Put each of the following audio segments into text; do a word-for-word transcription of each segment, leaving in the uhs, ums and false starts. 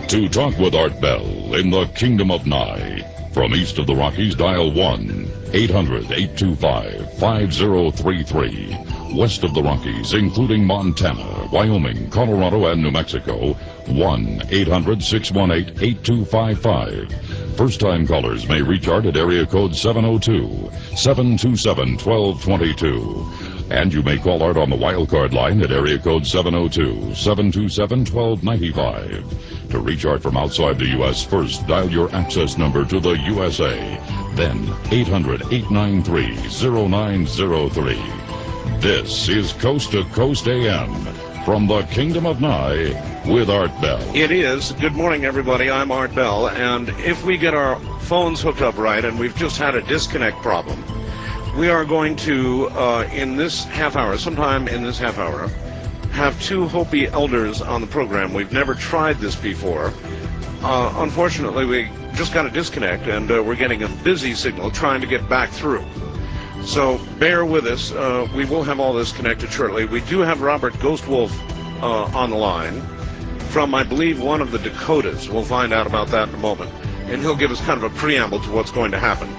To talk with Art Bell in the Kingdom of Nye. From east of the Rockies, dial one eight hundred, eight two five, five zero three three. West of the Rockies, including Montana, Wyoming, Colorado, and New Mexico, one eight hundred, six one eight, eight two five five. First-time callers may reach Art at area code seven oh two, seven two seven, one two two two. And you may call Art on the wildcard line at area code seven oh two, seven two seven, one two nine five. To reach Art from outside the U S, first dial your access number to the U S A. Then eight hundred, eight nine three, oh nine oh three. This is Coast to Coast A M from the Kingdom of Nye with Art Bell. It is. Good morning, everybody. I'm Art Bell, and if we get our phones hooked up right, and we've just had a disconnect problem, we are going to, uh, in this half hour, sometime in this half hour, have two Hopi elders on the program. We've never tried this before. Uh, unfortunately, we just got a disconnect, and uh, we're getting a busy signal trying to get back through. So bear with us. Uh, we will have all this connected shortly. We do have Robert Ghostwolf uh, on the line from, I believe, one of the Dakotas. We'll find out about that in a moment. And he'll give us kind of a preamble to what's going to happen.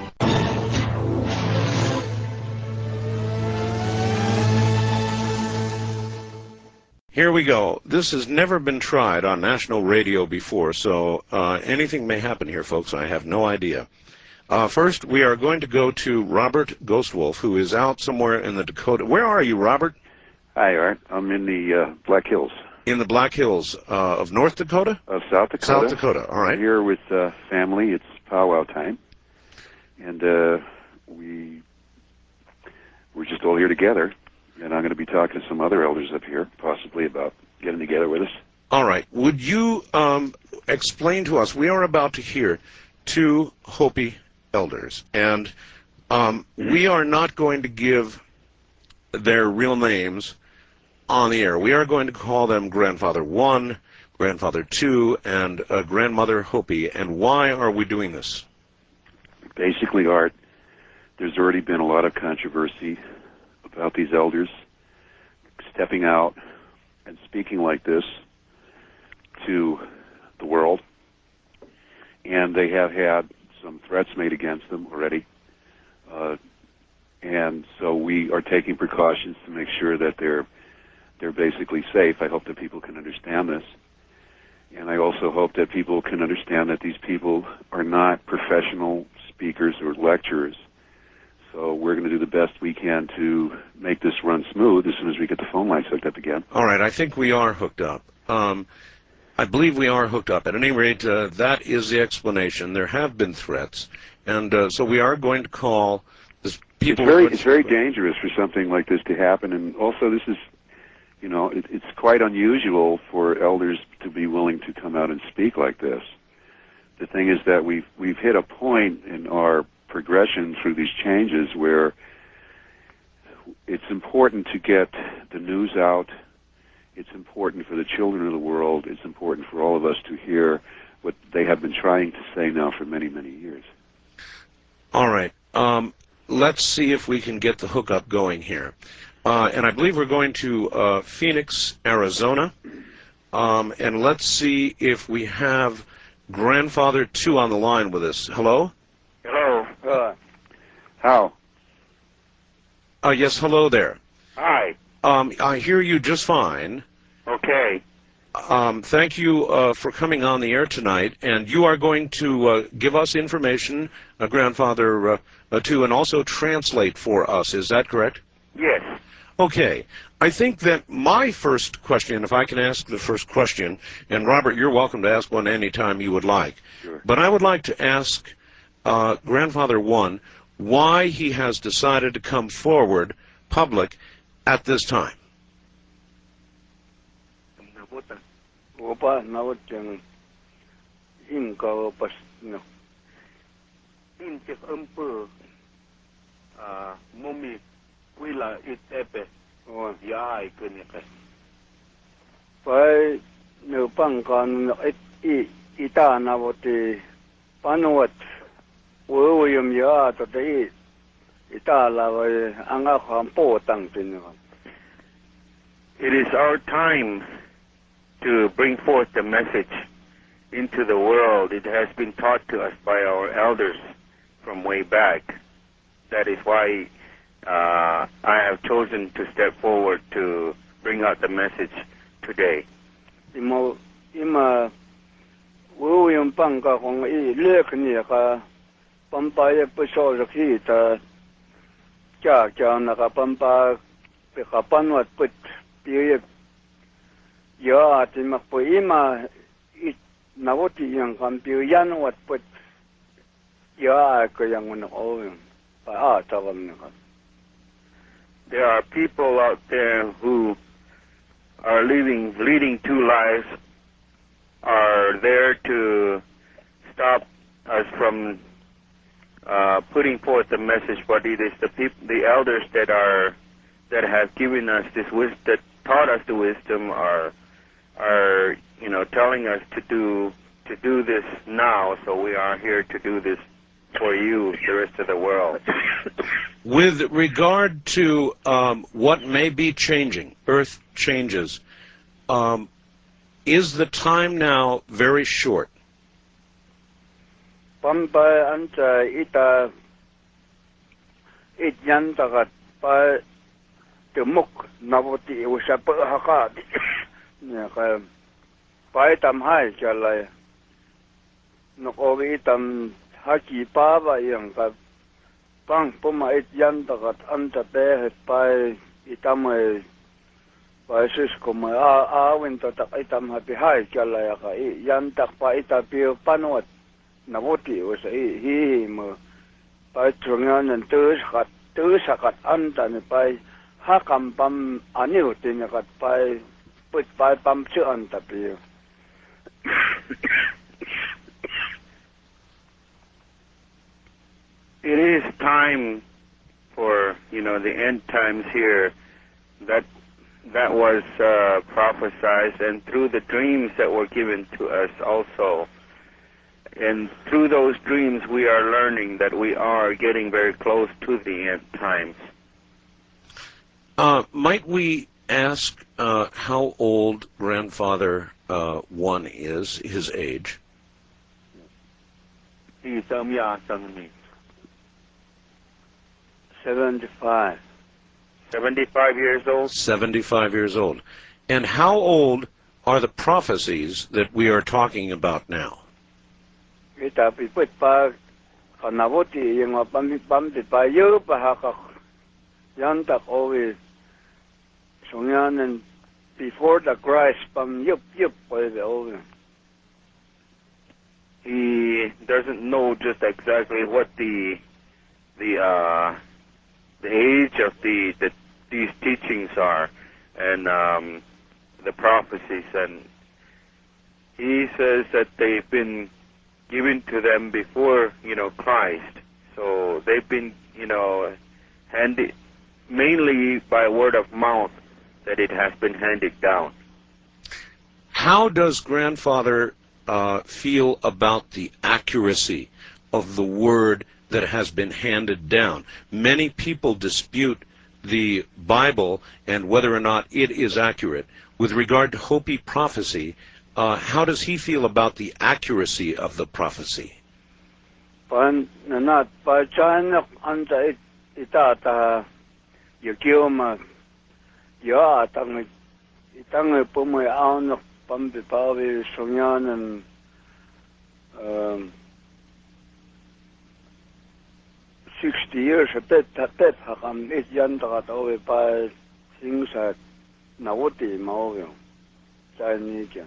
Here we go. This has never been tried on national radio before, so uh, anything may happen here, folks. I have no idea. Uh, first, we are going to go to Robert Ghostwolf, who is out somewhere in the Dakota. Where are you, Robert? Hi, Art. I'm in the uh, Black Hills. In the Black Hills uh, of North Dakota? Of South Dakota. South Dakota, all right. I'm here with uh, family. It's powwow time. And uh, we, we're just all here together. And I'm going to be talking to some other elders up here, possibly about getting together with us. All right. Would you um, explain to us, we are about to hear two Hopi elders, and um, we are not going to give their real names on the air. We are going to call them Grandfather One, Grandfather Two, and uh, Grandmother Hopi. And why are we doing this? Basically, Art, there's already been a lot of controversy about these elders stepping out and speaking like this to the world. And they have had some threats made against them already. Uh, and so we are taking precautions to make sure that they're they're basically safe. I hope that people can understand this. And I also hope that people can understand that these people are not professional speakers or lecturers. So we're going to do the best we can to make this run smooth as soon as we get the phone lines hooked up again. All right, I think we are hooked up. Um, I believe we are hooked up. At any rate, uh, that is the explanation. There have been threats, and uh, so we are going to call this people. It's very, it's very dangerous for something like this to happen, and also this is, you know, it, it's quite unusual for elders to be willing to come out and speak like this. The thing is that we've we've hit a point in our progression through these changes where it's important to get the news out. It's important for the children of the world. It's important for all of us to hear what they have been trying to say now for many, many years. All right. Um, let's see if we can get the hookup going here. Uh, and I believe we're going to uh, Phoenix, Arizona. Um, and let's see if we have Grandfather Two on the line with us. Hello? Hello. Uh, How? Uh, yes, hello there. hi. Um, I hear you just fine. Okay. Um, thank you uh, for coming on the air tonight, and you are going to uh, give us information, uh, Grandfather uh, uh, Two, and also translate for us. Is that correct? Yes. Okay. I think that my first question, if I can ask the first question, and Robert, you're welcome to ask one anytime you would like. Sure. But I would like to ask uh, Grandfather One why he has decided to come forward public at this time. Opa nawatjang himka opas no. Intik empu ah mumi wila itepe o ya ikenika. Pai no pangkan it i ita nawati panuat wo yum ya to dei ita lawa anga khampo tang tin. It is our time to bring forth the message into the world. It has been taught to us by our elders from way back. That is why uh, I have chosen to step forward to bring out the message today. Imo ima wo yung pangka kung i lek niya ka pampaya peso sa ta kya kya nakapampa pekapanwat put piye ya ati makpo ima it nawoti yang kampiyo yan wat put ya ko yang uno oyong pa ah tawag niya. There are people out there who are living, leading two lives, are there to stop us from uh, putting forth the message. But it is the people, the elders that are that have given us this wisdom, that taught us the wisdom, are are you know telling us to do to do this now. So we are here to do this for you, the rest of the world. With regard to um, what may be changing, Earth changes, um, is the time now very short? Pampa anta ita it yan takat pa temuk nawati usapa hakat ya ka pa itam hai chalay nokobi itam haki pa ba yang ka pang pumait yan takat anta te pa itam ay pa sis ko ma a awin to tak itam happy hai chalay ka yan tak pa ita pio panwat nawati was hi hi mo pa trungan and tứ sakat tứ sakat anta ni pa hakam pam aniu tin kat pa put pa pam chu anta pio. It is time for, you know, the end times here. That that was uh, prophesied, and through the dreams that were given to us also. And through those dreams, we are learning that we are getting very close to the end times. Uh, might we ask uh, how old Grandfather uh, One is, his age? seventy-five. seventy-five years old? seventy-five years old. And how old are the prophecies that we are talking about now? Kita pipit pa kanawoti yung pam pam pa yo pa hakak yan tak always sungyan and before the Christ pam yup yup pa over. He doesn't know just exactly what the the uh, the age of the, the these teachings are, and um, the prophecies, and he says that they've been given to them before, you know, Christ. So they've been, you know, handed mainly by word of mouth that it has been handed down. How does Grandfather uh, feel about the accuracy of the word that has been handed down? Many people dispute the Bible and whether or not it is accurate. With regard to Hopi prophecy, uh, how does he feel about the accuracy of the prophecy? Pan nanat pa chanak anta itata yakioma ya tang itang pumoy aunok pampipawi sungyan and um sixty years a bit that bit hakam it yan takat owe pa singsa nawoti maoyo Chinese yan.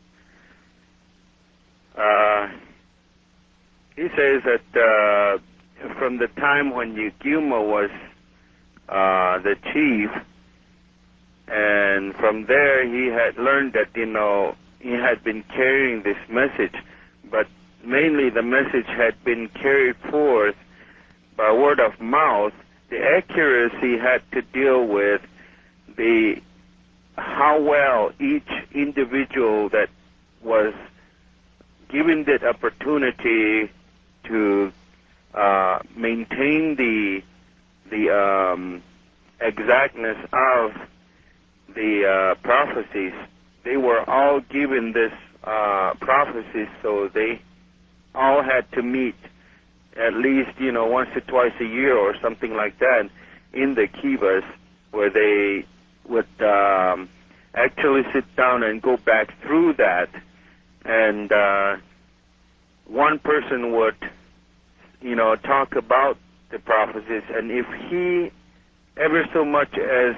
Uh, he says that uh, from the time when Yukima was uh, the chief, and from there he had learned that, you know, he had been carrying this message, but mainly the message had been carried forth by word of mouth. The accuracy had to deal with the how well each individual that was given that opportunity to uh, maintain the the um, exactness of the uh, prophecies. They were all given this uh, prophecies, so they all had to meet at least, you know, once or twice a year or something like that in the kivas, where they would um, actually sit down and go back through that, and uh, one person would, you know, talk about the prophecies, and if he ever so much as,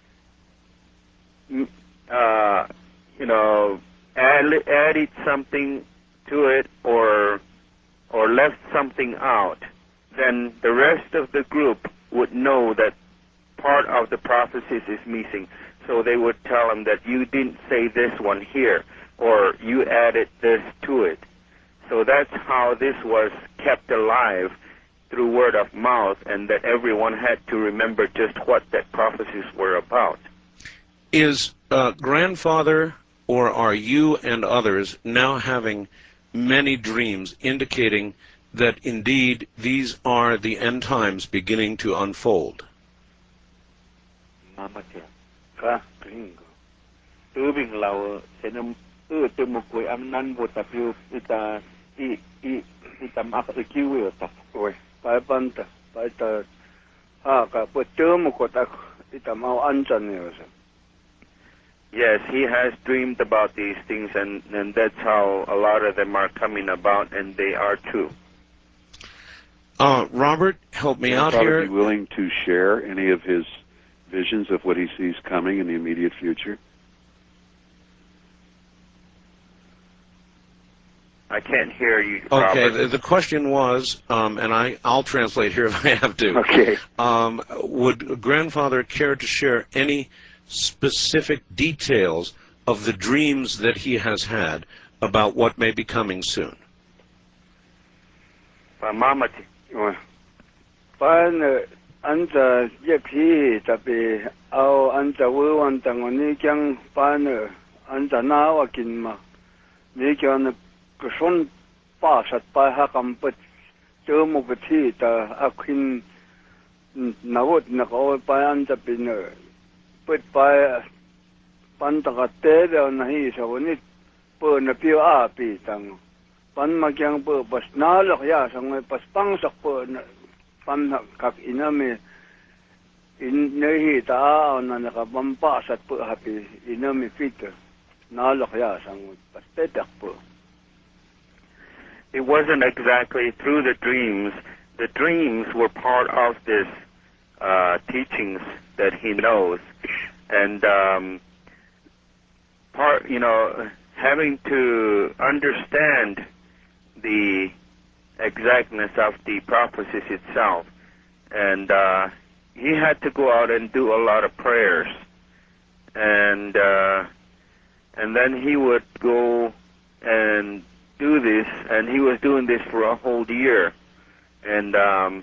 uh, you know, add, added something to it or or left something out, then the rest of the group would know that part of the prophecies is missing. So they would tell him that you didn't say this one here, or you added this to it. So that's how this was kept alive through word of mouth, and that everyone had to remember just what that prophecies were about. Is uh, grandfather, or are you and others now having many dreams indicating that indeed these are the end times beginning to unfold? Ka gringo. Tubing lao senam u tumukui amnan botapiu ita i i ita makikiwi ta. Oi, pai panta, pai ta ha ka putumu kota ita mau anjan. Yes, he has dreamed about these things, and, and that's how a lot of them are coming about, and they are true. Uh, Robert, help me Would out Father here. be willing to share any of his visions of what he sees coming in the immediate future? I can't hear you, Okay, Robert. the, the question was, um, and I, I'll translate here if I have to. Okay. Um, would grandfather care to share any specific details of the dreams that he has had about what may be coming soon? Mamati. Oi. Pai ne anja yekhi tapi au anja wuan tangoni kyang pai ne anja nawa kinma. Ni kyang kusun pasat pai hakam put tumu beti ta akin nawut nako pai anja pin put pai pantakate da nahi sawani po na piu a pi tang pan magyang po pas nalak ya sang pas pangsak po pan kak inami in nahi ta na nakapampasat po happy inami fita nalak ya sang pas tetak po. It wasn't exactly through the dreams. The dreams were part of this uh, teachings that he knows, and um, part, you know, having to understand the exactness of the prophecies itself, and uh, he had to go out and do a lot of prayers, and uh, and then he would go and do this, and he was doing this for a whole year, and um,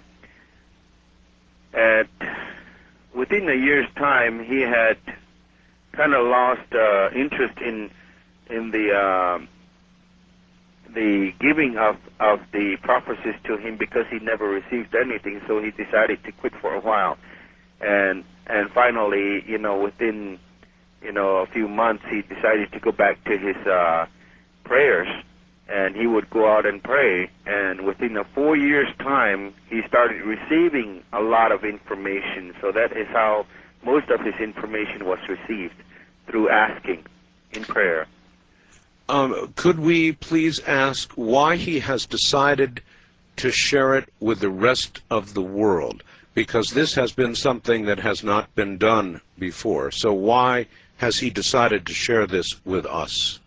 at within a year's time, he had kind of lost uh, interest in in the uh, the giving of of the prophecies to him, because he never received anything. So he decided to quit for a while, and and finally, you know, within you know a few months, he decided to go back to his uh, prayers. And he would go out and pray, and within a four years' time, he started receiving a lot of information. So that is how most of his information was received, through asking in prayer. Um, could we please ask why he has decided to share it with the rest of the world? Because this has been something that has not been done before. So why has he decided to share this with us?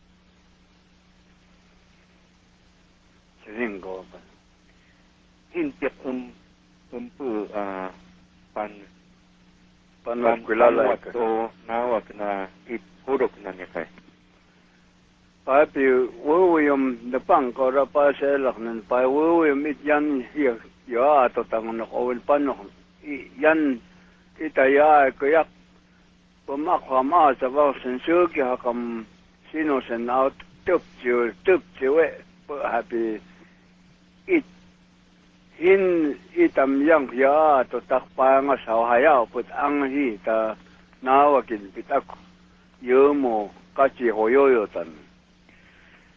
Ringo. In um um uh pan Pan kilala ka. to nawak na it hurok na niya kay. Pai pi wuyum the pang ko ra pa se lak nan pai wuyum it yan hi ya to tang no ko pan no yan itaya ko yak pamak hama sa ba sen su ki hakam sino sen out tup ju tup ju we happy it hin itam yang ya to tak pa nga sa haya put ang hi ta nawakin pitak yumo kachi hoyoyo tan.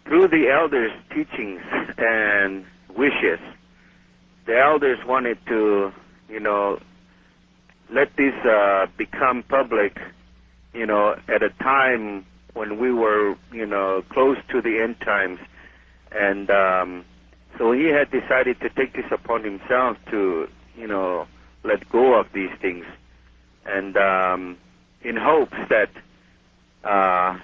through the elders' teachings and wishes, the elders wanted to, you know, let this uh, become public, you know, at a time when we were, you know, close to the end times. And um, so he had decided to take this upon himself to, you know, let go of these things. And um, in hopes that uh,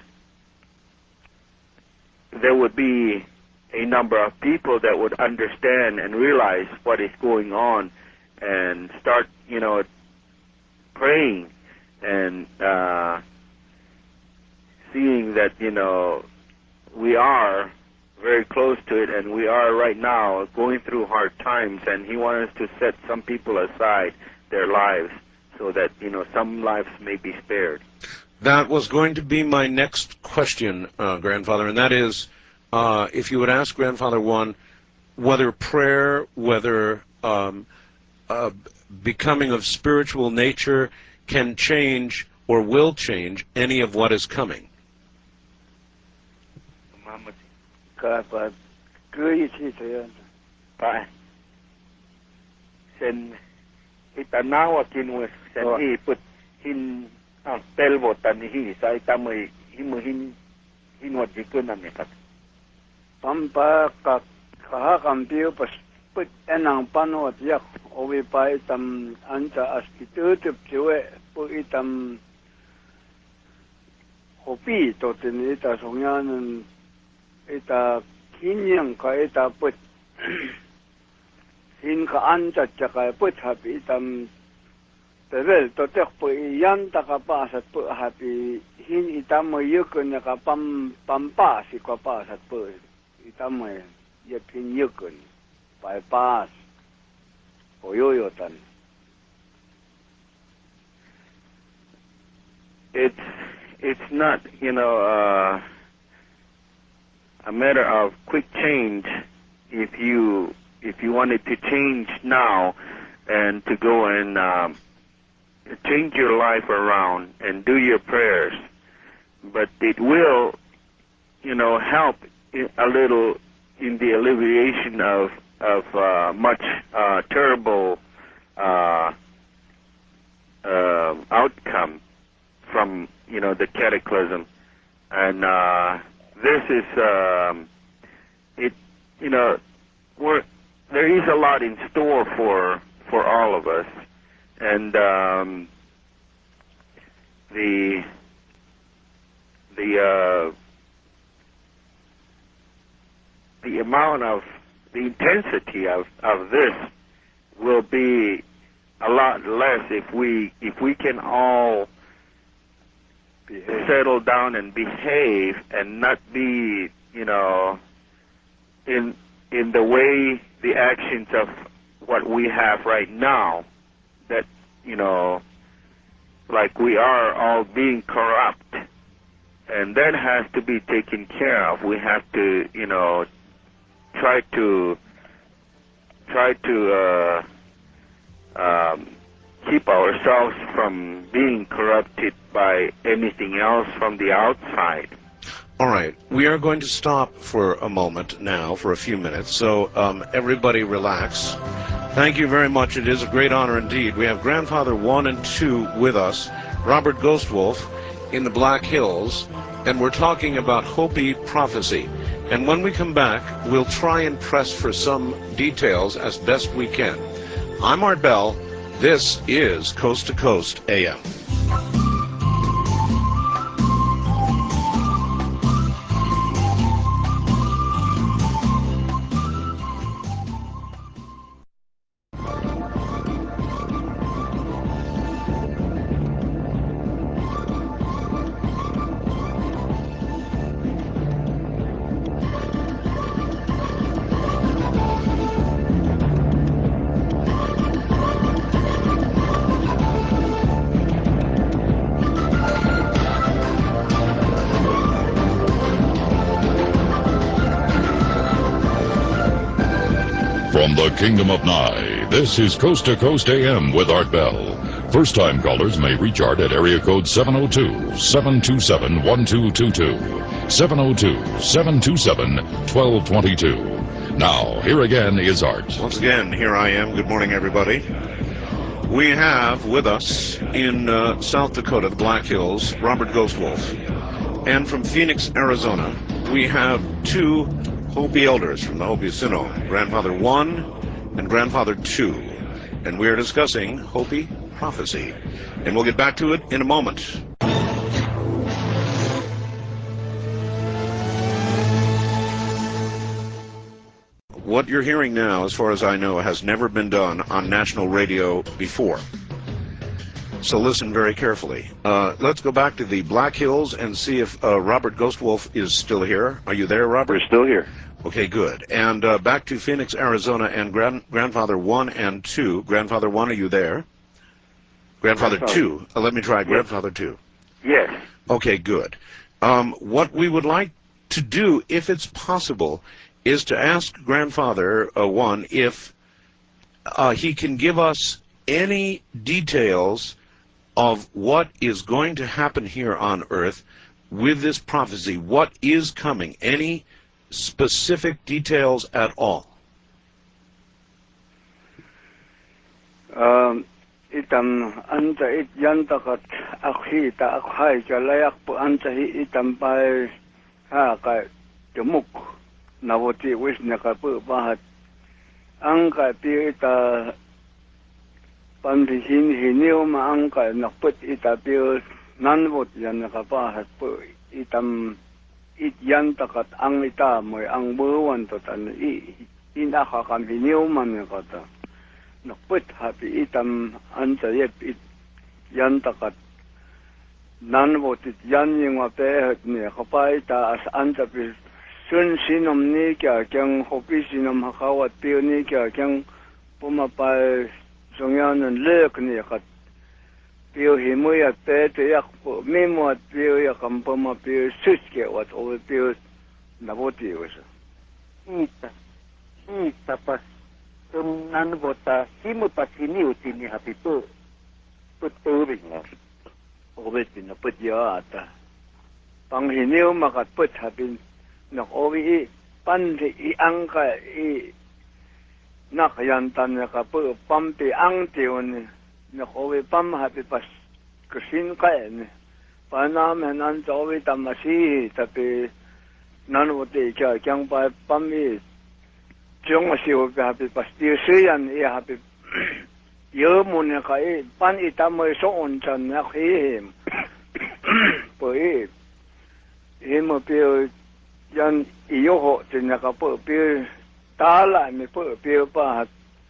there would be a number of people that would understand and realize what is going on and start, you know, praying and uh, seeing that, you know, we are very close to it, and we are right now going through hard times, and he wants us to set some people aside their lives so that, you know, some lives may be spared. That was going to be my next question, uh, Grandfather, and that is, uh, if you would ask Grandfather One, whether prayer, whether um, uh, becoming of spiritual nature can change or will change any of what is coming. Ka pa kui chi te Pa sen itanawa kinwe sen hi put hin ang telvo tan hi sa itamay himuhin hinwat jikunan ni kat pampa ka ka kampiu pas put enang panot yak owi pa itam anta astitutup tiwe pu itam hopi to tinita songyan ita kinyang ka ita put hin ka anta tsaka put hapi itam tevel to tek pu yan ta ka pasat pu hapi hin itam mo yukun ka pam pampa si ka pasat pu itam mo yakin yukun pai pas oyoyotan. It's it's not, you know, uh a matter of quick change. If you if you wanted to change now and to go and um, change your life around and do your prayers, but it will, you know, help a little in the alleviation of of uh, much uh, terrible uh, uh, outcome from, you know, the cataclysm. And uh, this is, um, it, you know, we're, there is a lot in store for for all of us, and um, the the uh, the amount of the intensity of of this will be a lot less if we if we can all behave. Settle down and behave and not be, you know, in in the way the actions of what we have right now, that, you know, like we are all being corrupt, and that has to be taken care of. We have to, you know, try to try to uh, um, keep ourselves from being corrupted by anything else from the outside. All right, we are going to stop for a moment now, for a few minutes, so um, everybody relax. Thank you very much. It is a great honor indeed. We have Grandfather One and Two with us, Robert Ghostwolf in the Black Hills, and we're talking about Hopi prophecy. And when we come back, we'll try and press for some details as best we can. I'm Art Bell. This is Coast to Coast A M. From the Kingdom of Nye, this is Coast to Coast A M with Art Bell. First-time callers may reach Art at area code seven oh two, seven two seven, one two two two. seven oh two, seven two seven, one two two two. Now, here again is Art. Once again, here I am. Good morning, everybody. We have with us in uh, South Dakota, the Black Hills, Robert Ghostwolf. And from Phoenix, Arizona, we have two Hopi elders from the Hopi Sino, Grandfather One and Grandfather Two. And we are discussing Hopi prophecy. And we'll get back to it in a moment. What you're hearing now, as far as I know, has never been done on national radio before. So listen very carefully. Uh, let's go back to the Black Hills and see if uh, Robert Ghostwolf is still here. Are you there, Robert? We're still here. Okay, good. And uh, back to Phoenix, Arizona, and grand Grandfather One and Two. Grandfather One, are you there? Grandfather Two. Uh, let me try. Yes. Grandfather Two. Yes. Okay, good. Um, what we would like to do, if it's possible, is to ask Grandfather uh, One if uh, he can give us any details of what is going to happen here on Earth with this prophecy. What is coming? Any specific details at all? Um, itam anta it yantakat akhita akhai jalayak po anta hi itam pai ha ka jumuk nawoti wisna ka po bahat ang ka pi ita pandihin hiniw ma ang ka nakput ita pi nanwot yan ka bahat po itam it yantakat ang ita mo ang buwan to tan i inaka kam hiniw man ka ta nakput hapi itam anta yep it yantakat nanwot it yan yung ape ni ka pa ita as anta pi sun sinom ni kya kyang hopi sinom hakawat piyo ni kya kyang pumapay songyanan lek ni kat piyo himuy at pete yak po mimo at piyo yak ang pumapiyo suske wat o piyo nabuti wasa. Ita, ita pas tum nanbota himu pasiniw tini hapi po puturing la. Obet pinaput ya ata. Panghiniw makatput hapi nak owi i pandi i angka i nakayantan na ka po pampi ang tiyon nak owi pam hapi pas kasin ka ni panamen an owi tamasi tapi nanuti kya kyang pa pami jong siyo hapi pas tiyan i hapi yo mo na ka i pan itamoy soon chan nak him po i himo piyo yan iyoho tinaka po pi tala mi po pi pa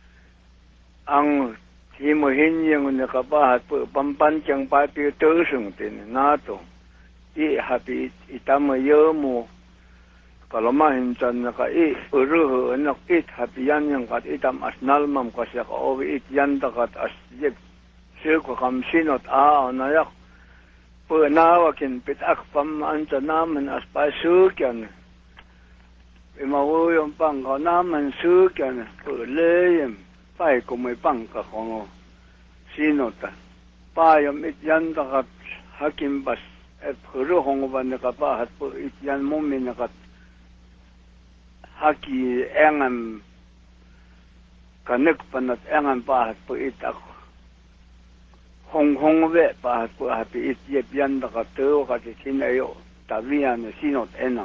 ang himuhin yung nakapahat po pampantyang pa pi tusong tin nato i happy itama yomo kalamahin chan naka i uruho anak it happy yan yung kat itam as nalmam kasi ka owi it yan takat as yip siko kam sinot a nayak po nawakin pitak pam anta naman as pasukyan imawuyong pang ka naman sukyan po leyem pay kumay pang ka kongo sinota payam it yan takat hakim bas at huru hongo ba nakapahat po it yan mumi nakat haki engam kanek panat engam pahat po it ako hong hong we pa po happy it yep yan da ka to ka sinayo tabian sinot enang.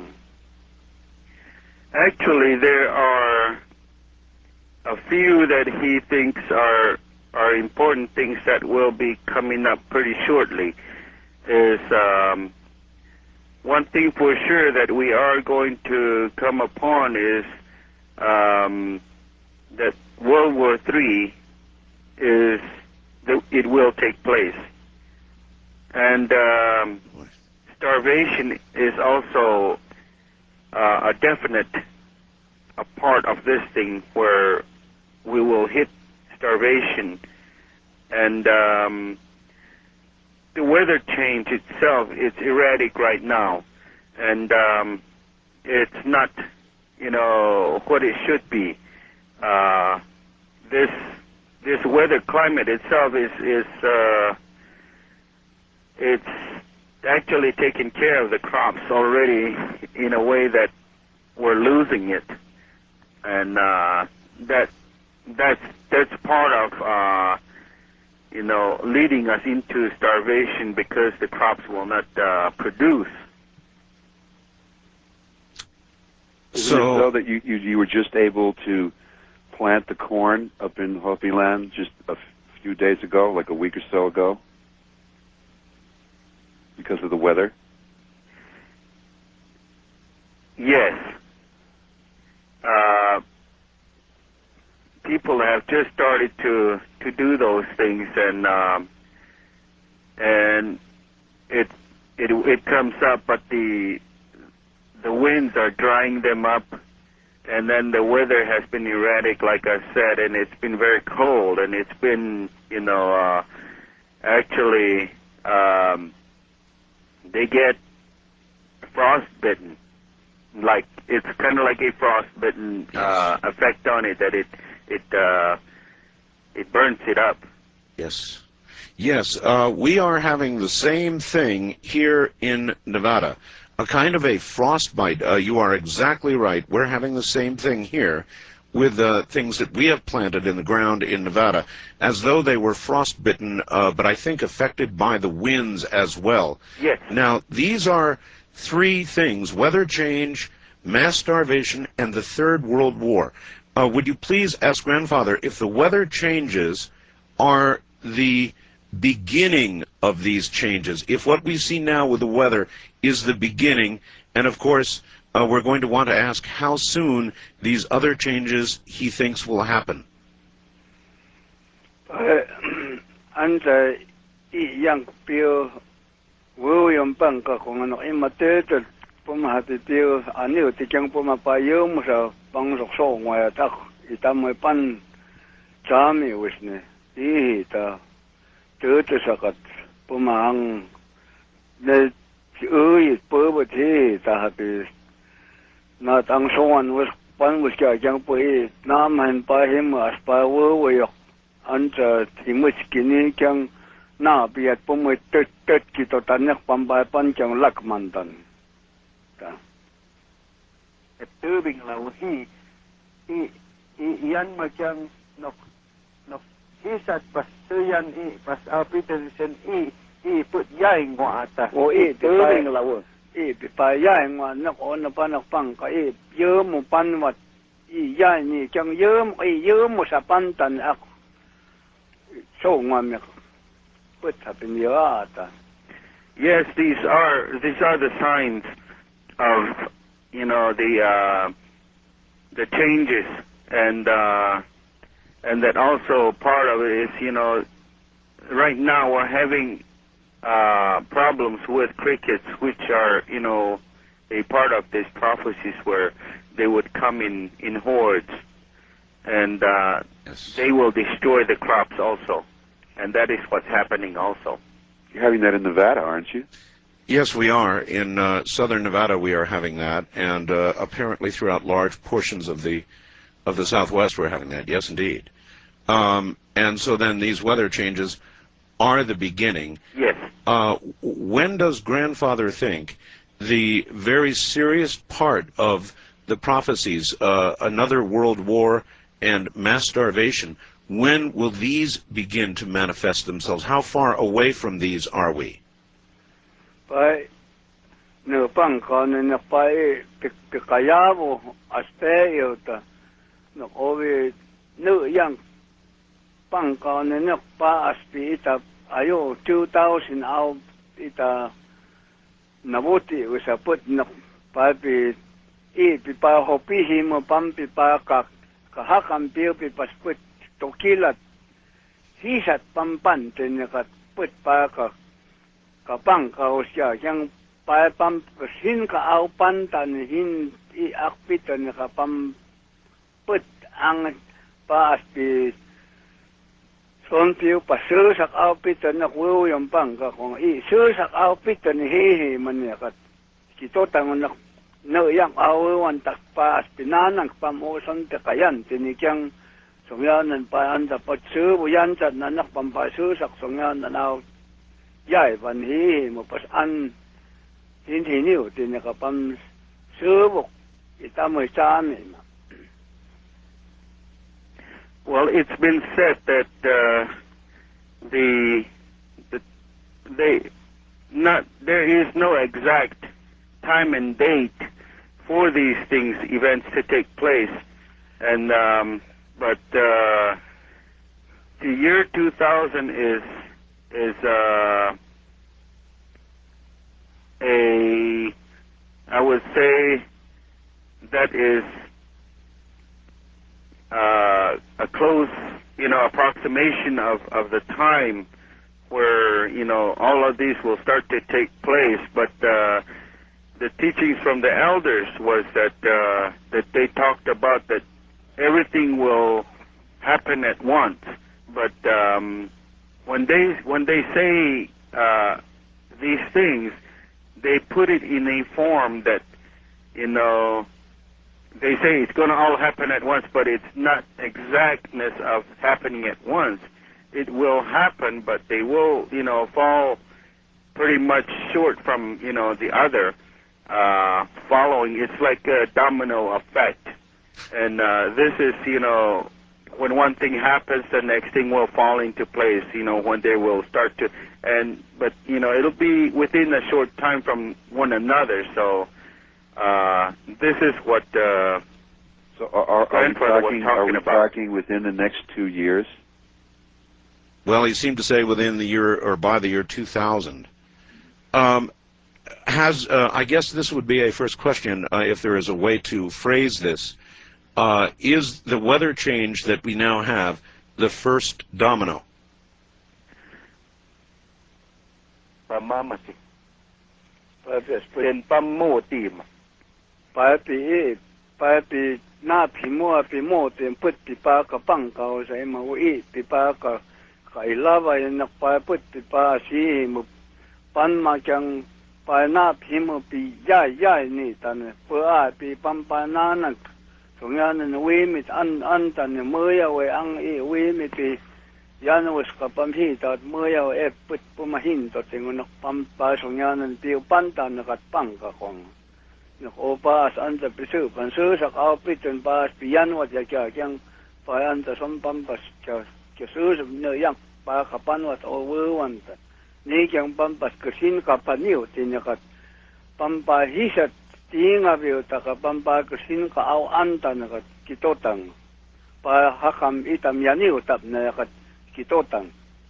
Actually, there are a few that he thinks are are important things that will be coming up pretty shortly. Is um, one thing for sure that we are going to come upon is um, that World War Three is it will take place. And um, starvation is also uh, a definite a part of this thing where we will hit starvation. And um, the weather change itself is erratic right now. And um, it's not, you know, what it should be. Uh, this This weather climate itself is is uh, it's actually taken care of the crops already in a way that we're losing it, and uh, that that's that's part of uh, you know leading us into starvation because the crops will not uh, produce. Isn't So- it so that you, you you were just able to plant the corn up in Hopi Land just a f- few days ago, like a week or so ago, because of the weather? Yes. Uh, people have just started to to do those things, and um, and it it it comes up, but the the winds are drying them up, and then the weather has been erratic, like I said, and it's been very cold, and it's been you know uh, actually um, they get frostbitten. Like it's kind of like a frostbitten uh, effect on it, that it it uh, it burns it up. Yes. Yes, uh, we are having the same thing here in Nevada, a kind of a frostbite. Uh, you are exactly right. We're having the same thing here with uh, things that we have planted in the ground in Nevada, as though they were frostbitten, uh, but I think affected by the winds as well. Yes. Now, these are three things: weather change, mass starvation, and the Third World War. Uh, would you please ask Grandfather if the weather changes are the beginning of these changes, if what we see now with the weather is the beginning, and of course uh, we're going to want to ask how soon these other changes he thinks will happen. Anta yang pio William Banka kung ano imate pumahati pio anil tikang pumapayo mo sa pangsokso ngaya tak itamay pan chami wisne ihita tete sakat pumahang ne ui purba ti tahapi na tang soan was pan was kya jang pui naman pa him as pa wo yo anta timus kini kyang na biat pumut tet tet kito tanak pambay pan kyang lakmantan ta tubing la hi i i yan macam nok nok hisat pas tuyan i pas alpitan sen i i put yai ngwa ata o i tubing la wo i pa yai ngwa nak on pa nak pang ka i ye mo pan wat i yai ni kyang ye mo i ye mo sa pan tan ak so ngwa me put hapin ye ata. Yes, these are these are the signs of you know the uh, the changes, and uh, and that also part of it is you know right now we're having uh, problems with crickets, which are you know a part of these prophecies where they would come in in hordes, and uh, Yes. they will destroy the crops also, and that is what's happening also. You're having that in Nevada, aren't you? Yes, we are. In uh, southern Nevada, we are having that, and uh, apparently throughout large portions of the of the Southwest, we're having that. Yes, indeed. Um, and so then these weather changes are the beginning. Yes. Uh, when does Grandfather think the very serious part of the prophecies, uh, another world war and mass starvation, when will these begin to manifest themselves? How far away from these are we? Pai no pang ka na pai pikayavo aspe yota no ovi no yang pang ka na pa aspi ita ayo two thousand au ita nabuti usa put no pa pi i pi pa hopi himo pam pi pa ka kahakam pi pi pas put tokilat hisat pampan ten ka put pa ka kapang ka usya yang pa pam sin ka au pan tan hin i akpitan ka pam put ang pa aspi son piu pa susak au pitan na kuyo yung pang ka kung i susak au pitan he he man ya ka kito tangon na no yang au wan tak pa aspi nanang pam o son te kayan tinikyang songyan pa anda pa su yan chat na nak pam pa susak songyan na nau giải văn hi một pas ăn hin thì nhiều thì nhà các băm sữa bột ita mới chan này mà. Well, it's been said that uh, the, the they not there is no exact time and date for these things events to take place, and um, but uh, the year two thousand is is uh, a I would say that is uh, a close, you know, approximation of, of the time where, you know, all of these will start to take place. But uh, the teachings from the elders was that uh, that they talked about that everything will happen at once. But um, when they when they say uh, these things, they put it in a form that, you know, they say it's going to all happen at once, but it's not exactness of happening at once. It will happen, but they will, you know, fall pretty much short from, you know, the other uh, following. It's like a domino effect. And uh, this is, you know, when one thing happens, the next thing will fall into place, you know, when they will start to, and, but, you know, it'll be within a short time from one another, so uh, this is what uh, so are, are, are we talking, are we about. talking within the next two years? Well, he seemed to say within the year, or by the year two thousand. Um, has, uh, I guess this would be a first question, uh, if there is a way to phrase this. Uh, is the weather change that we now have the first domino? Pamamasi. Pen pammo team. Pa pi pa pi na pi mo pi mo tem put pi pa ka pang ka sa mo i pi pa ka ka ilava na pa put pi pa si mo pan ma kyang pa na pi mo pi ya ya ni tan pa pi pam pa na na so yan na we mit an an tan mo ya we ang i we mit pi yan was ka pam hi ta mo ya e put pu ma hin to tingon pam pa so yan na pi pan tan na kat pang ka kong no opa as an ta pisu pan su sak au pi ten pa pi yan wat ya kya kyang pa an ta som pam pas kya kya su no yang pa ka pan wat o we wan ta ni kyang pam pas ka sin ka pa ni o tin ya kat pam pa hi sat tinga bi ta ka pam pa ka sin ka au an ta na ka kitotang pa hakam itam yani utap na kat kitotang.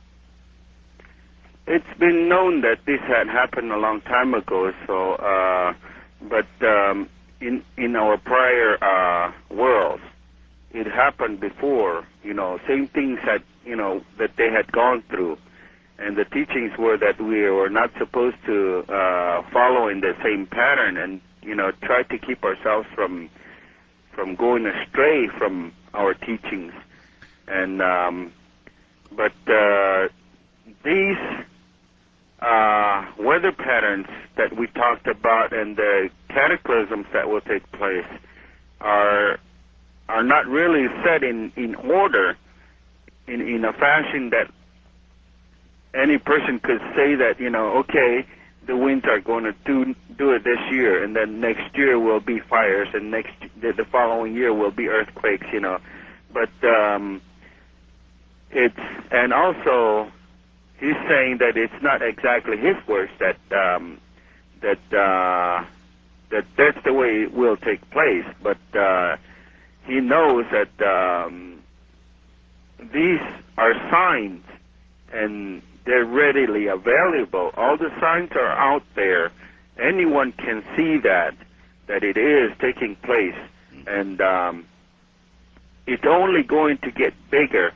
It's been known that this had happened a long time ago, so uh, but um, in in our prior uh, worlds, it happened before. You know, same things had, you know, that they had gone through, and the teachings were that we were not supposed to uh, follow in the same pattern, and, you know, try to keep ourselves from from going astray from our teachings. And um, but uh, these uh, weather patterns that we talked about and the cataclysms that will take place are are not really set in, in order in, in a fashion that any person could say that, you know, okay, the winds are going to do do it this year, and then next year will be fires, and next the, the following year will be earthquakes, you know. But um, it's, and also he's saying that it's not exactly his words that um, that uh, that that's the way it will take place, but uh, he knows that um, these are signs, and they're readily available. All the signs are out there. Anyone can see that, that it is taking place. And um, it's only going to get bigger.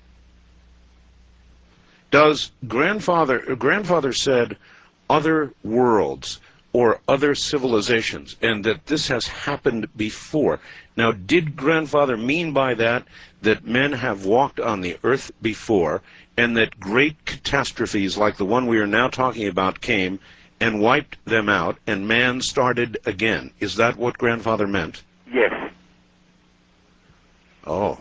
Does grandfather, grandfather said other worlds or other civilizations, and that this has happened before. Now, did grandfather mean by that that men have walked on the earth before, and that great catastrophes like the one we are now talking about came and wiped them out, and man started again? Is that what grandfather meant? Yes. Oh.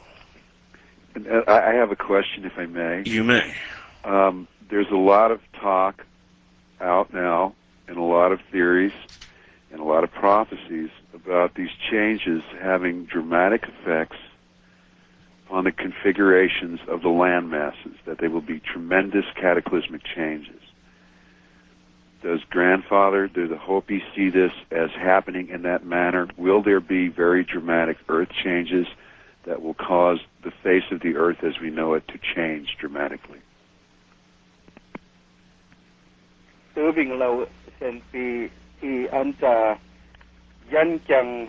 And, uh, I have a question, if I may. You may. Um, there's a lot of talk out now in a lot of theories and a lot of prophecies about these changes having dramatic effects on the configurations of the land masses, that they will be tremendous cataclysmic changes. Does Grandfather, do the Hopi see this as happening in that manner? Will there be very dramatic earth changes that will cause the face of the earth as we know it to change dramatically? Serving low and be e anta yan chang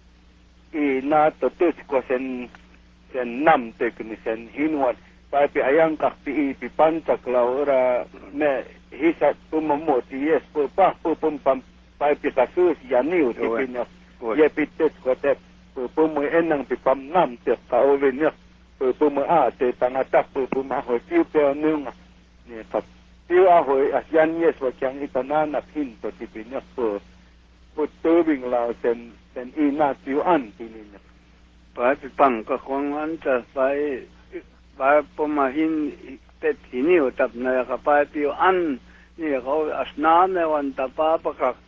e na to tus ko sen sen nam te kun sen hinwat pa pi ayang kak pi pi pantak law ra me hisa pummo ti yes pu pa pu pum pam pa pi sa sus yaniu ti pin ye pi tus ko te pu pum enang pi pam nam te ka oven ya pu pum a te tangatak pu pum a ho tiu pe nung ne pa tiu a ho as yan yes wa kyang itanana pin to ti pin ya pu pu turbing lao sen sen i na tiu an ti ni pa pi pang ka kong an ta pai ba poma hin te hiniu tap na ka pa pi an ni ko asna ne wan ta pa pa ka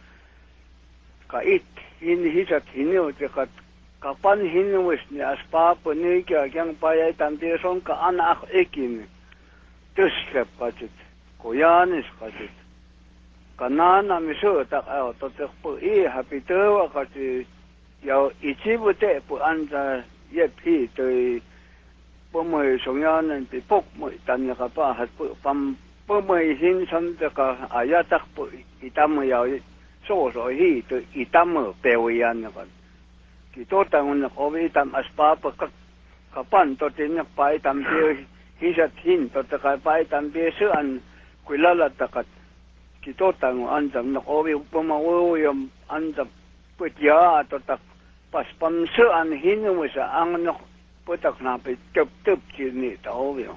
ka it hin hi sa hiniu te ka ka pan hiniu wis ni as pa po ni ka kyang pa ya tan te son ka an ak ekin tus ke pa chit ko yan is ka chit kanana mi so ta a to te po i happy to ka ti yo ichi bu te po an ta ye pi te po mo song yan en pi pok mo tan ka pa hat po pam po mo hin san te ka aya tak po itam ya so so hi to itam pe wi yan ka ki to tang na ko wi tam as pa pa ka ka pan to tin na pa tam pe hi sa tin to ta ka pa tam pe su an kuilala ta ka ki to tang an jam na ko wi po ma wo yom an jam put ya to ta pas pam su an hin mo sa ang na putak na pe tup tup ki ni ta o wi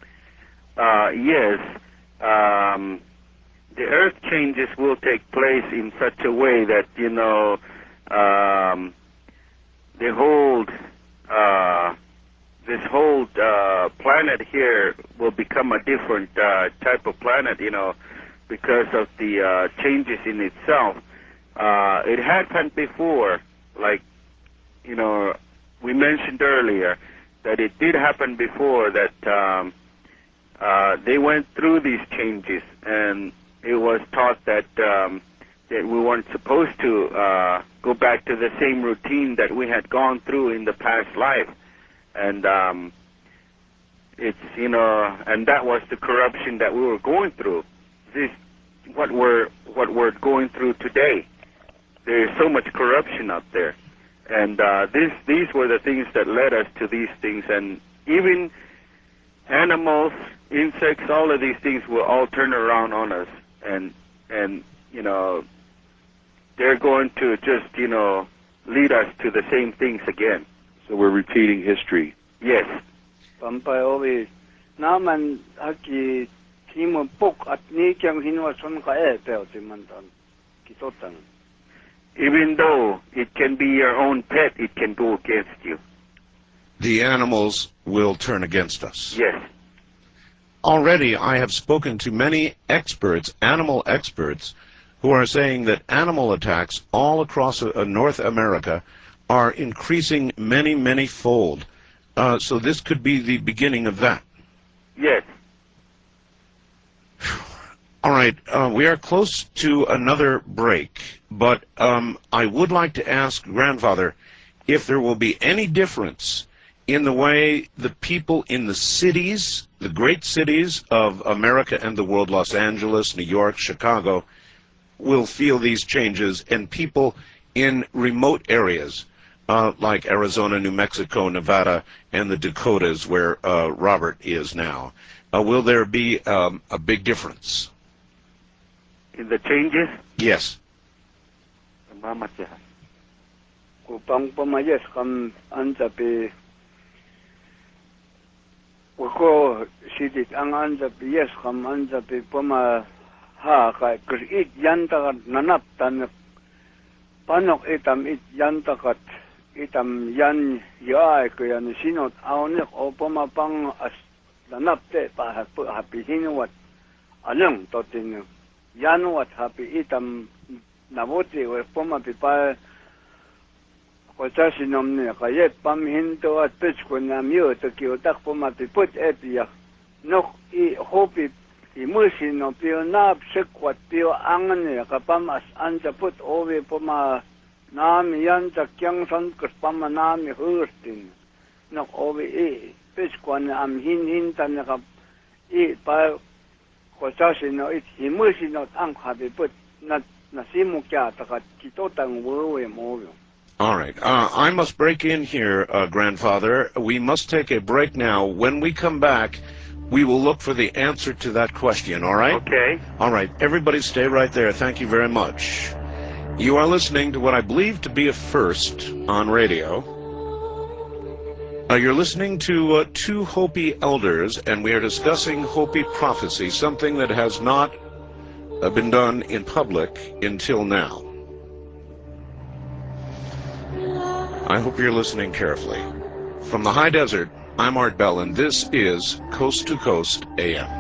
uh yes um the earth changes will take place in such a way that you know um the whole uh this whole uh planet here will become a different uh type of planet, you know, because of the uh changes in itself. Uh it happened before, like, you know, we mentioned earlier that it did happen before that um uh they went through these changes, and it was taught that um that we weren't supposed to uh go back to the same routine that we had gone through in the past life. And um it's, you know, and that was the corruption that we were going through. This what we're what we're going through today. There is so much corruption out there, and uh this these were the things that led us to these things. And even animals, insects, all of these things will all turn around on us, and and you know, they're going to just, you know, lead us to the same things again. So we're repeating history. Yes. pampai ovi naman haki timon pok at ni kyang hinwa son ka e pe ti mantan ki totan. Even though it can be your own pet, it can go against you. The animals will turn against us. Yes. Already I have spoken to many experts, animal experts, who are saying that animal attacks all across uh, North America are increasing many, many fold. Uh, so this could be the beginning of that. Yes. All right, uh, we are close to another break, but um, I would like to ask Grandfather if there will be any difference in the way the people in the cities, the great cities of America and the world, Los Angeles, New York, Chicago, will feel these changes, and people in remote areas uh, like Arizona, New Mexico, Nevada, and the Dakotas, where uh, Robert is now. Uh, will there be um, a big difference? In the changes? Yes. Kupang pamayas kam anta pe uko sidit ang anta pe yes kam anta pe pama ha ka krit yanta nanap tan panok itam it yanta kat itam yan ya ko yan sinot aonek o pama pang as nanap te pa hapi hinwat anong totin Januat happy itam nabuti we poma pipa Kotasinom ne kayet pam hinto at pitch ko na myo to kiotak poma piput epia nok I hopi imusin no pio nab sekwat pio angane kapam as anta put ove poma nami yanta kyang san kapama nami hurstin nok ove e pitch ko na am hin hin tan kap I pa Kotasinom it imusin no ang habi put na nasimu kya takat kitotang wowe mo. All right. Uh, I must break in here, uh, Grandfather. We must take a break now. When we come back, we will look for the answer to that question, all right? Okay. All right. Everybody stay right there. Thank you very much. You are listening to what I believe to be a first on radio. Uh, you're listening to uh, two Hopi elders, and we are discussing Hopi prophecy, something that has not uh, been done in public until now. I hope you're listening carefully. From the high desert, I'm Art Bell, and this is Coast to Coast A M.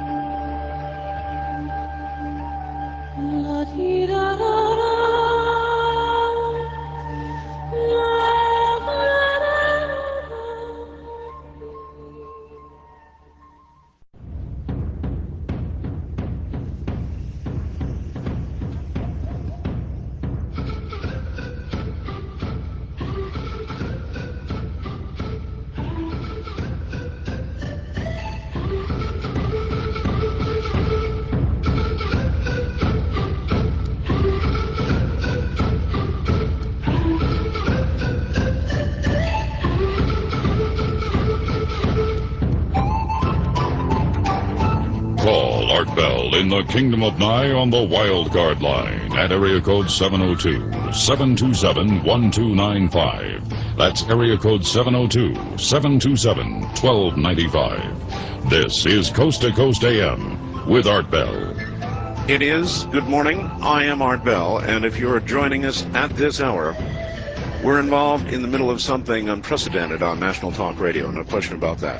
Call Art Bell in the Kingdom of Nye on the wildcard line at area code seven oh two, seven two seven, one two nine five. That's area code seven oh two, seven two seven, one two nine five. This is Coast to Coast A M with Art Bell. It is. Good morning. I am Art Bell, and if you're joining us at this hour, we're involved in the middle of something unprecedented on National Talk Radio, no question about that.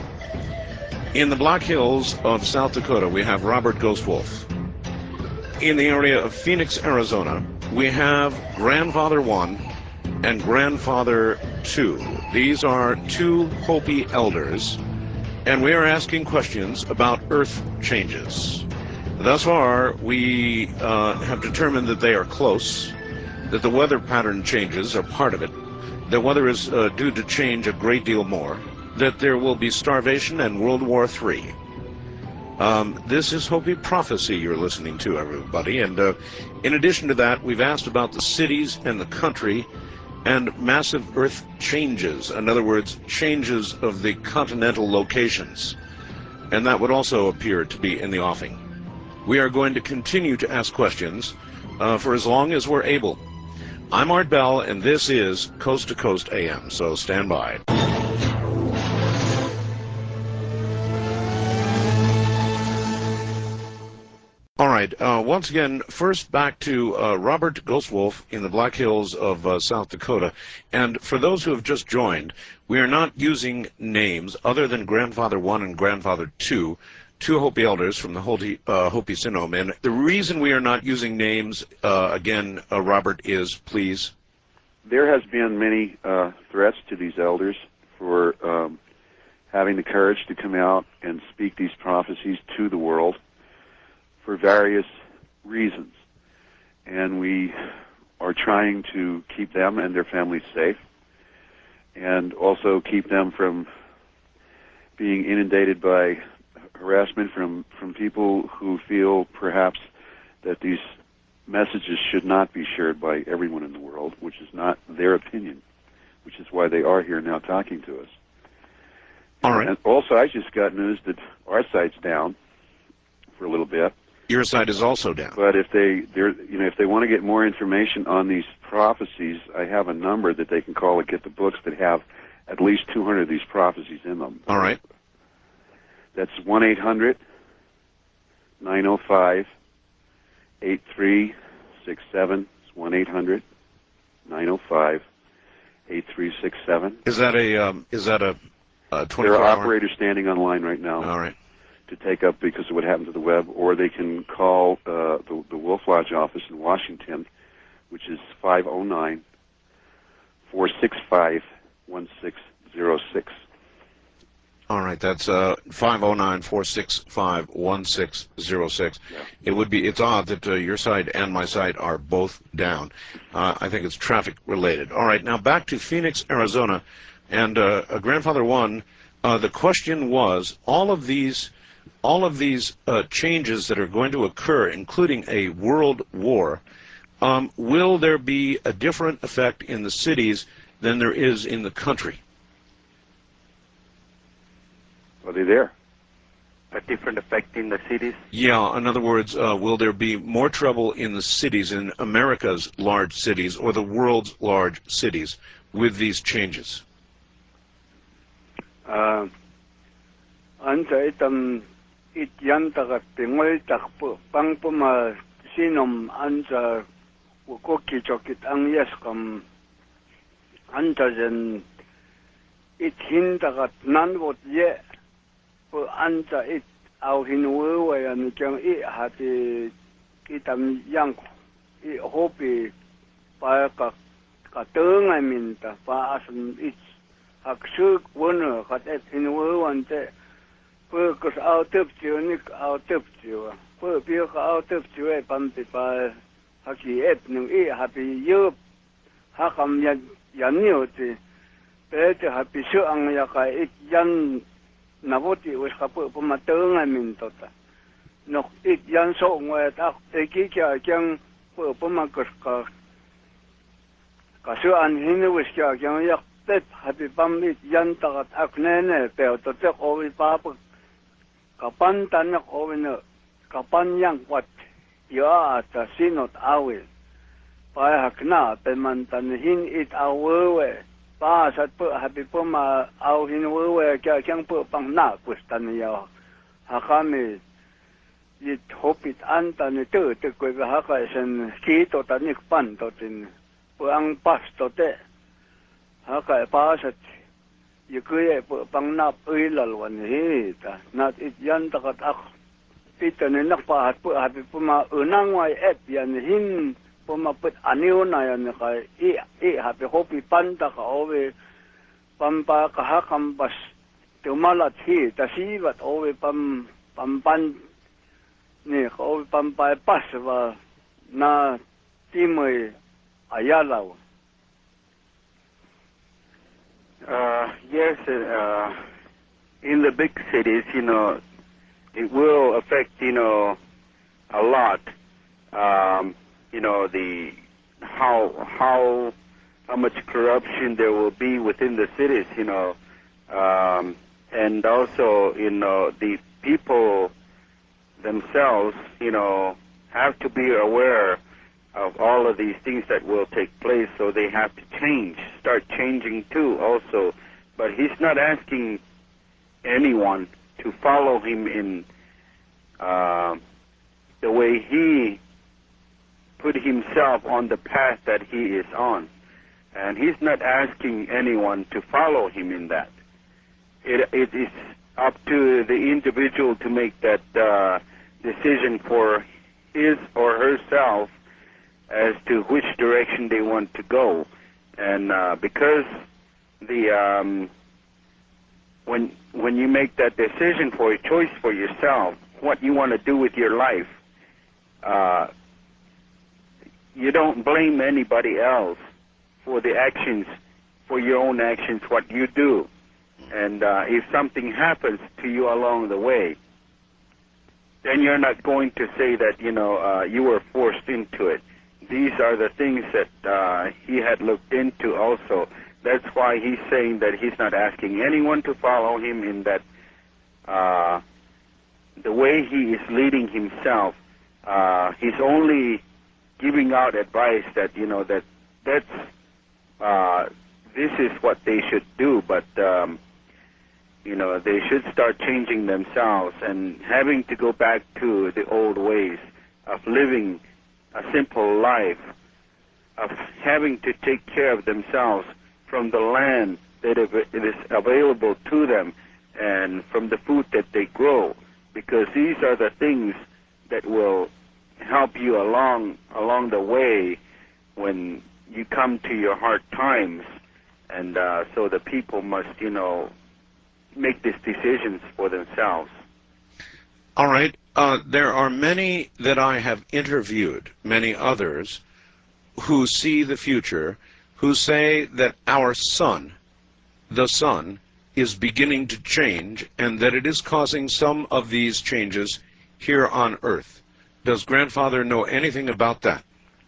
In the Black Hills of South Dakota, we have Robert Ghostwolf. In the area of Phoenix, Arizona, we have Grandfather One and Grandfather Two. These are two Hopi elders, and we are asking questions about Earth changes. Thus far, we uh, have determined that they are close, that the weather pattern changes are part of it, the weather is uh, due to change a great deal more, that there will be starvation and World War Three. Um, this is Hopi prophecy you're listening to, everybody. And uh, in addition to that, we've asked about the cities and the country and massive Earth changes. In other words, changes of the continental locations. And that would also appear to be in the offing. We are going to continue to ask questions uh, for as long as we're able. I'm Art Bell, and this is Coast to Coast A M, so stand by. All right, uh, once again, first back to uh, Robert Ghostwolf in the Black Hills of uh, South Dakota. And for those who have just joined, we are not using names other than Grandfather One and Grandfather Two, two Hopi elders from the Hopi, uh, Hopi Sinnom. And the reason we are not using names, uh, again, uh, Robert, is please. There has been many uh, threats to these elders for um, having the courage to come out and speak these prophecies to the world, for various reasons. And we are trying to keep them and their families safe, and also keep them from being inundated by harassment from, from people who feel perhaps that these messages should not be shared by everyone in the world, which is not their opinion, which is why they are here now talking to us. All right. And also, I just got news that our site's down for a little bit. Your side is also down. But if they, they're, you know, if they want to get more information on these prophecies, I have a number that they can call and get the books that have at least two hundred of these prophecies in them. All right. That's one eight hundred, nine oh five, eight three six seven. It's one eight hundred, nine oh five, eight three six seven. Is that a um, is that a, a twenty-four There are hour? operators standing on line right now. All right. to take up because of what happened to the web, or they can call uh, the, the Wolf Lodge office in Washington, which is five oh nine, four six five, one six zero six. All right, that's uh, five oh nine, four six five, one six zero six. Yeah. It would be, it's odd that uh, your site and my site are both down. Uh, I think it's traffic related. All right, now back to Phoenix, Arizona. And uh, uh, Grandfather One, uh, the question was, all of these, all of these uh, changes that are going to occur, including a world war, um, will there be a different effect in the cities than there is in the country? Are they there? A different effect in the cities? Yeah, in other words, uh, will there be more trouble in the cities, in America's large cities, or the world's large cities, with these changes? Uh, anta itam it yan tagat pingoy takpo pang puma sinom anta ukoki chokit ang yes kam anta jen it hin tagat nan wot ye po anta it au hin wewe yan kyang I hati itam yang I hopi pa ka ka teng I minta pa asan it aksuk wona kat et hin wewe te po kus au tep nik au tep po pio ka au tep e pam te pa haki et nu I hapi yup hakam yan yan nioti pe te hapi su ang ya ka it yan navoti wis ka po pumateng I min tota nok it yan so ngwe ta te ki kya kyang po pumakus ka ka su an hin wis kya kyang yak tet happy pamit yan takat aknene pero to te owi papa kapan tanak owi no kapan yang wat ya ta sinot awi pa hakna pe man tan hin it awe pa sat po happy poma aw hin wewe kya kyang po pang na kustan ya hakami it hopit anta ne te te ko ha ka sen ki to tanik pan to tin po ang pas to te haka pasat yukuye pang nap ilal wan hi ta nat it yan takat ak pita ne nak pa hat pu habi puma unang wai et yan hin puma put aniu na yan ka I I habi hopi panta ka owe pampa ka hakam bas tumalat hi ta sivat owe pam pam pan ne ka owe pampa pas wa na timoy ayalaw. Uh, yes, uh, in the big cities, you know, it will affect, you know, a lot. Um, you know, the how how how much corruption there will be within the cities, you know, um, and also, you know, the people themselves, you know, have to be aware of all of these things that will take place, so they have to change, start changing too also. But he's not asking anyone to follow him in uh, the way he put himself on the path that he is on. And he's not asking anyone to follow him in that. It, it is up to the individual to make that uh, decision for his or herself as to which direction they want to go. And uh, because the um, when when you make that decision for a choice for yourself, what you want to do with your life, uh, you don't blame anybody else for the actions, for your own actions, what you do. And uh, if something happens to you along the way, then you're not going to say that, you know, uh, you were forced into it. These are the things that uh, he had looked into also. That's why he's saying that he's not asking anyone to follow him in that uh, the way he is leading himself. Uh, he's only giving out advice that, you know, that that's uh, this is what they should do, but um, you know, they should start changing themselves and having to go back to the old ways of living a simple life, of having to take care of themselves from the land that it is available to them and from the food that they grow. because these are the things that will help you along along the way when you come to your hard times. And uh, so the people must, you know, make these decisions for themselves. All right. Uh, there are many that I have interviewed, many others, who see the future, who say that our sun, the sun, is beginning to change, and that it is causing some of these changes here on Earth. Does Grandfather know anything about that?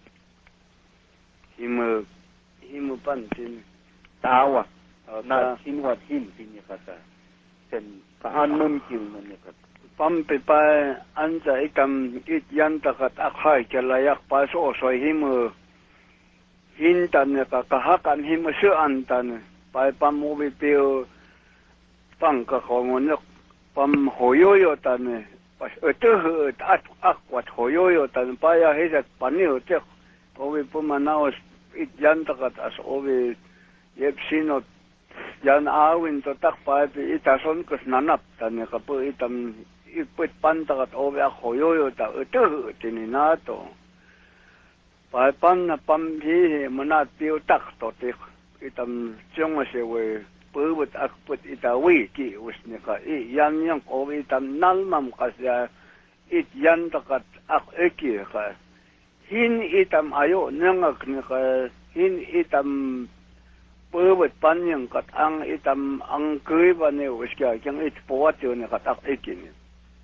Himu, himu pantin. Tawa, na hinwat hin pinyakata, sen paanun kilmanikat. Pampipa anja ikam it yantakat akhay kalayak paso so himu hintan ka kahakan himu suantan pa pamubi pio pangka kongonok pam hoyoyo tan pas etuh at akwat hoyoyo tan pa ya hesat paniu tek obi pumanaos it yantakat as obi yepsinot yan awin to tak pa itason kus nanap tan ka po itam iput pantakat obi a hoyoyo ta etuh tininato pa pan na pamhi manat pio tak to tik itam chong se we put akput itawi ki usnika i yan yang obi itam nalmam kasya it yan takat ak eki ka hin itam ayo nangak ni ka hin itam put pan yang kat ang itam ang kui ba ne uska yang it pot yo ne kat ak eki ni.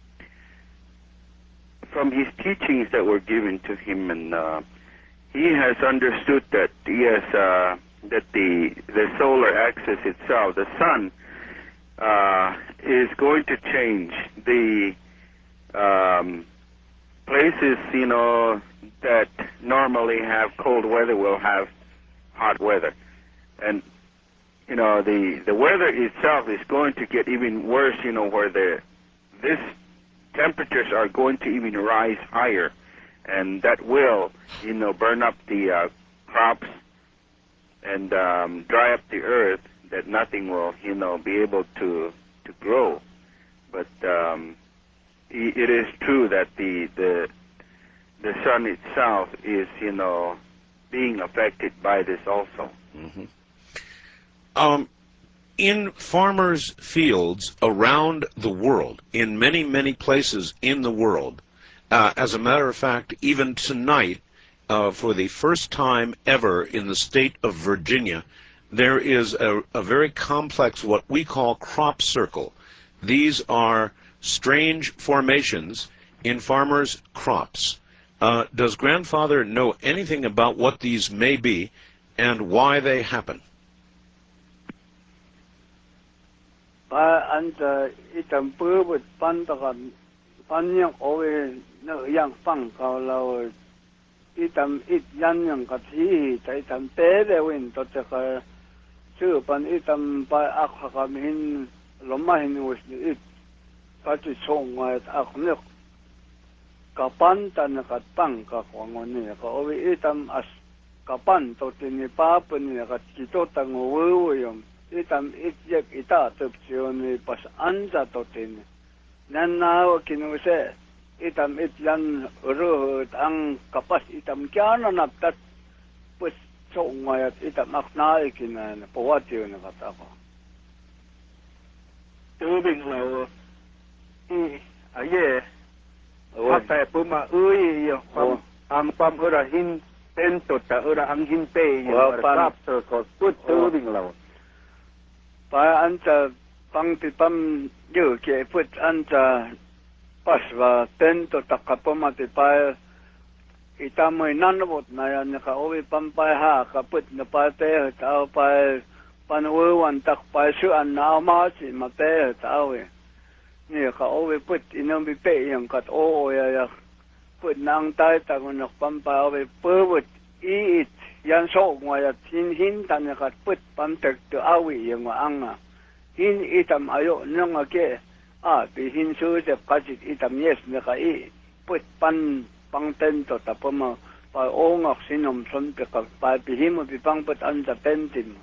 From his teachings that were given to him, and uh, he has understood that yes, uh, that the the solar axis itself, the sun, uh, is going to change. The um, places, you know, that normally have cold weather will have hot weather, and you know the the weather itself is going to get even worse. You know, where the this temperatures are going to even rise higher, and that will, you know, burn up the uh, crops and um, dry up the earth, that nothing will, you know, be able to to grow. But um, it is true that the the the sun itself is, you know, being affected by this also. Mm-hmm. Um. In farmers' fields around the world, in many, many places in the world, uh, as a matter of fact, even tonight, uh, for the first time ever in the state of Virginia, there is a, a very complex, what we call crop circle. These are strange formations in farmers' crops. Uh, does Grandfather know anything about what these may be and why they happen? Pa anta itam pubut pantakan panyang owe no yang pang kalau itam it yan yang kathi ta itam tede win to ka chu pan itam pa akhamin lomahin was it pati song at akhnok kapan tan ka pang ka kwangoni ka owe itam as kapan to tini pa pen ka kito tang wo yung itam itjek ita tupsioni pas anja totin nan naw kinuse itam ityan ruhut ang kapas itam kyana naptat pues songayat itam aknai kinan powatyo na katako Tubing law i aye apa puma ui yo ang pam ura hin tento ta ura ang hin pe yo crop circle put tubing law pa anta pang tipam yo ke put anta paswa tento takapomati pa itamoy nanobot na yan ka owi pampay ha kaput na pa te tao pa panuwan tak pa su an na ma si mate tao e ni ka owi put inom bi pe yang kat o ya ya put nang tai ta ngon pampay owi put i yan so ngaya tin hin tan ka put pam tek to awi yang anga hin itam ayo nang ke a bi hin su je kajit itam yes ne ka i put pan pang ten to ta pama pa ongak sinom son pe ka pa bi him bi pang put an ta pentin.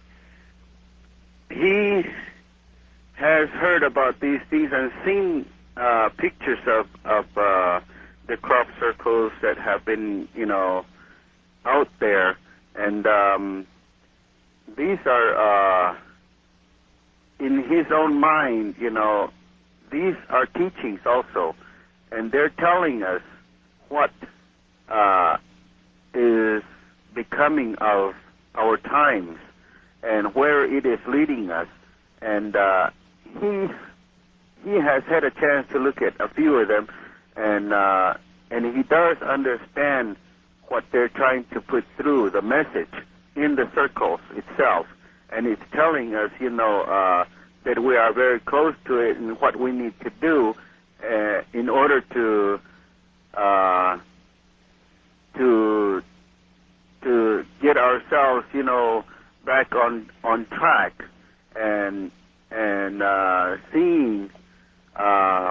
He has heard about these things and seen uh, pictures of of uh, the crop circles that have been, you know, out there, and um, these are uh, in his own mind, you know, these are teachings also, and they're telling us what uh, is becoming of our times and where it is leading us. And uh, he he has had a chance to look at a few of them, and uh, and he does understand what they're trying to put through, the message in the circles itself, and it's telling us, you know, uh, that we are very close to it and what we need to do uh, in order to uh, to to get ourselves, you know, back on on track, and and uh, seeing uh,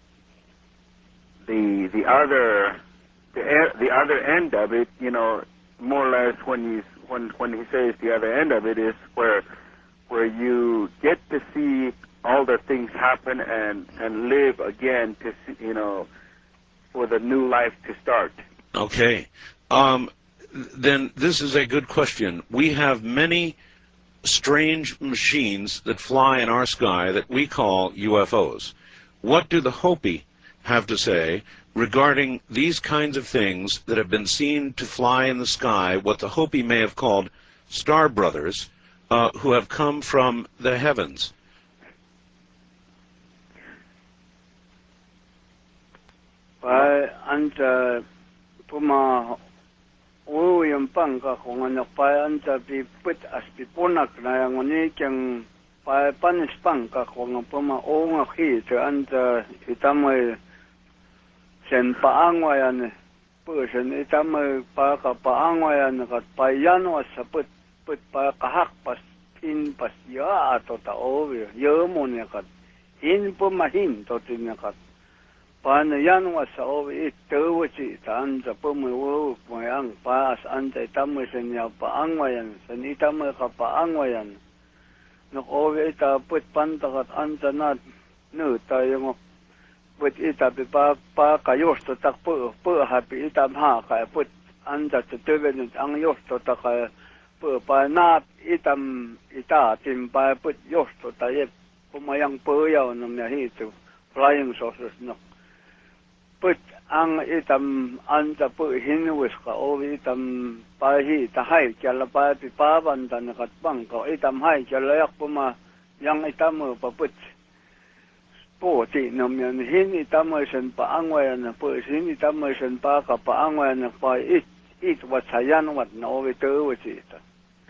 the the other the the other end of it, you know, more or less when he's when when he says the other end of it is where where you get to see all the things happen and and live again to see, you know, for the new life to start. Okay. Um, then this is a good question. We have many strange machines that fly in our sky that we call U F Os. What do the Hopi have to say regarding these kinds of things that have been seen to fly in the sky, what the Hopi may have called star brothers, uh, who have come from the heavens? Pai anta puma o yang pangka kongan pai anta pi put as pi ponak na yang ni kyang pai panis pangka kongan puma o nga khi te anta itamai sen paangwayan person itamai pa ka paangwayan ka payan was put put pa kahak pas in pas ya to ta o ye mo ne ka in puma hin to tin ka Pan yan was over it to it and the Pumu Moyang pass and the Tamus and Ya Paangwayan, and Itamaka Paangwayan. No over it put Pantakat under not no Tayong put it up the Park I used to tak poor happy itam haka I put under the turbulent ang used to tak poor by not itam ita tim by put used to Tayep Pumayang Poya on the heat to flying saucers no. Put ang itam anta po hinuwis ka o itam pahi tahay kala pa pi pabanda na katbang ko itam hay kala yak puma yang itam mo paput po ti nam yan hin itam mo sen paangwayan na po hin itam mo sen pa ka paangwayan na pa it it wat sayan wat na o ito wat ita.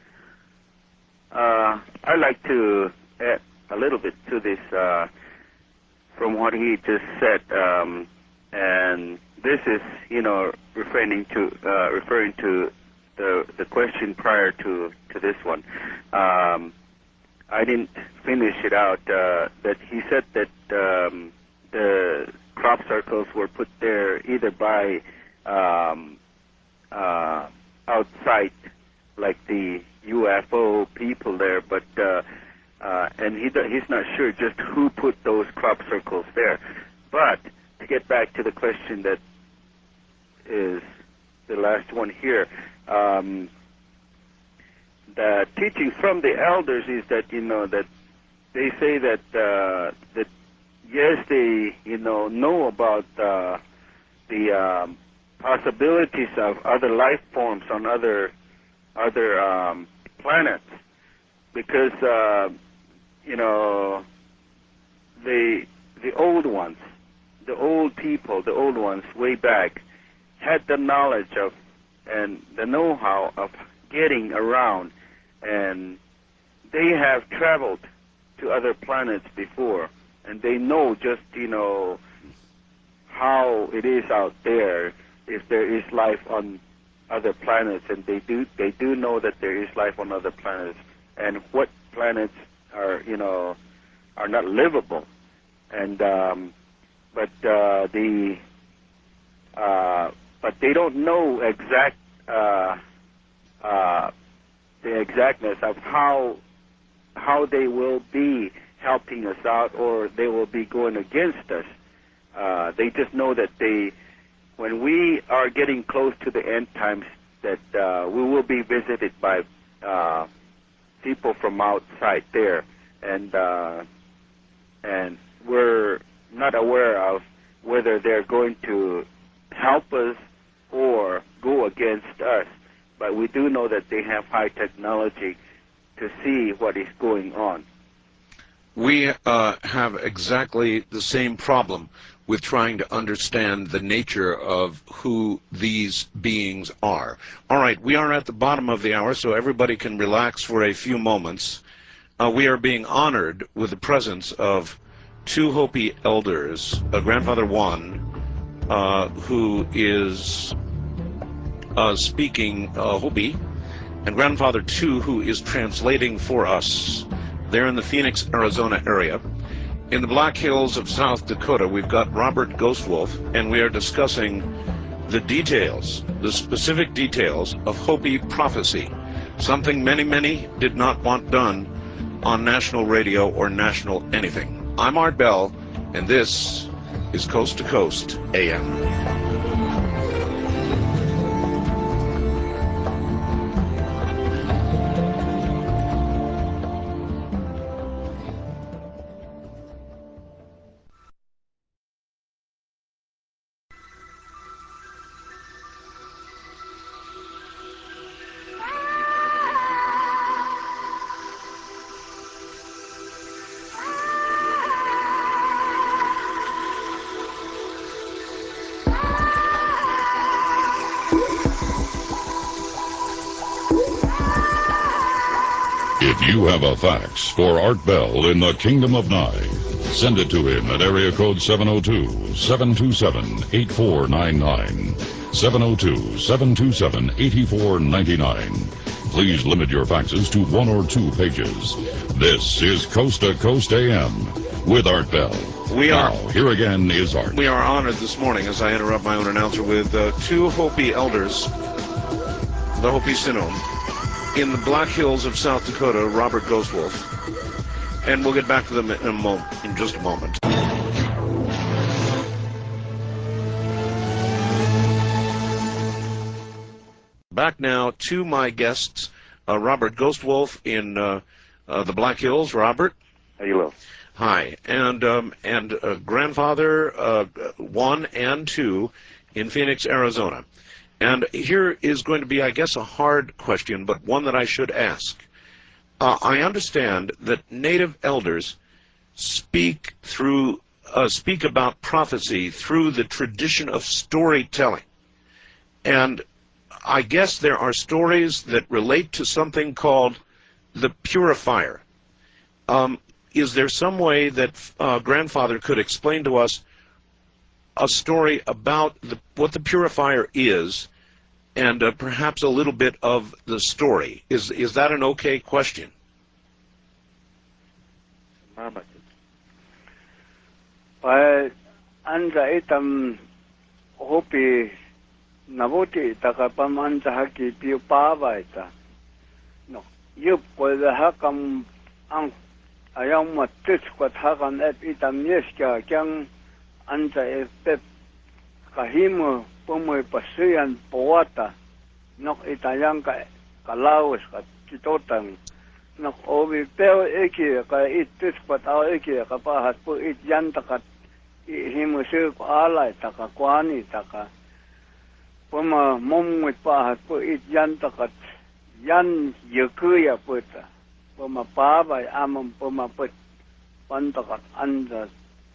Uh, I'd like to add a little bit to this uh, from what he just said. Um, And this is, you know, referring to uh, referring to the the question prior to to this one. Um, I didn't finish it out. Uh, that he said that um, the crop circles were put there either by um, uh, outside, like the U F O people there, but uh, uh, and he he's not sure just who put those crop circles there, but. To get back to the question that is the last one here, um, the teaching from the elders is that, you know, that they say that uh, that yes, they, you know, know about uh, the um, possibilities of other life forms on other other um, planets, because uh, you know the the old ones. The old people, the old ones way back, had the knowledge of and the know-how of getting around, and they have traveled to other planets before, and they know just, you know, how it is out there, if there is life on other planets, and they do they do know that there is life on other planets, and what planets are, you know, are not livable, and um, But uh, the uh, but they don't know exact uh, uh, the exactness of how how they will be helping us out, or they will be going against us. Uh, they just know that they, when we are getting close to the end times, that uh, we will be visited by uh, people from outside there, and uh, and we're not aware of whether they're going to help us or go against us. But we do know that they have high technology to see what is going on. We uh, have exactly the same problem with trying to understand the nature of who these beings are. All right, we are at the bottom of the hour, so everybody can relax for a few moments. Uh, we are being honored with the presence of two Hopi elders, uh, Grandfather One, uh, who is uh, speaking uh, Hopi, and Grandfather Two, who is translating for us. They're in the Phoenix, Arizona area. In the Black Hills of South Dakota, we've got Robert Ghostwolf, and we are discussing the details, the specific details of Hopi prophecy, something many, many did not want done on national radio or national anything. I'm Art Bell, and this is Coast to Coast A M. If you have a fax for Art Bell in the Kingdom of Nye, send it to him at area code seven oh two, seven two seven, eight four nine nine, seven oh two, seven two seven, eight four nine nine. Please limit your faxes to one or two pages. This is Coast to Coast A M with Art Bell. We are. Now, here again is Art. We are honored this morning, as I interrupt my own announcer, with uh, two Hopi elders, the Hopi Sinum, in the Black Hills of South Dakota, Robert Ghostwolf, and we'll get back to them in a moment, in just a moment. Back now to my guests, uh, Robert Ghostwolf in uh, uh, the Black Hills. Robert. Hello. Hi, and um, and uh, Grandfather uh, One and Two in Phoenix, Arizona. And here is going to be, I guess, a hard question, but one that I should ask. Uh, I understand that Native elders speak through, uh, speak about prophecy through the tradition of storytelling. And I guess there are stories that relate to something called the purifier. Um, is there some way that uh, Grandfather could explain to us a story about the, what the purifier is, and uh, perhaps a little bit of the story? Is is that an okay question? Pa anja itam Hopi nabuti taka pamanja haki piu pava ita. No, yup ko the hakam ang ayam matis ko hakan et itam yeska kyang anja e pep kahimu pomoy pasian poata nok itayang ka kalawes ka kitotang nok obi peo eki ka itis patao eki ka pahat po it yan takat himu sir ko alay taka kwani taka poma momwit pahat po it yan takat yan yukuya puta poma pabay amam poma put pantakat anda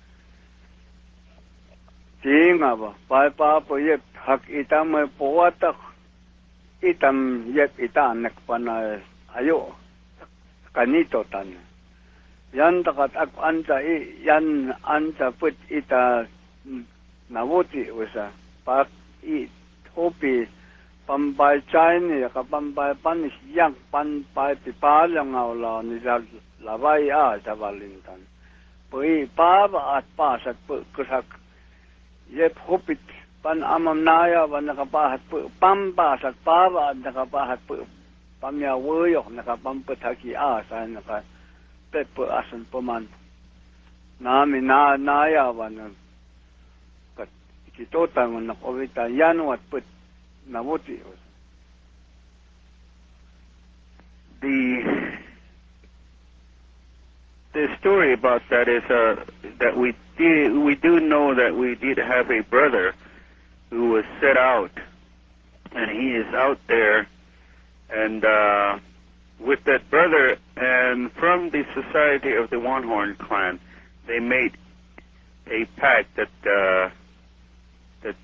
tinga ba pai pa po yep hak itam po watak itam yep itan nakpana ayo kanito tan yan takat ak anta i yan anta put ita nawoti usa pa i Hopi pambay China ka pambay panis yang panpay pipalang awla ni laway a sa Valintan po i paba at pasat po kusak yep Hopit pan amam naya wan nakapahat po pampasat paba at nakapahat po pamya woyok nakapampataki asa naka pepo asan po man nami na naya wan Kitotang na kovita yanuat put navuti. The the story about that is uh, that we did we do know that we did have a brother who was set out, and he is out there, and uh, with that brother, and from the Society of the One Horn Clan, they made a pact that uh, that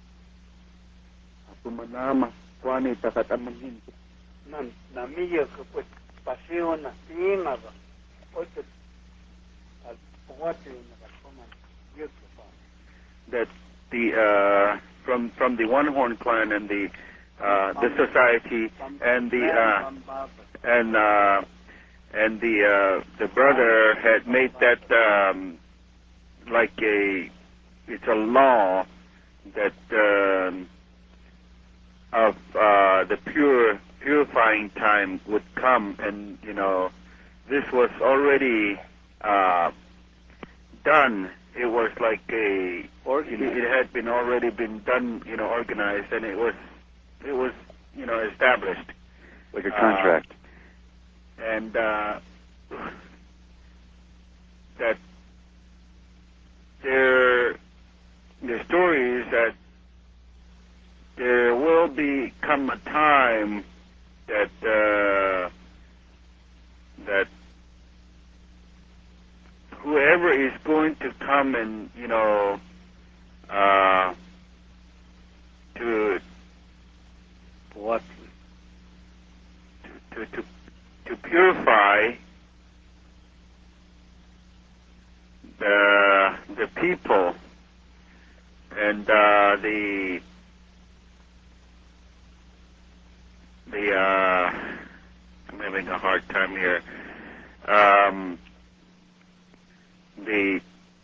Nan namiya kaput pasyon na tina ba. Otot al puwati na kapaman yut pa. that the uh, from from the One Horn Clan and the uh, the society and the uh, and uh, and the uh, the brother had made that um, like a it's a law that um, of uh, the pure purifying time would come, and you know this was already uh, done. It was like a Organized. it had been already been done, you know, organized, and it was it was you know established. Like a contract. Uh, and uh, that there, the story is that there will become a time that uh, that whoever is going to come and you know uh, to What? to to to purify the the people and uh, the the uh, I'm having a hard time here. Um, the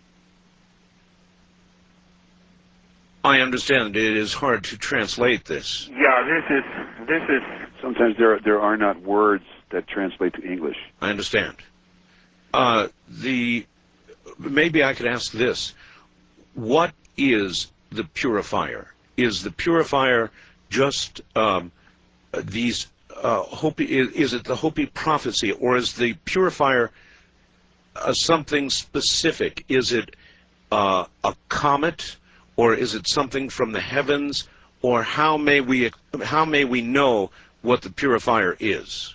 I understand it is hard to translate this. yeah, this is this is Sometimes there there are not words that translate to English. I understand. Uh, the maybe I could ask this: what is the purifier? Is the purifier just um, these uh, Hopi? Is, is it the Hopi prophecy, or is the purifier uh, something specific? Is it uh, a comet, or is it something from the heavens, or how may we how may we know what the purifier is?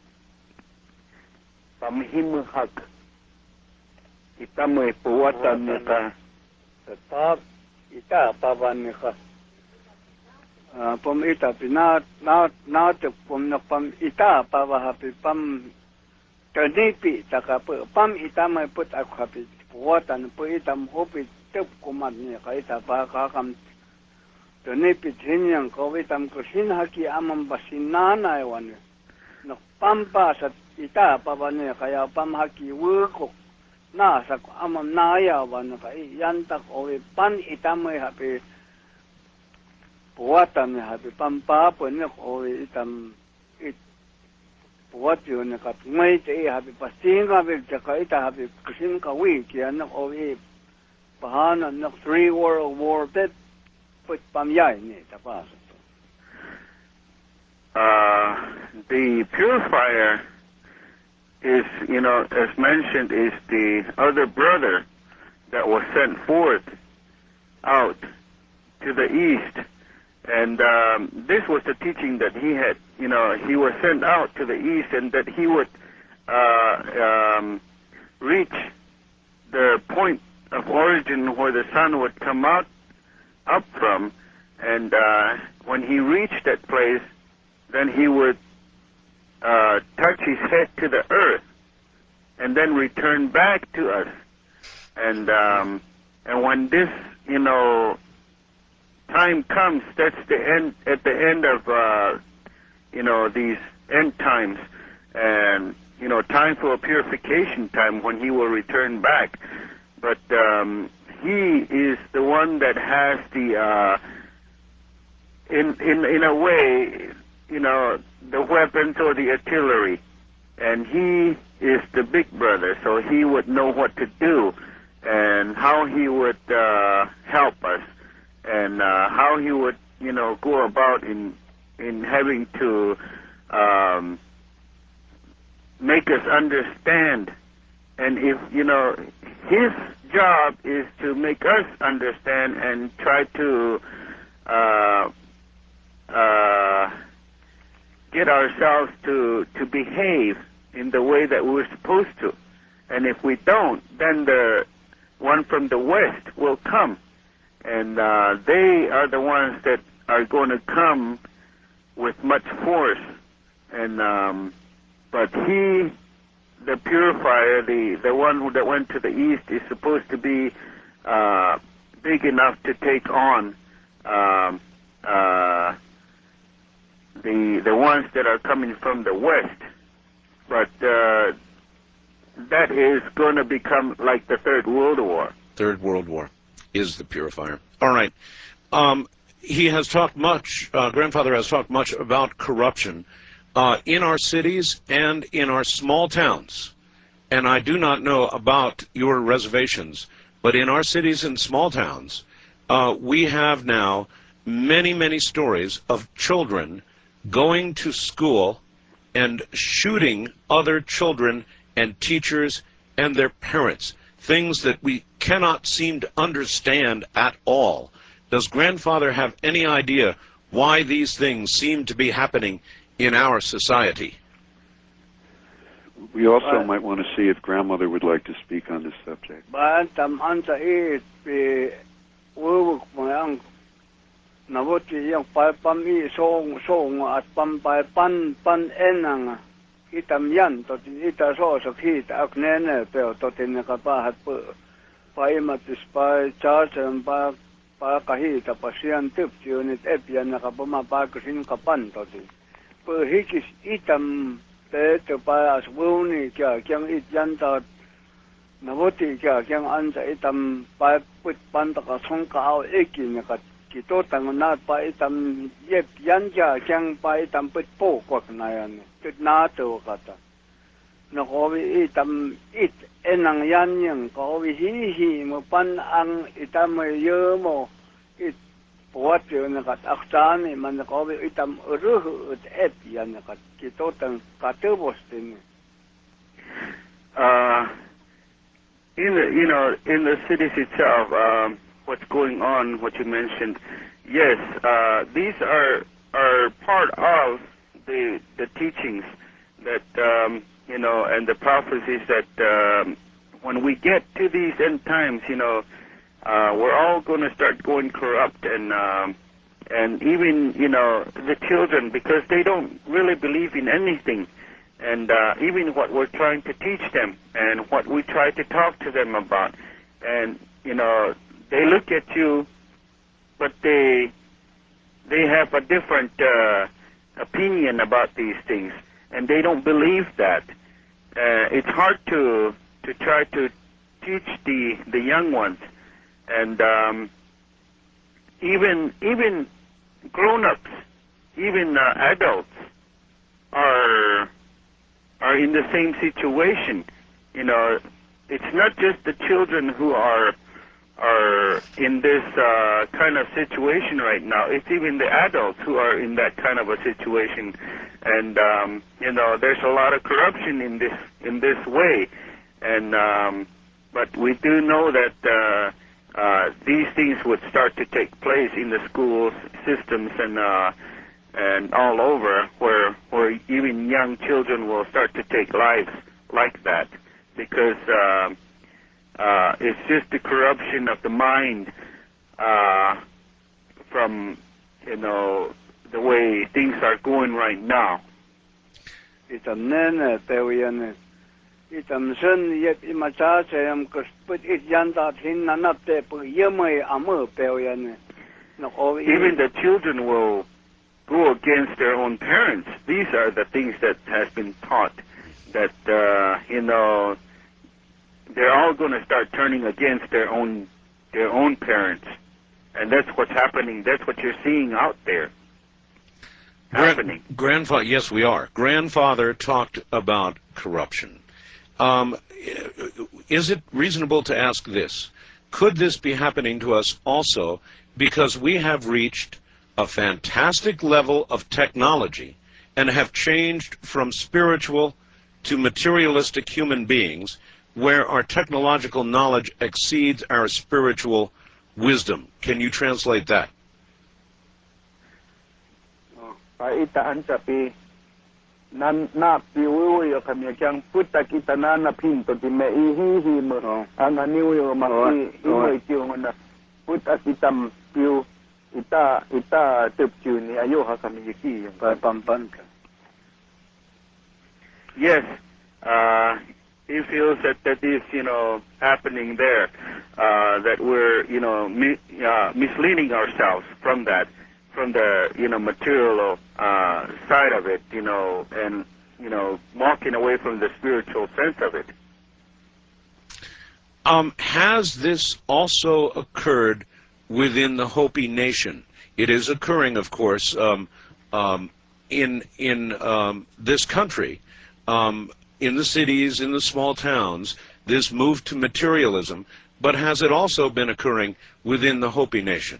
pamhimhak itame puwatan naka Tetap ita paban ni ka. Pom ita pina na na te pom na pam ita pava hapi pam ternipi taka pam ita mai put aku hapi puwatan pu ita hopi tep kumat ni ka ita pa ka kam ternipi jinyang ko itam ko sin haki amam basinana ewan no pampa sa ita pava ni kaya pam haki wuko na sa amam naya wan ka yan tak owe pan itamay hapi puwatan ni hapi pampa po ni owe itam it puwat yun ka tumay te hapi pasinga bil ka ita hapi kusin ka wi kaya na owe pahana na three world war bet put pamyay ni tapas. uh, the purifier is, you know, as mentioned, is the other brother that was sent forth out to the east. And um, this was the teaching that he had, you know, he was sent out to the east, and that he would uh, um, reach the point of origin where the sun would come out up from. And uh, when he reached that place, then he would Uh, touch his head to the earth, and then return back to us. And um, and when this, you know, time comes, that's the end. At the end of, uh, you know, these end times, and you know, time for a purification time when he will return back. But um, he is the one that has the, uh, in in in a way, you know, the weapons or the artillery, and he is the big brother, so he would know what to do and how he would uh, help us. and uh, how he would, you know, go about in in having to um, make us understand. And if, you know, his job is to make us understand and try to uh, uh, get ourselves to, to behave in the way that we're supposed to. And if we don't, then the one from the West will come. And uh, they are the ones that are going to come with much force. And um, but he, the purifier, the, the one who, that went to the East, is supposed to be uh, big enough to take on um, uh, the the ones that are coming from the West. But uh, that is going to become like the Third World War. Third World War is the purifier. All right. Um, he has talked much, uh, Grandfather has talked much about corruption uh, in our cities and in our small towns. And I do not know about your reservations, but in our cities and small towns, uh, we have now many, many stories of children going to school and shooting other children and teachers and their parents, things that we cannot seem to understand at all. Does Grandfather have any idea why these things seem to be happening in our society? We also might want to see if Grandmother would like to speak on this subject. Bantam anta e pe wo mo Navoti yang pai pam i song song at pam pai pan pan enang itam yan to ita so so hit aknene pe to tin ka pa hat pe pai matis pai charge and pa pa kahi ta pasian tip unit epian ka pa ma pa kusin ka pan to ti pe hikis itam te te pa as wuni kya kyang it yan ta Navoti kya kyang anja itam pai put pan ta ka song ka au ekin ka Kito tang na pa itam yep yan ja kyang pa itam put po kwak na yan kit na to kata na ko itam it enang yan yang ko hi hi mo pan ang itam ye mo it puat yo na kat aksan man ko itam ruh ut et yan kat kito tang katubos din uh in the, you know, in the cities itself, um what's going on, what you mentioned, yes, uh, these are are part of the the teachings that um, you know, and the prophecies that um, when we get to these end times, you know, uh, we're all going to start going corrupt, and um, and even, you know, the children, because they don't really believe in anything, and uh, even what we're trying to teach them and what we try to talk to them about, and you know. They look at you, but they they have a different uh, opinion about these things, and they don't believe that. Uh, it's hard to to try to teach the the young ones, and um, even even grown-ups, even uh, adults are are in the same situation. You know, it's not just the children who are. are in this uh, kind of situation right now. It's even the adults who are in that kind of a situation, and um, you know, there's a lot of corruption in this in this way, and um, but we do know that uh, uh, these things would start to take place in the school systems and uh, and all over, where where even young children will start to take lives like that, because. Uh, Uh, it's just the corruption of the mind uh, from, you know, the way things are going right now. Itam nene pewiane, itam sen yet imacha sayam kusput it yanda tin nanap te pu yemay amu pewiane. Even the children will go against their own parents. These are the things that has been taught, that uh, you know. They're all going to start turning against their own their own parents, and that's what's happening. That's what you're seeing out there happening. Grand, grandfather, yes, we are. Grandfather talked about corruption. Um, is it reasonable to ask this? could this be happening to us also because we have reached a fantastic level of technology and have changed from spiritual to materialistic human beings, where our technological knowledge exceeds our spiritual wisdom? Can you translate that? Paitaan sapi nan na piu yo kami kyang puta kita na na pinto di me hi hi mo ana niu yo ma i i kiu na puta kita piu ita ita tep kiu ni ayo ha kami ki pa pam pam. Yes, uh, he feels that that is, you know, happening there, uh, that we're, you know, mi uh, misleading ourselves from that, from the, you know, material uh, side of it, you know, and, you know, walking away from the spiritual sense of it. Um, has this also occurred within the Hopi Nation? It is occurring, of course, um, um, in, in um, this country. Um, in the cities, in the small towns, this move to materialism, but has it also been occurring within the Hopi Nation?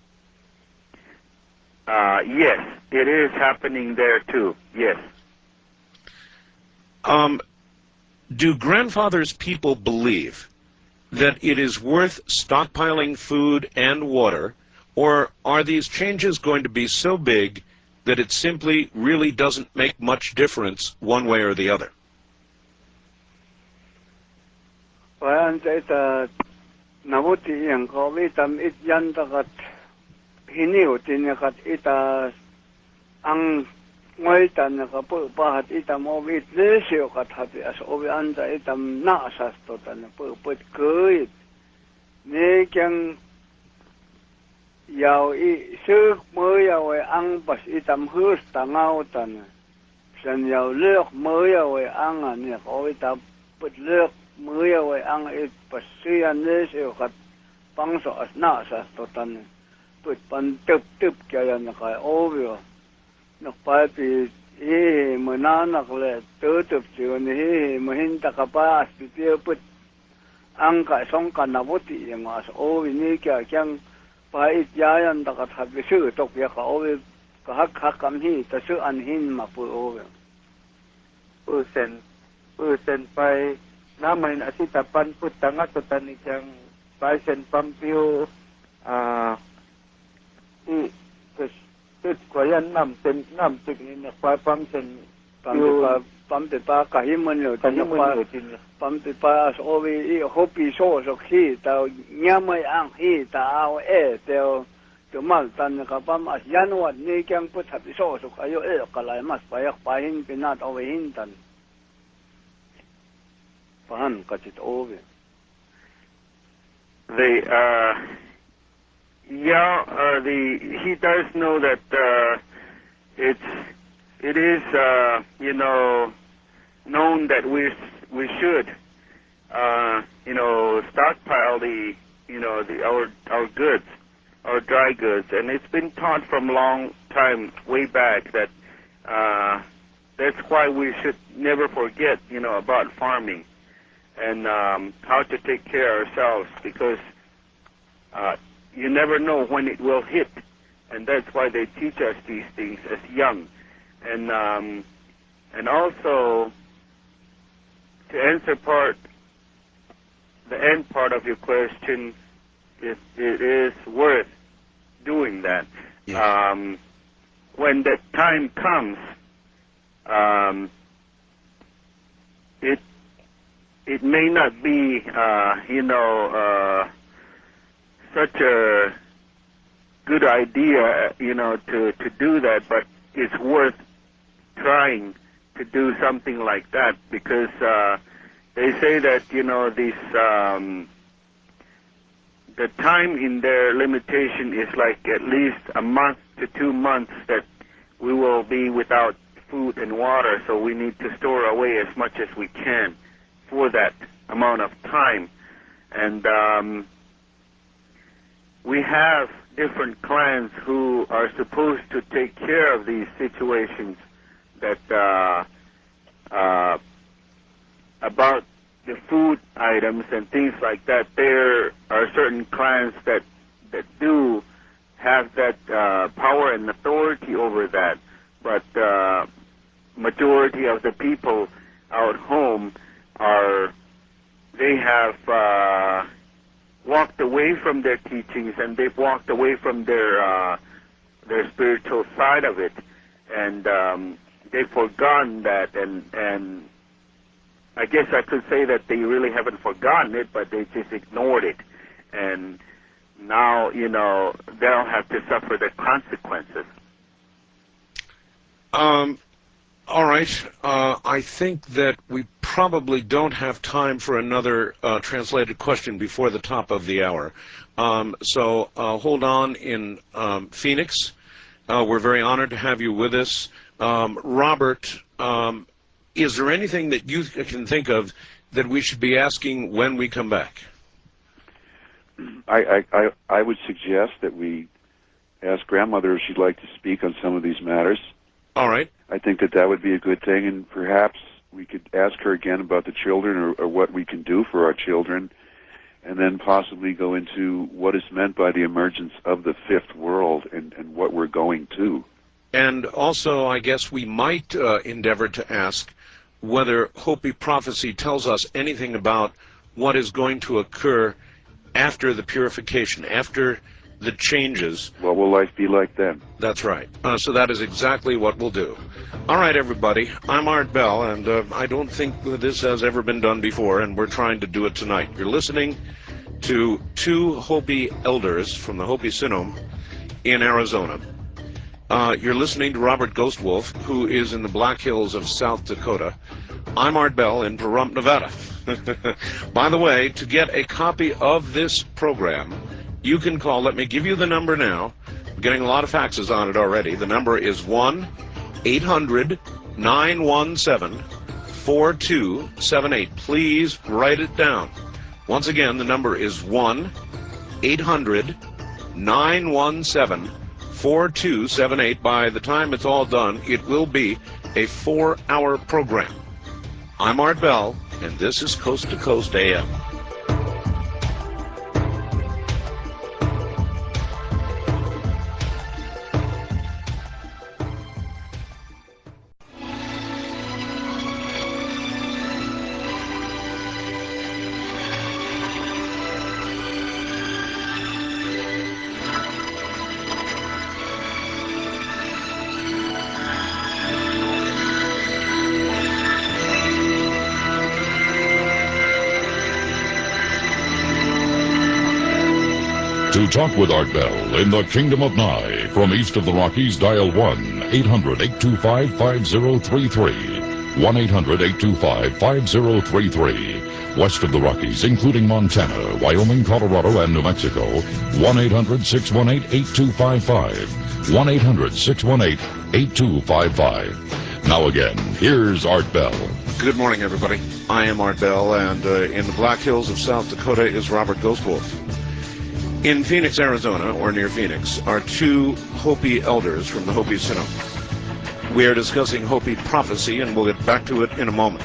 Uh, yes, it is happening there too, yes. Um, do grandfather's people believe that it is worth stockpiling food and water, or are these changes going to be so big that it simply really doesn't make much difference one way or the other? Well, ita nabuti yang ko itam it yan takat hiniu tinakat ita ang ngoy tan nakapu pahat ita mo wit lesio kat hapi as obi anta itam naasas to tan pu put kuit ne kyang yao i suk mới yao ang pas itam hus tangao tan san yao lek mới yao ang ani ko itam put lek mới yao ang it pas sian lesio kat pangso as naasas to tan put pan tup tup kaya nakai obio nakpai pi e manana kle tu tup chiu ni he mahinta kapas pi put ang ka song ka nabuti yang as obi ni kya kyang pait yayan takat habi su tok ya ka obi ka hak hak kam hi ta su an hin ma pu obi Usen usen pai naman asita pan put tanga to tani kyang pai sen pampiu ah i kes ket kwayan nam sen nam tik ni na pai pam sen pam pa pam te pa ka hi man lo ta pa pam te pa as obi i hopi so so hi ta nyamai ang hi ta ao e te to mal tan ka pam as yanwat ni kyang put hapi so so ayo e kalai mas pa yak pa hin pinat obi hin tan pahan ka chit obi the uh yeah uh, the he does know that uh it's it is uh you know known that we we should uh you know stockpile the you know the our our goods, our dry goods, and it's been taught from long time way back that uh that's why we should never forget you know about farming and um, how to take care of ourselves, because uh, you never know when it will hit, and that's why they teach us these things as young. And um, and also, to answer part, the end part of your question, it, it is worth doing that. Yes. Um, when that time comes, um, it It may not be, uh, you know, uh, such a good idea, you know, to, to do that, but it's worth trying to do something like that, because uh, they say that, you know, this, um, the time in their limitation is like at least a month to two months that we will be without food and water, so we need to store away as much as we can for that amount of time. And um, we have different clans who are supposed to take care of these situations that uh, uh, about the food items and things like that, there are certain clans that that do have that uh, power and authority over that. But uh, majority of the people out home are, they have uh, walked away from their teachings, and they've walked away from their uh, their spiritual side of it, and um, they've forgotten that, and and I guess I could say that they really haven't forgotten it, but they just ignored it, and now, you know, they'll have to suffer the consequences. Um, all right. Uh, I think that we probably don't have time for another uh, translated question before the top of the hour. Um, so uh, hold on in um, Phoenix. Uh, we're very honored to have you with us. Um, Robert, um, is there anything that you can think of that we should be asking when we come back? I, I, I, I would suggest that we ask grandmother if she'd like to speak on some of these matters. All right. I think that that would be a good thing, and perhaps we could ask her again about the children, or, or what we can do for our children, and then possibly go into what is meant by the emergence of the fifth world, and, and what we're going to. And also, I guess we might uh, endeavor to ask whether Hopi prophecy tells us anything about what is going to occur after the purification, after the changes. What will life be like then? That's right. Uh, so that is exactly what we'll do. All right, everybody. I'm Art Bell, and uh, I don't think this has ever been done before, and we're trying to do it tonight. You're listening to two Hopi elders from the Hopi Sinum in Arizona. Uh, you're listening to Robert Ghostwolf, who is in the Black Hills of South Dakota. I'm Art Bell in Pahrump, Nevada. By the way, to get a copy of this program, you can call. Let me give you the number now. I'm getting a lot of faxes on it already. The number is one eight hundred nine one seven four two seven eight. Please write it down. Once again, the number is one eight hundred nine one seven four two seven eight. By the time it's all done, it will be a four-hour program. I'm Art Bell, and this is Coast to Coast A M. To talk with Art Bell in the Kingdom of Nye, from east of the Rockies, dial one eight hundred eight two five five zero three three. one eight hundred eight two five five zero three three. West of the Rockies, including Montana, Wyoming, Colorado, and New Mexico, one eight hundred six one eight eight two five five. one eight hundred six one eight eight two five five. Now again, here's Art Bell. Good morning, everybody. I am Art Bell, and uh, in the Black Hills of South Dakota is Robert Ghostwolf. In Phoenix, Arizona, or near Phoenix, are two Hopi elders from the Hopi Sinum. We are discussing Hopi prophecy, and we'll get back to it in a moment.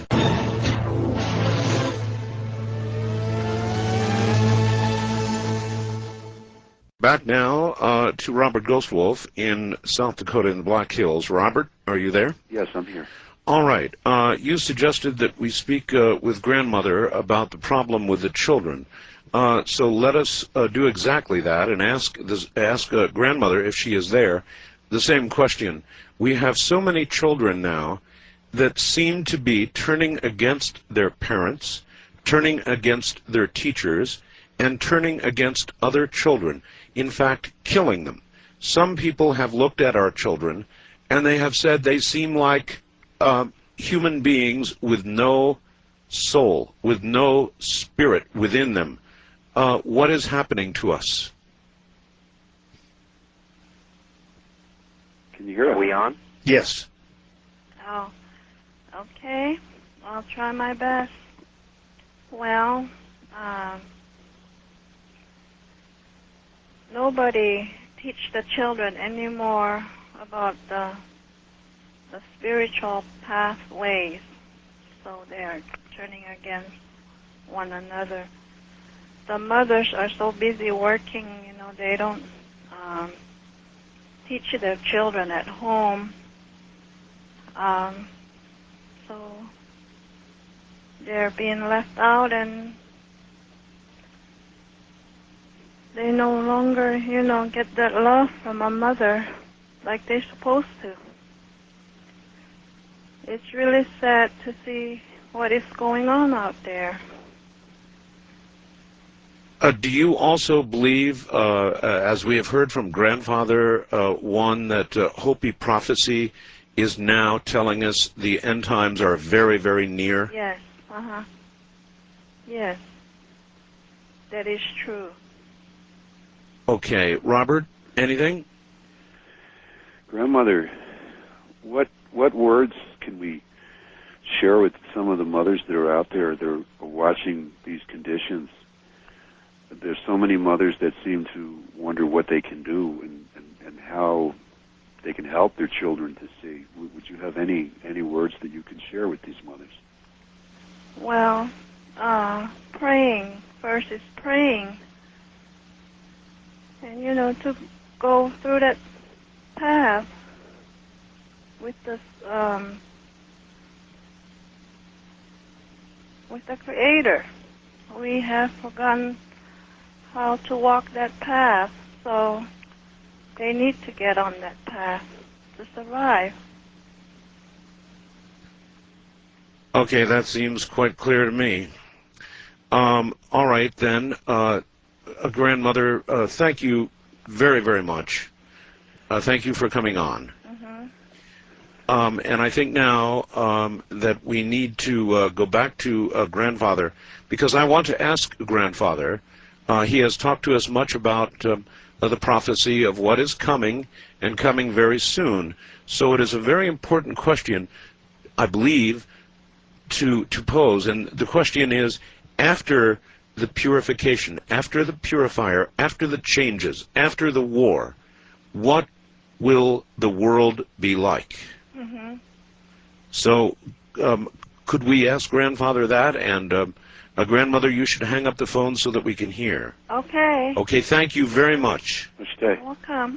Back now uh, to Robert Ghostwolf in South Dakota in the Black Hills. Robert, are you there? Yes, I'm here. All right. Uh, you suggested that we speak uh, with grandmother about the problem with the children. Uh, so let us uh, do exactly that and ask this, ask uh, grandmother, if she is there, the same question. We have so many children now that seem to be turning against their parents, turning against their teachers, and turning against other children, in fact, killing them. Some people have looked at our children, and they have said they seem like uh, human beings with no soul, with no spirit within them. Uh, what is happening to us? Can you hear us? Are we on? Yes. Oh, okay. I'll try my best. Well, um, nobody teach the children anymore about the the spiritual pathways, so they are turning against one another. The mothers are so busy working, you know, they don't um, teach their children at home. Um, so they're being left out, and they no longer, you know, get that love from a mother like they're supposed to. It's really sad to see what is going on out there. Uh, do you also believe, uh, uh, as we have heard from Grandfather uh, One, that uh, Hopi prophecy is now telling us the end times are very, very near? Yes, uh-huh. Yes, that is true. Okay, Robert, anything? Grandmother, what what words can we share with some of the mothers that are out there that are watching these conditions? There's so many mothers that seem to wonder what they can do and, and, and how they can help their children to see. Would, would you have any, any words that you can share with these mothers? Well, uh, praying. First is praying. And, you know, to go through that path with the, um, with the Creator. We have forgotten how to walk that path, so they need to get on that path to survive. Okay, that seems quite clear to me. Um, all right, then, uh, uh, Grandmother, uh, thank you very, very much. Uh, thank you for coming on. Mm-hmm. Um, and I think now um, that we need to uh, go back to uh, Grandfather, because I want to ask Grandfather. Uh, he has talked to us much about um, uh, the prophecy of what is coming and coming very soon. So it is a very important question, I believe, to, to pose. And the question is, after the purification, after the purifier, after the changes, after the war, what will the world be like? Mm-hmm. So um, could we ask Grandfather that? And um, uh, Grandmother, you should hang up the phone so that we can hear. Okay. Okay, thank you very much. Stay. Welcome.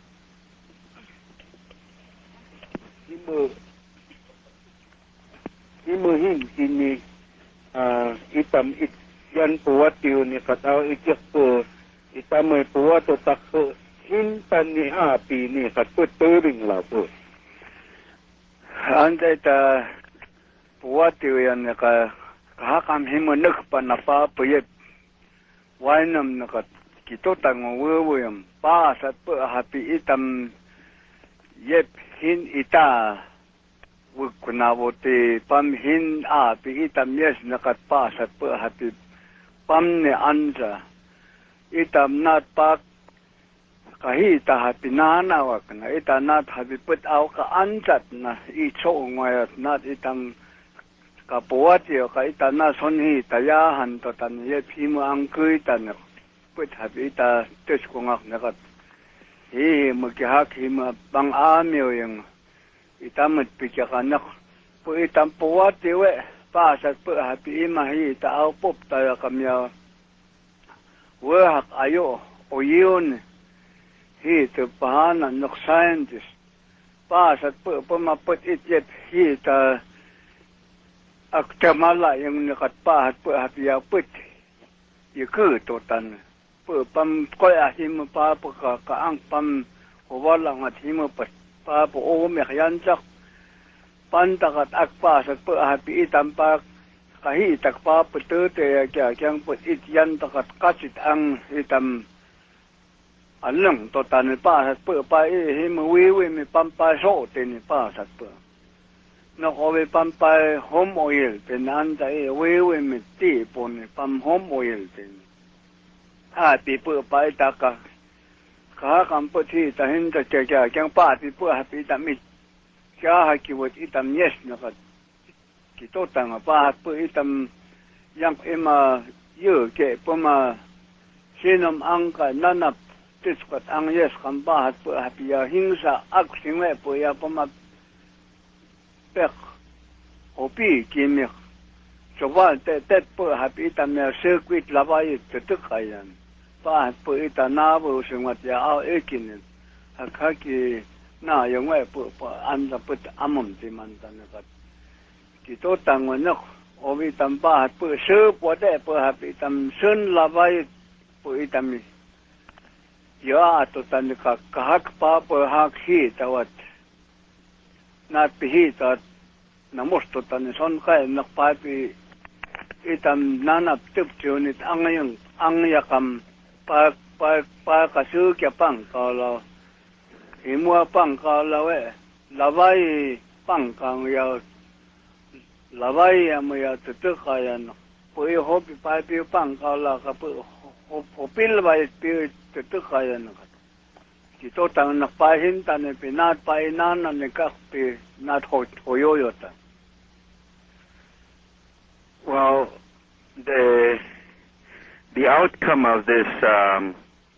Imuhin ini itam it yan puwat yun ni kataw ikyak po itam ay puwat o takpo hintan ni api ni katput turing la po. Anda ita puwat yun ka kahakam himunuk panapa puyet wainam nakat kitotang wawayam pasat po hapi itam yep hin ita Wukkunavote pam hin a pi itam yes nakat pasat po hati pam ne anza itam nat pak kahita hati nanawak na ita nat habi put aw ka anzat na icho ngayat nat itam kapuat yo ka ita na sonhi tayahan to tan ye pimu angkuy tan put habi ita tes kongak nakat hi magihak hima bang amyo yung itamit pikakanak po itam puwat iwe pasat po hapi imahi taaw pop tayo kamya wahak ayo o yun hi to pahanan nok scientist pasat po pumapot ityep hi ta aktamala yung nakatpahat po hapi yapit yuku totan po pam koya himo pa po ka kaang pam walang at himo pat papo o mekyansak pantakat akpa sa po hapi itampak kahitak pa petete kya kyang put ityan takat kasit ang itam alang totan pa sa po pa him wiwi mi pampa so tin pa sa po no ko pampa home oil penanda e wiwi mi ti pon pam home oil tin hapi po pa itaka kahakam po ti tahin ta kya kyang pa ti po hapi tamit kya hakiwat itam yes nakat kitotang pa po itam yang ema yu ke po ma sinam angka nanap tiskat ang yes kam pa po hapi ya hingsa ak singwe po ya po ma pek hopi kimik soว่าแต่แต่เปิดให้ปีตามแนวเซอร์กิตละไว้จะตึกใครยันป้าเปิดตาหน้าเปิดสงวนจะเอาเอกินหากเขากีหน้ายังไงเปิดเปิดอันจะเปิดอามุมที่มันตอนนั้นก็ที่โตตังวันนักโอวิตามป้าเปิดเซอร์ปวดได้เปิดให้ปีตามเส้นละไว้เปิดตามยาตัวตันก็หักป้าเปิดหักขี้แต่ว่านาปีฮีตัดน้ำมอสตัวตันส่วนใครนักป้าปีอีตามนานับตึบเชียวนิดอังยังอังยากำป้าป้าป้ากระซื้อแก่ปังก็เราหิมัวปังก็เราเอละไว้ปังกังยาวละไว้ยังไม่ยาวตึกตึกใครยันปุยหอบไปปีปังก็เราก็ปุยหอบปีละไว้ปีตึกตึกใครยันที่โตตังนักป้าหินตันเป็นนาดไปนานั่นก็เป็นนาดโหโหโยโย่ตัน Well, the the outcome of this, um,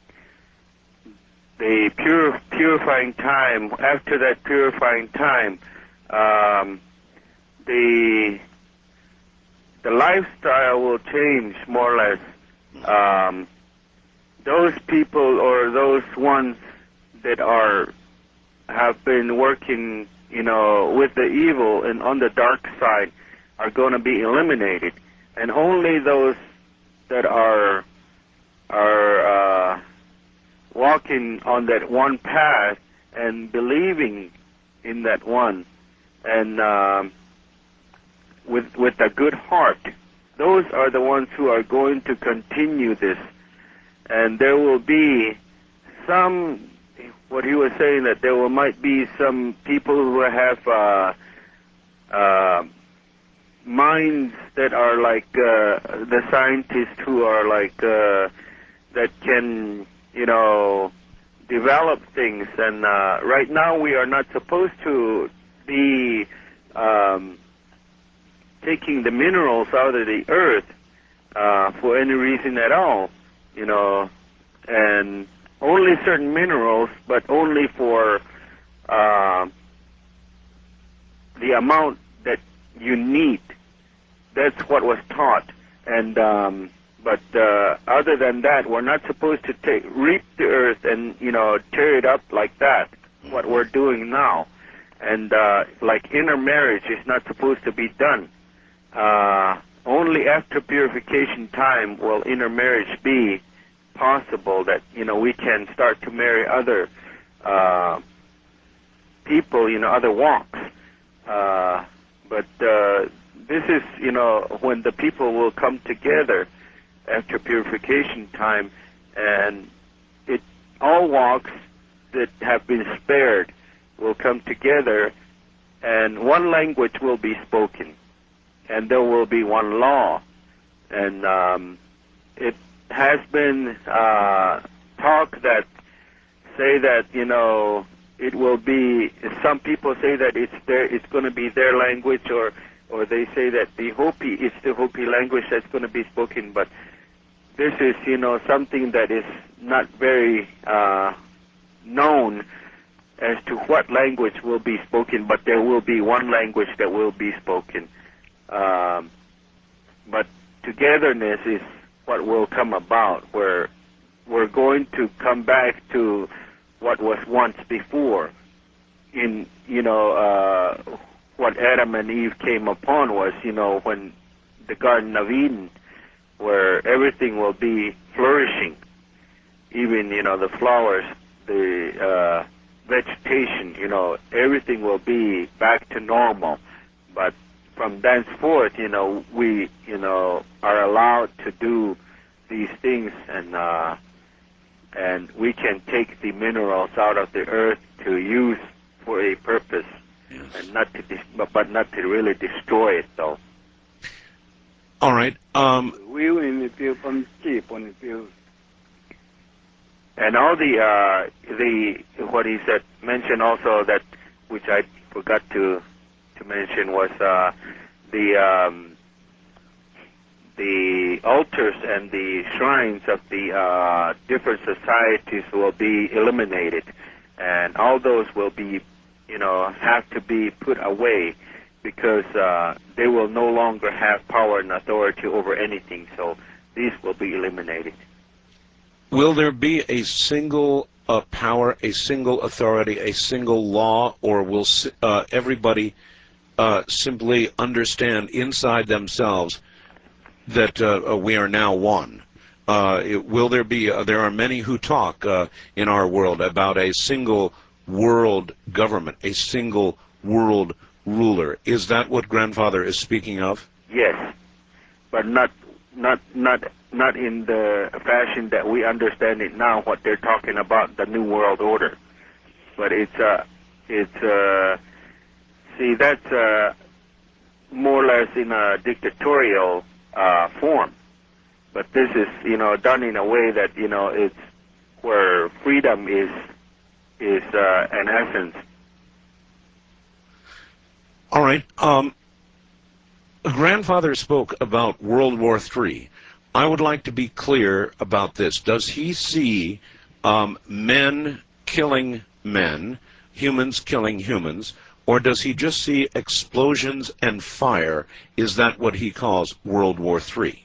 the pure, purifying time, after that purifying time, um, the the lifestyle will change more or less. Um, those people or those ones that are have been working, you know, with the evil and on the dark side are going to be eliminated, and only those that are are uh, walking on that one path and believing in that one, and um, with with a good heart, those are the ones who are going to continue this, and there will be some. What he was saying, that there will, might be some people who have uh, uh, minds that are like uh, the scientists who are like uh, that can, you know, develop things. And uh, right now we are not supposed to be um, taking the minerals out of the earth uh, for any reason at all, you know, and only certain minerals, but only for uh, the amount that you need. That's what was taught. And um, but uh, other than that, we're not supposed to take, reap the earth and, you know, tear it up like that. What we're doing now, and uh, like intermarriage is not supposed to be done. Uh, only after purification time will intermarriage be possible, that, you know, we can start to marry other uh, people, you know, other walks. Uh, but uh, this is, you know, when the people will come together after purification time, and it all walks that have been spared will come together, and one language will be spoken, and there will be one law, and um, it has been uh, talk that say that, you know, it will be, some people say that it's their, it's going to be their language, or or they say that the Hopi, it's the Hopi language that's going to be spoken, but this is, you know, something that is not very uh, known as to what language will be spoken, but there will be one language that will be spoken. Um, but togetherness is what will come about, where we're going to come back to what was once before. In, you know, uh, what Adam and Eve came upon was, you know, when the Garden of Eden, where everything will be flourishing, even, you know, the flowers, the uh, vegetation, you know, everything will be back to normal. But from thenceforth, you know, we, you know, are allowed to do these things, and uh, and we can take the minerals out of the earth to use for a purpose, yes. and not to, dis- but not to really destroy it, though. All right. Um, and all the uh, the what he said mentioned also, that which I forgot to to mention, was uh, the um, the altars and the shrines of the uh, different societies will be eliminated, and all those will be, you know, have to be put away, because uh, they will no longer have power and authority over anything. So these will be eliminated. Will there be a single uh, power, a single authority, a single law, or will uh, everybody uh, simply understand inside themselves that uh, we are now one? Uh, it, will there be, uh, there are many who talk uh, in our world about a single world government, a single world ruler. Is that what Grandfather is speaking of? Yes, but not not not not in the fashion that we understand it now. What they're talking about, the New World Order, but it's uh it's uh see that's uh more or less in a dictatorial uh, form. But this is you know done in a way that you know it's where freedom is is uh, an essence. All right. Um, Grandfather spoke about World War Three. I would like to be clear about this. Does he see um, men killing men, humans killing humans, or does he just see explosions and fire? Is that what he calls World War Three?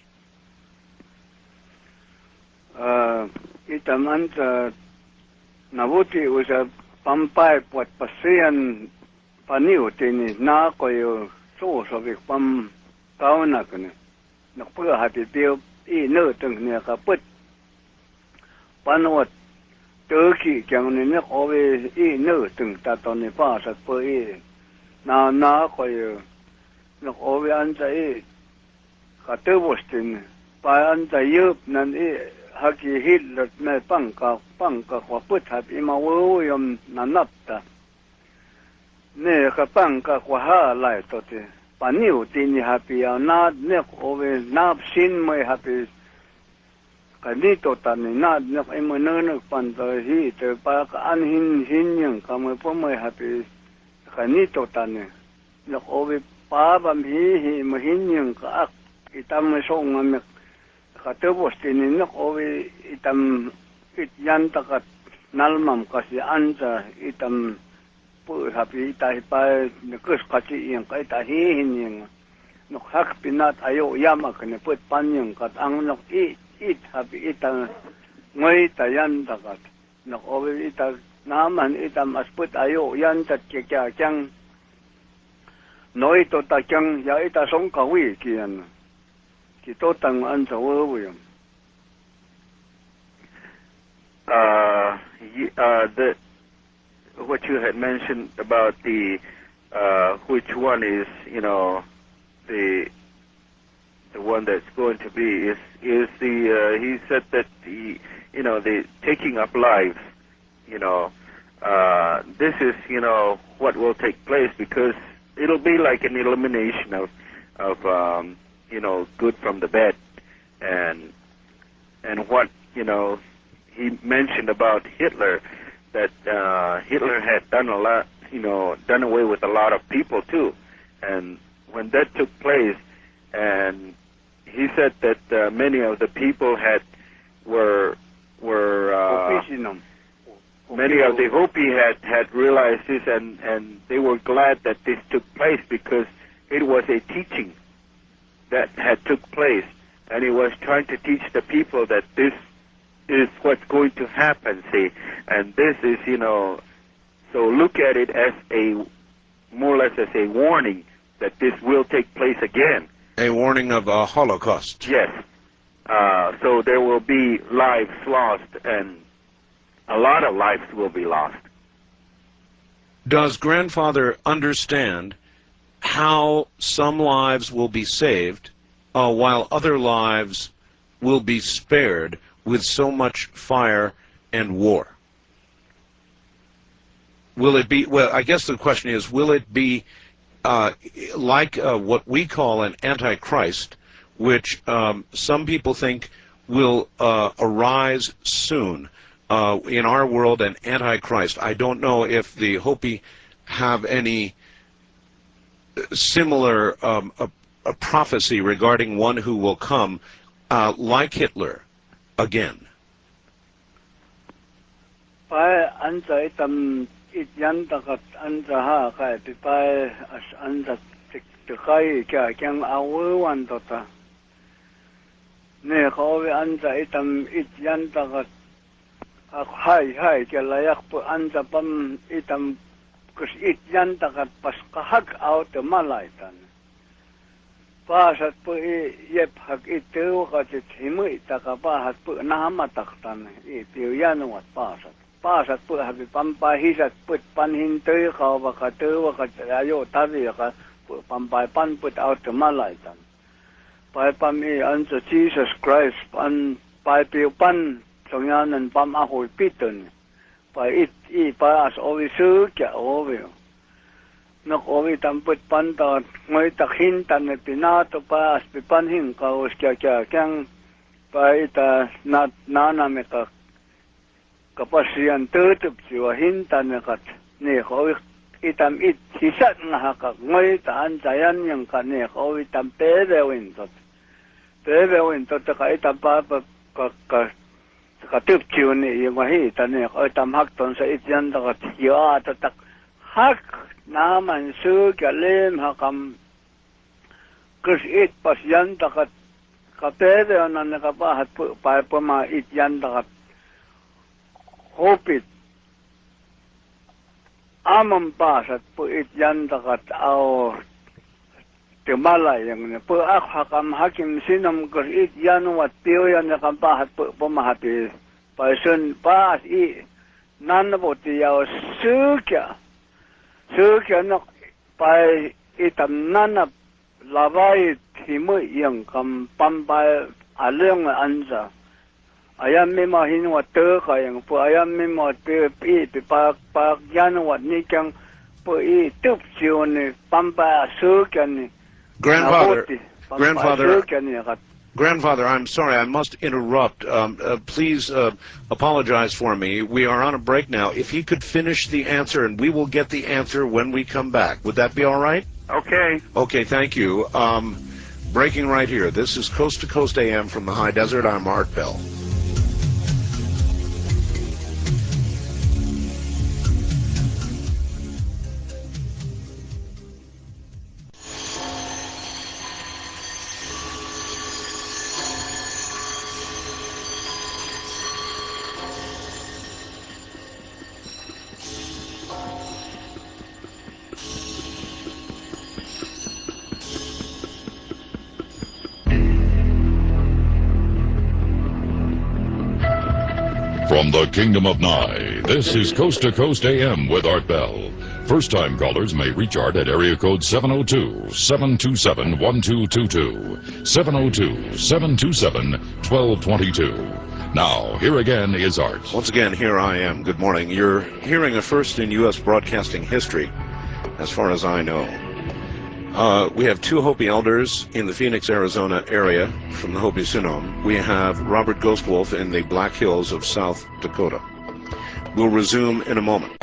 Uh, itaman sa nabuti usa pampay puat pasian paniu tini na koyo so so big pam kauna kene nak pura hati tio i no teng ne ka put panwat turki kyang ne ne ove i no teng ta ton ne pa sa po i na na koyo nak ove an sa i ka te bostin pa an sa yup nan i haki Hitler me panka panka kwa put hap ima wo yom nanapta ne ka panka kwa ha lai tote paniu tini hapi ya na ne ove nap sin me hapi kanito tani na ne ima nene panta hi te pa ka an hin hin yang ka me po me hapi kanito tani ne ove pa bam hi hi me hin yang ka ak itam me song me katebos tini nak ovi itam it yan takat nalmam kasi anta itam pu hapi ita hipa nekus kasi yang ka ita hihin yang nok hak pinat ayo yama kene put panyang kat ang nok it it hapi ita ngoy tayan takat nok ovi ita naman itam asput ayo yan tat kya kyang noi to ta kyang ya ita song kawi kian. Uh, uh, the what you had mentioned about the uh, which one is you know the the one that's going to be is is the uh, he said that the you know the taking up lives you know uh, this is you know what will take place because it'll be like an elimination of of um, you know, good from the bad, and and what you know he mentioned about Hitler, that uh, Hitler had done a lot, you know, done away with a lot of people too, and when that took place, and he said that uh, many of the people had were were uh, many of the Hopi had had realized this, and and they were glad that this took place because it was a teaching that had took place, and he was trying to teach the people that this is what's going to happen, see, and this is, you know, so look at it as a, more or less as a warning that this will take place again. A warning of a Holocaust. Yes. Uh, so there will be lives lost, and a lot of lives will be lost. Does Grandfather understand how some lives will be saved uh, while other lives will be spared with so much fire and war? Will it be, well, I guess the question is, will it be uh, like uh, what we call an antichrist, which um, some people think will uh, arise soon uh, in our world, an antichrist? I don't know if the Hopi have any similar um, a, a prophecy regarding one who will come uh, like Hitler again. Pai anta itam it yan takat anta ha kai pi pai as anta te kai kia kiang awan tota. Ne kawi anta itam it yanta kat hai hai kia layak pu anta pam itam kus it yanta kat pas kahak au te malaitan. Pasat pu i yep hak itu kat it himu itaka pasat pu nama taktan i tiu yanuat pasat. Pasat pu habi pampai hisat pu panhin tu kau baka tu baka ayo tadi ka pu pampai pan pu au te malaitan. Pai pami anza Jesus Christ pan pai piu pan songyanan pam ahoy pitun pai it i pai as ovi su kya ovi nok ovi tamput pan ta ngoi tak hin tan ne pinato pai as pi pan hin ka os kya kya kyang pai ta na nana me ka kapasian tutup siwa hin tan ne kat ne ovi itam it hisat nga ka ngoi ta anjayan yang ka ne ovi tam pede win tot pede win tot ka itam pa ka ka ka tup chiu ni yung hi ta ne oi tam hak ton sa ityan ta ka ya ta tak hak naman su ka lem hakam kus it pas yan ta ka ka pede na ne ka pa hat pa pa ma ityan ta ka hopit amam pasat pu ityan ta ka au te malay yang ne pu ak hakam hakim sinam kus it yan wat piu yan ne ka pa hat pu pa ma hati pa sun pas i nan bo ti yao su kya su kya no pa itam nan labai thimu yang kam pam pa aleng anza ayam me ma hin wa te ka yang pu ayam me ma te pi pi pa pa yan wat ni kyang pu i tup chiu ni pam pa su kya ni Grandfather, grandfather, grandfather, I'm sorry, I must interrupt. Um, uh, please uh, apologize for me. We are on a break now. If he could finish the answer, and we will get the answer when we come back. Would that be all right? Okay. Okay, thank you. Um, breaking right here. This is Coast to Coast A M from the High Desert. I'm Art Bell. From the Kingdom of Nye, this is Coast to Coast A M with Art Bell. First-time callers may reach Art at area code seven oh two, seven two seven, one two two two, seven oh two, seven two seven, one two two two. Now, here again is Art. Once again, here I am. Good morning. You're hearing a first in U S broadcasting history, as far as I know. Uh, we have two Hopi elders in the Phoenix, Arizona area from the Hopi Sinom. We have Robert Ghostwolf in the Black Hills of South Dakota. We'll resume in a moment.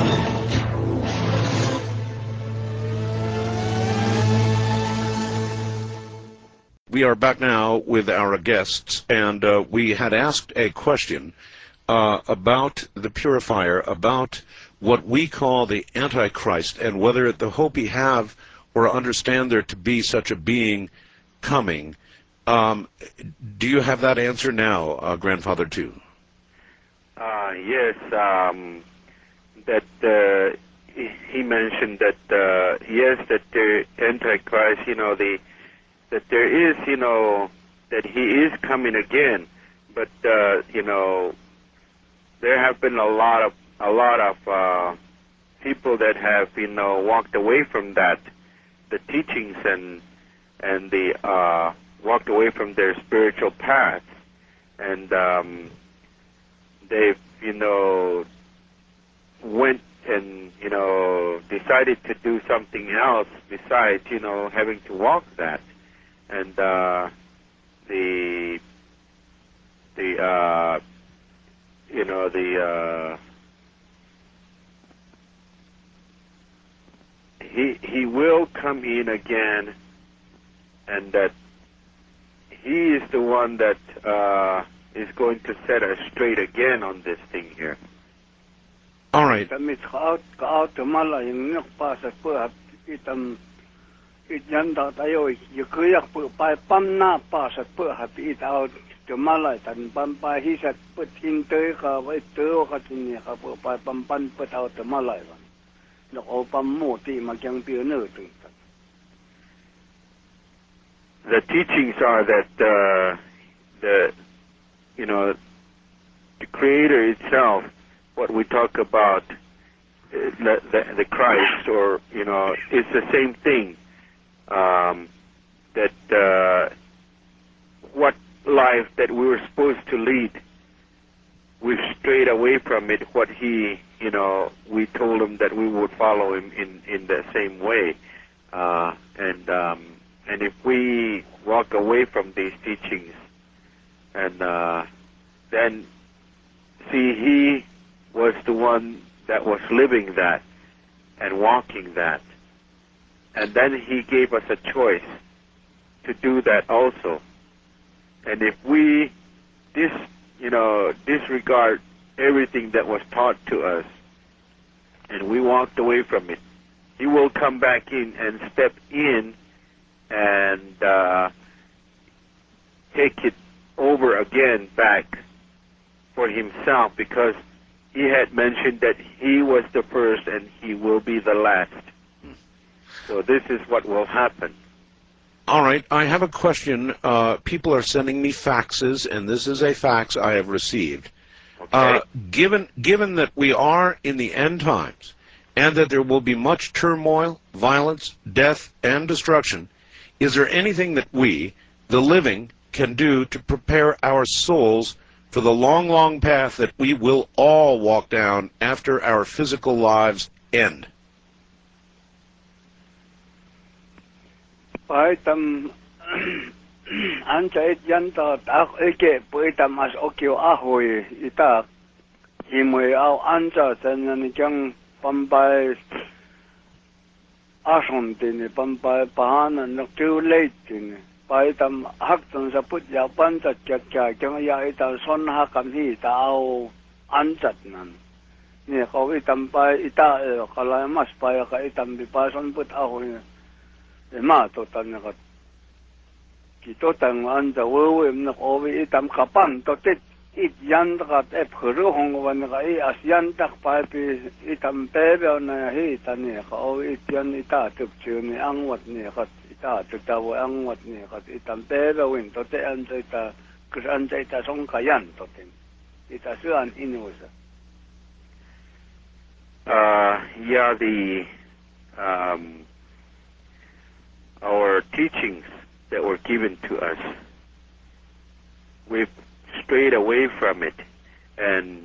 We are back now with our guests, and uh, we had asked a question uh, about the purifier, about what we call the Antichrist, and whether the Hopi have or understand there to be such a being coming. Um, do you have that answer now, uh, Grandfather two? Uh, yes, um, that uh, he mentioned that, uh, yes, that the Antichrist, you know, the that there is, you know, that he is coming again, but, uh, you know, there have been a lot of, a lot of uh, people that have, you know, walked away from that, the teachings and and the uh, walked away from their spiritual paths, and um, they've you know went and you know decided to do something else besides you know having to walk that, and uh, the the uh, you know the uh, He he will come in again, and that he is the one that uh, is going to set us straight again on this thing here. All right. Damit out out mala yung nok pa sa puhat itam it yan da tayo you kuya pu pa pam na pa sa pu happy it out to malay tan pam pa hi sa put in te ka wai te ka tin ka pu pa pam pan put out to malay ban no o pam mo ti ma kyang pi ne tu. The teachings are that uh, the you know the Creator itself, what we talk about, uh, the, the the Christ, or you know, it's the same thing. Um, that uh, what life that we were supposed to lead, we've strayed away from it. What he, you know, we told him that we would follow him in in the same way, uh, and um, and if we walk away from these teachings, and uh, then see, he was the one that was living that and walking that. And then he gave us a choice to do that also. And if we dis, you know, disregard everything that was taught to us, and we walked away from it, he will come back in and step in and uh, take it over again back for himself, because he had mentioned that he was the first and he will be the last. So this is what will happen. All right, I have a question. Uh, people are sending me faxes, and this is a fax I have received. Okay. Uh, given, given that we are in the end times, and that there will be much turmoil, violence, death, and destruction, is there anything that we, the living, can do to prepare our souls for the long, long path that we will all walk down after our physical lives end? Pai tam an chait yan ta ta eke pai tam as okyo a hoi ita himwe au an cha san ni kyang pampai ason tin pampai pahan na too late tin pai tam hak tan sa put ya pan cha cha cha kyang ya ita son ha kam hi ta au an chat nan ni ko itam pai ita kala mas pai ka itam bi pa son put a hoi ma to tan ka ki to tan an da wo we na ko we itam ka pan to tit it yan ka e phru hong wan ka i as yan tak pa pi itam pe be na hi tan ni ka o it yan ita tuk chu ni ang wat ni ka ita tuk ta wo ang wat ni ka itam pe be win to te an te ta kran te ta song ka yan to tin ita su an inu sa Uh, yeah, the um, our teachings that were given to us, we've strayed away from it, and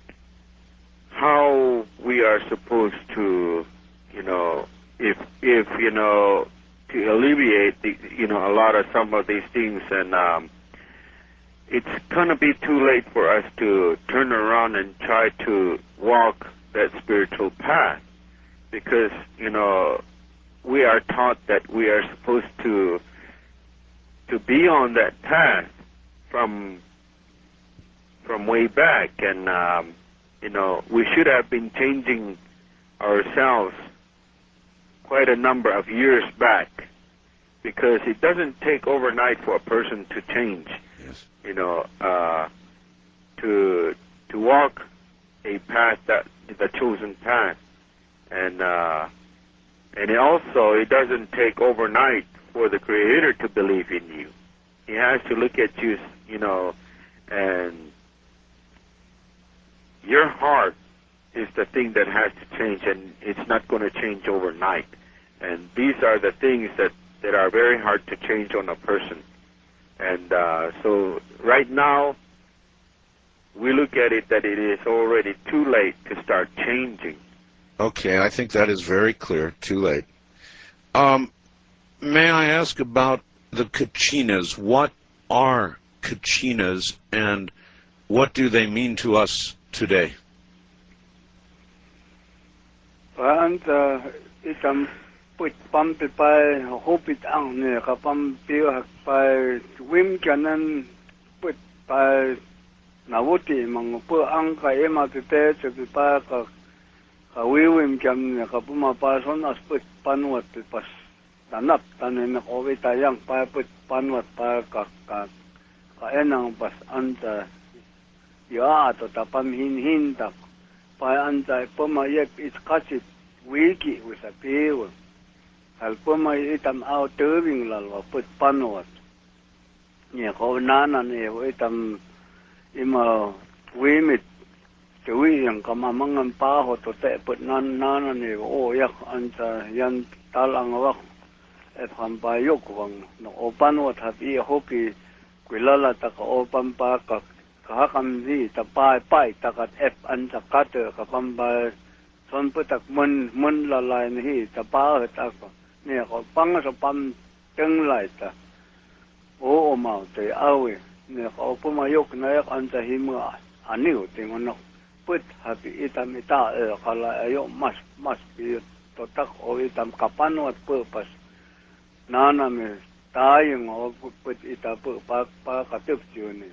how we are supposed to, you know, if if you know, to alleviate the, you know, a lot of some of these things, and um, it's gonna be too late for us to turn around and try to walk that spiritual path, because you know we are taught that we are supposed to to be on that path from from way back, and um, you know we should have been changing ourselves quite a number of years back, because it doesn't take overnight for a person to change. Yes. You know, uh, to to walk a path that the chosen path, and uh, and it also it doesn't take overnight for the Creator to believe in you. He has to look at you, you know, and your heart is the thing that has to change, and it's not going to change overnight. And these are the things that, that are very hard to change on a person. And uh, so right now, we look at it that it is already too late to start changing. Okay, I think that is very clear. Too late. Um, may I ask about the kachinas? What are kachinas, and what do they mean to us today? And uh, itam put pam pi pai hopit ang ne ka pam pi hak pai wim kanan put pai nawuti mang pu ang ka ema pi pe che pi pa ka ka wi wim kam ne ka pu ma pa son as put pan wat pi pas tanap tanin ko itayang pa put panwat pa ka ka ka enang pas anta ya to tapam hin hin tak pa anta pumayek is kasit wiki with a pew al pumay itam out tubing lalwa put panwat niya ko nana ne itam ima wimit Chui yang kamamangan paho to te put nan nana ni o yak anta yan talang wak et hambayok wang no opan wat habi hopi kwilala ta ka opan pa ka kahakam zi ta pai pai ta kat ep anta kate ka pamba son putak mun mun la lai ni ta pa ta ko ni ko pang sa pam teng lai ta o o mau te awe ni ko pumayok na yak anta hima aniu tingonok put happy itam ita eh kala ayo mas mas pi totak o itam kapanot purpose nana me tayong o put ita pu pa pa katup juni.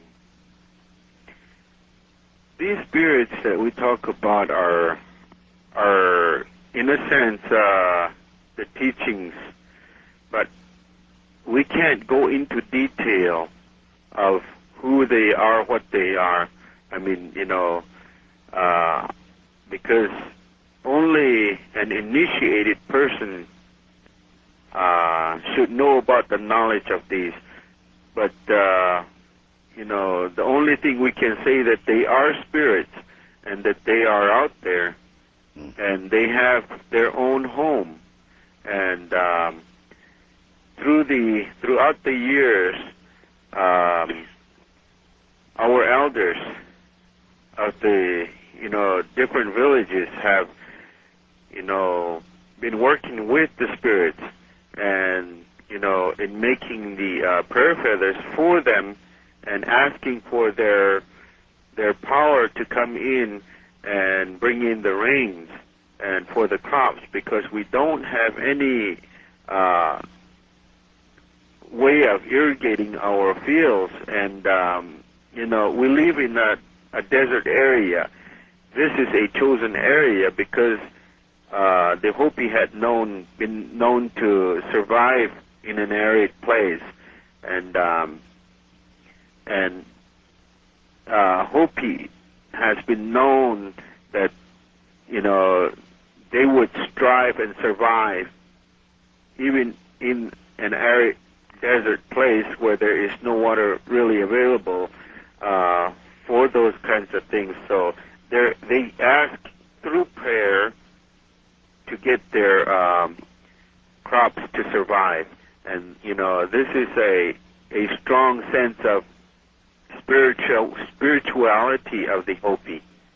These spirits that we talk about are are in a sense uh, the teachings, but we can't go into detail of who they are, what they are. I mean, you know, Uh, because only an initiated person uh, should know about the knowledge of these. But, uh, you know, the only thing we can say that they are spirits and that they are out there and they have their own home. And um, through the throughout the years, um, our elders of the you know, different villages have, you know, been working with the spirits and, you know, in making the uh, prayer feathers for them and asking for their their power to come in and bring in the rains and for the crops, because we don't have any uh, way of irrigating our fields, and um, you know, we live in a, a desert area. This is a chosen area because uh, the Hopi had known been known to survive in an arid place, and um, and uh, Hopi has been known that you know they would strive and survive even in an arid desert place where there is no water really available uh, for those kinds of things. So They're, they ask through prayer to get their um, crops to survive, and you know this is a a strong sense of spiritual spirituality of the Hopi.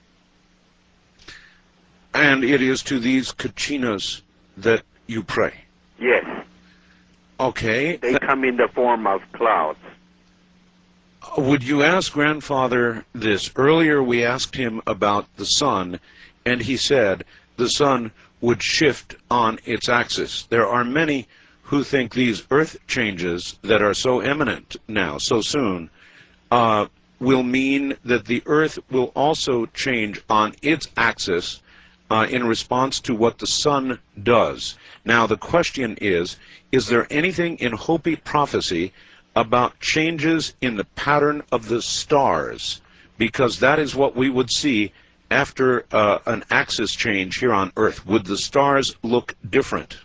And it is to these Kachinas that you pray. Yes. Okay. They come in the form of clouds. Would you ask Grandfather this? Earlier we asked him about the sun, and he said the sun would shift on its axis. There are many who think these earth changes that are so imminent now, so soon, uh, will mean that the earth will also change on its axis uh, in response to what the sun does. Now the question is, is there anything in Hopi prophecy about changes in the pattern of the stars? Because that is what we would see after uh, an axis change here on Earth. Would the stars look different?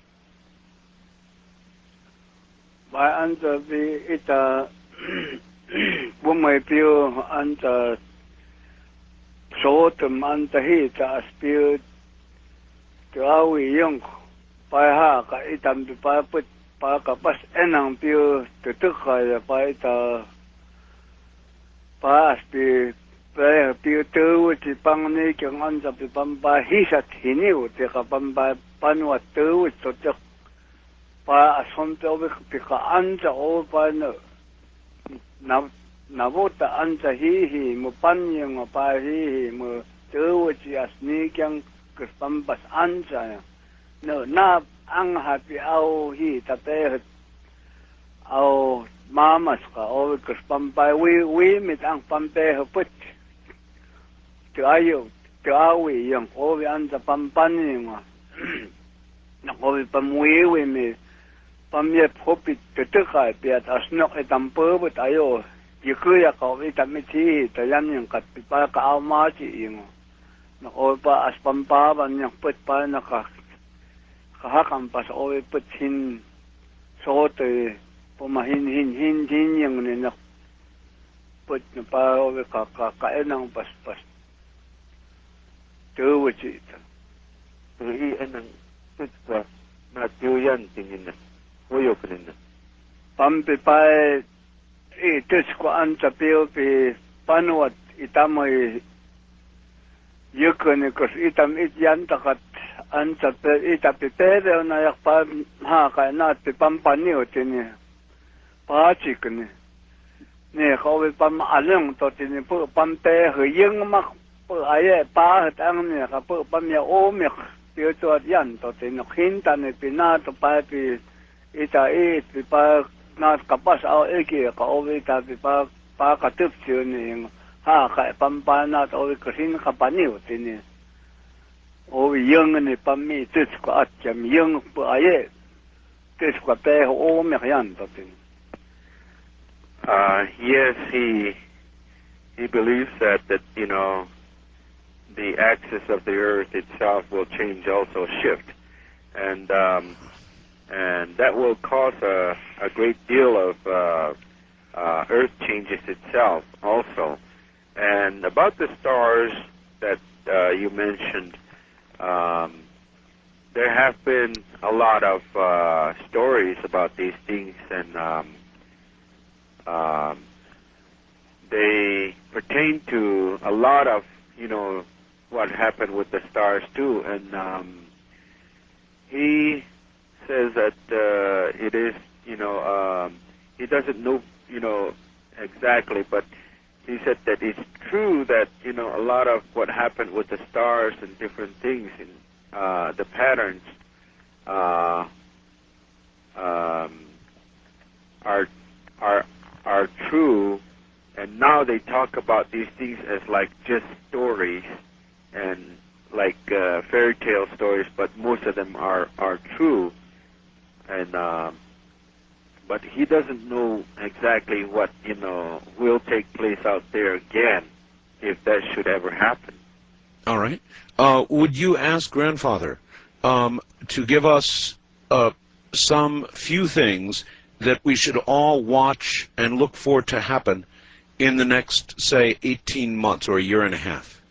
By under the ita bumay piyo anta sotum anta hita aspio tuawi yung paha ka itam pipaput pa kapas enang piyo tutukaya pa ita pa aspi pa piyo tuwa ti pangni kyang anta pipamba hisat hiniw ti kapamba panwa tuwa tutuk pa asonto pika anta o pa no na nabota anta hihi mo panyang pa hihi mo tuwa ti asni kyang kapambas anta no na ang happy au hi tate au mamas ka o kus pampay we we mit ang pampe put to ayo to awi yang o an sa pampan yung na ko pamwi we mi pamye phopit tetekai piat asnok etampo but ayo yikuya ka vitamiti tayan yung kat pipa ka almachi ingo na opa as pampaban yung put pa na ka kahakam pas owe put hin sote pumahin hin hin hin yung ninak put na pa owe ka ka kaenang pas pas tuwa chita tuhi enang tutwa na tuyan tingin na Oyo kanina. Pampi pae itis ko anta pio pi panuat itamay yukuni kus itam it yantakat anta pe itapi pere na yak pa ha ka na pi pampaniu tini pachik ni ni kawi pam alung to tini pu pampe huyeng mak pu aye pa tang ni ka pu pam ya omik pio tuat yan to tini hinta ni pina to pa pi ita it pipa nat kapas au eki ka ovi ta pipa pa ka tup ni ha ka pampa nat ovi krin ka paniu tini ovi yung ni pammi tis ko atjam yung pu aye tis ko pe o me yan to tini uh yes he he believes that that you know the axis of the earth itself will change also shift and um and that will cause a, a great deal of uh, uh, earth changes itself also. And about the stars that uh, you mentioned, um, there have been a lot of uh, stories about these things, and um, um, they pertain to a lot of, you know, what happened with the stars too. And um, he says that uh, it is, you know, um, he doesn't know, you know, exactly, but he said that it's true that, you know, a lot of what happened with the stars and different things, and uh, the patterns uh, um, are are are true, and now they talk about these things as like just stories and like uh, fairy tale stories, but most of them are are true. And uh, but he doesn't know exactly what, you know, will take place out there again, if that should ever happen. All right. Uh, would you ask Grandfather um, to give us uh, some few things that we should all watch and look for to happen in the next, say, eighteen months or a year and a half?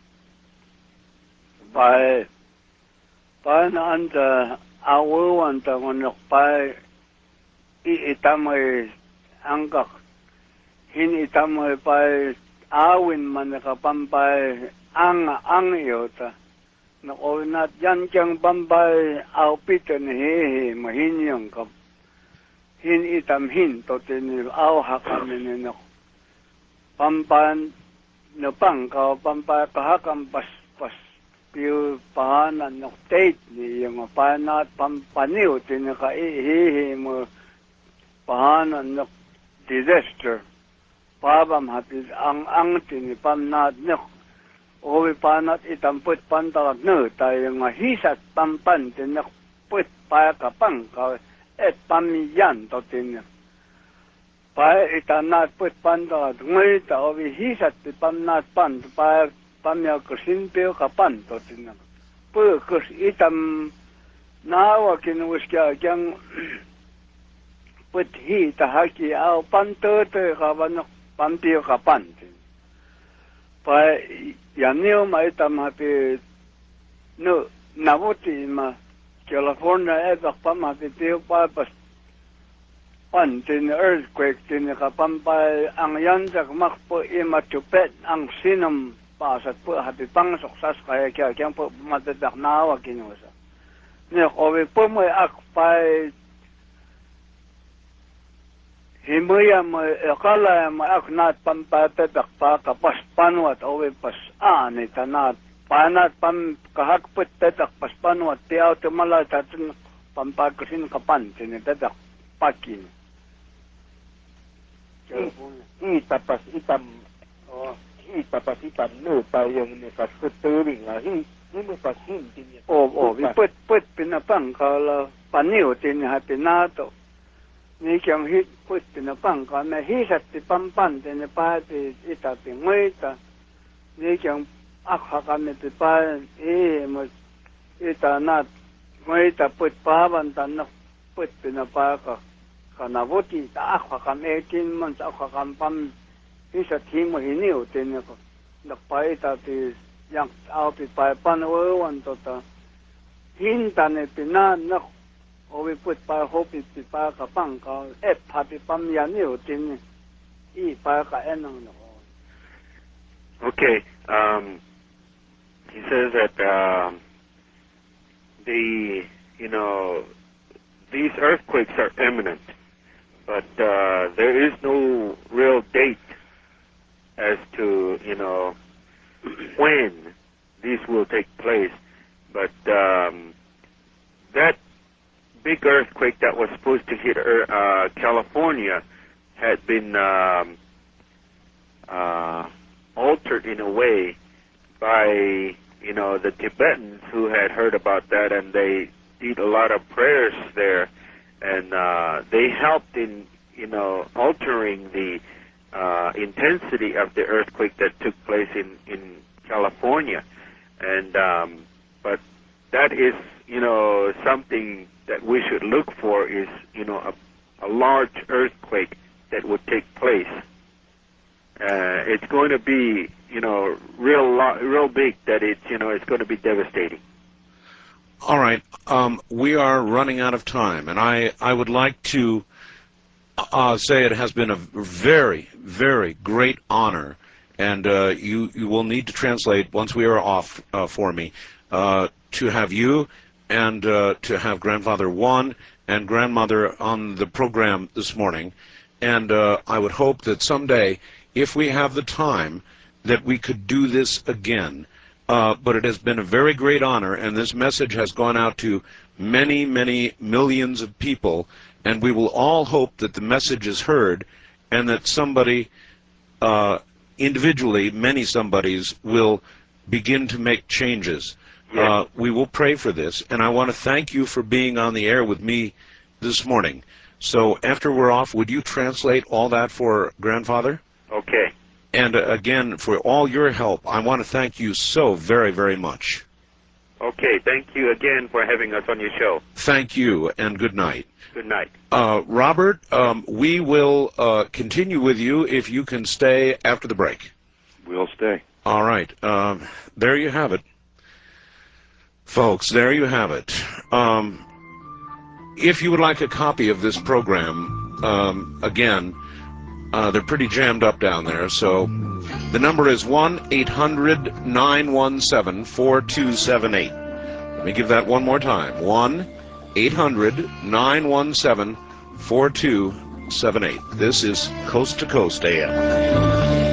By by under our one the one by itamay angak hin itamay by awin man nakapampay ang ang yota na oinat yan kyang bambay awpitan hehe mahinyang kap hin itam hin to tin aw hakamin na pampan na pangkaw pampay kahakam pas pas piu pahanan nok tate ni yung panat pampaniw tin ka ihihi mo pahanan nok disaster pabam hapis ang ang tin pamnat nok owi panat itamput pantalag no tayo nga hisat pampan tin nok put pa kapang ka et pamiyan to tin pa itanat put pantalag ngoy ta owi hisat pamnat pan pa pamya kusin peo kapan to tinam pu kus itam nawa kinus kya kyang put hi ta haki au pan to to kaban pan peo kapan tin pa yanyo mai tam hapi no navuti ma California e bak pam hapi peo pa pas pan tin earthquake tin kapan pa ang yan jak mak po imatupet ang sinam pasat po happy pang suksas kaya kaya kaya po madadak nawa kinusa niya owe po mo akpay himuya mo akala mo aknat pampatadak pa kapas panwat owe pas ani tanat panat pam kahakput tadak pas panwat tiaw tumala tatun pampakasin kapan tinitadak pakin itapas itam oh ipapasitan no tayong ni kaskuturing ah hi ini pasin tinya oh oh put put pinapang kala ปันนิวตินให้เป็นนาโตนี่จังฮิตพุทธินปังกันแม่ฮิสัตติปัมปันเตนปาติอิตาติงวยตานี่จังอักขกันเตปาเอมอิตานางวยตาพุทปาบันตันพุทธินปากะขณะวุติตาอักขกันเอตินมันอักขกันปัมฮิสัตติมหินิวตินก็นักไปตาติยังเอาไปไปปันเววันตตาหินตาเนปินานักโอวิพุทธปาโฮปิปิปากะปังกาเอฟพาปิปัมยานิวตินอีปากะเอนังโน Okay, um, he says that uh, the, you know, these earthquakes are imminent, but uh, there is no real date as to, you know, when these will take place. But um, that big earthquake that was supposed to hit uh, California had been um, uh, altered in a way by, you know, the Tibetans who had heard about that, and they did a lot of prayers there, and uh, they helped in, you know, altering the uh, intensity of the earthquake that took place in, in California. And um, but that is, you know, something that we should look for is, you know, a, a large earthquake that would take place. Uh, it's going to be, you know, real, real big. That it's, you know, it's going to be devastating. All right, um, we are running out of time, and I, I would like to uh, say it has been a very, very great honor, and uh, you, you will need to translate once we are off uh, for me, uh, to have you and uh, to have Grandfather Juan and Grandmother on the program this morning, and uh, I would hope that someday, if we have the time, that we could do this again. Uh, but it has been a very great honor, and this message has gone out to many, many millions of people, and we will all hope that the message is heard and that somebody, uh, individually, many somebodies, will begin to make changes. Yeah. Uh, we will pray for this, and I want to thank you for being on the air with me this morning. So after we're off, would you translate all that for Grandfather? Okay. And uh, again, for all your help, I want to thank you so very, very much. Okay, thank you again for having us on your show. Thank you, and good night. Good night. Uh, Robert, um, we will uh, continue with you if you can stay after the break. We'll stay. All right. Um, there you have it. Folks, there you have it. Um, if you would like a copy of this program, um, again, Uh, they're pretty jammed up down there, so the number is one eight hundred nine one seven four two seven eight. Let me give that one more time. one eight hundred nine one seven four two seven eight. This is Coast to Coast A M.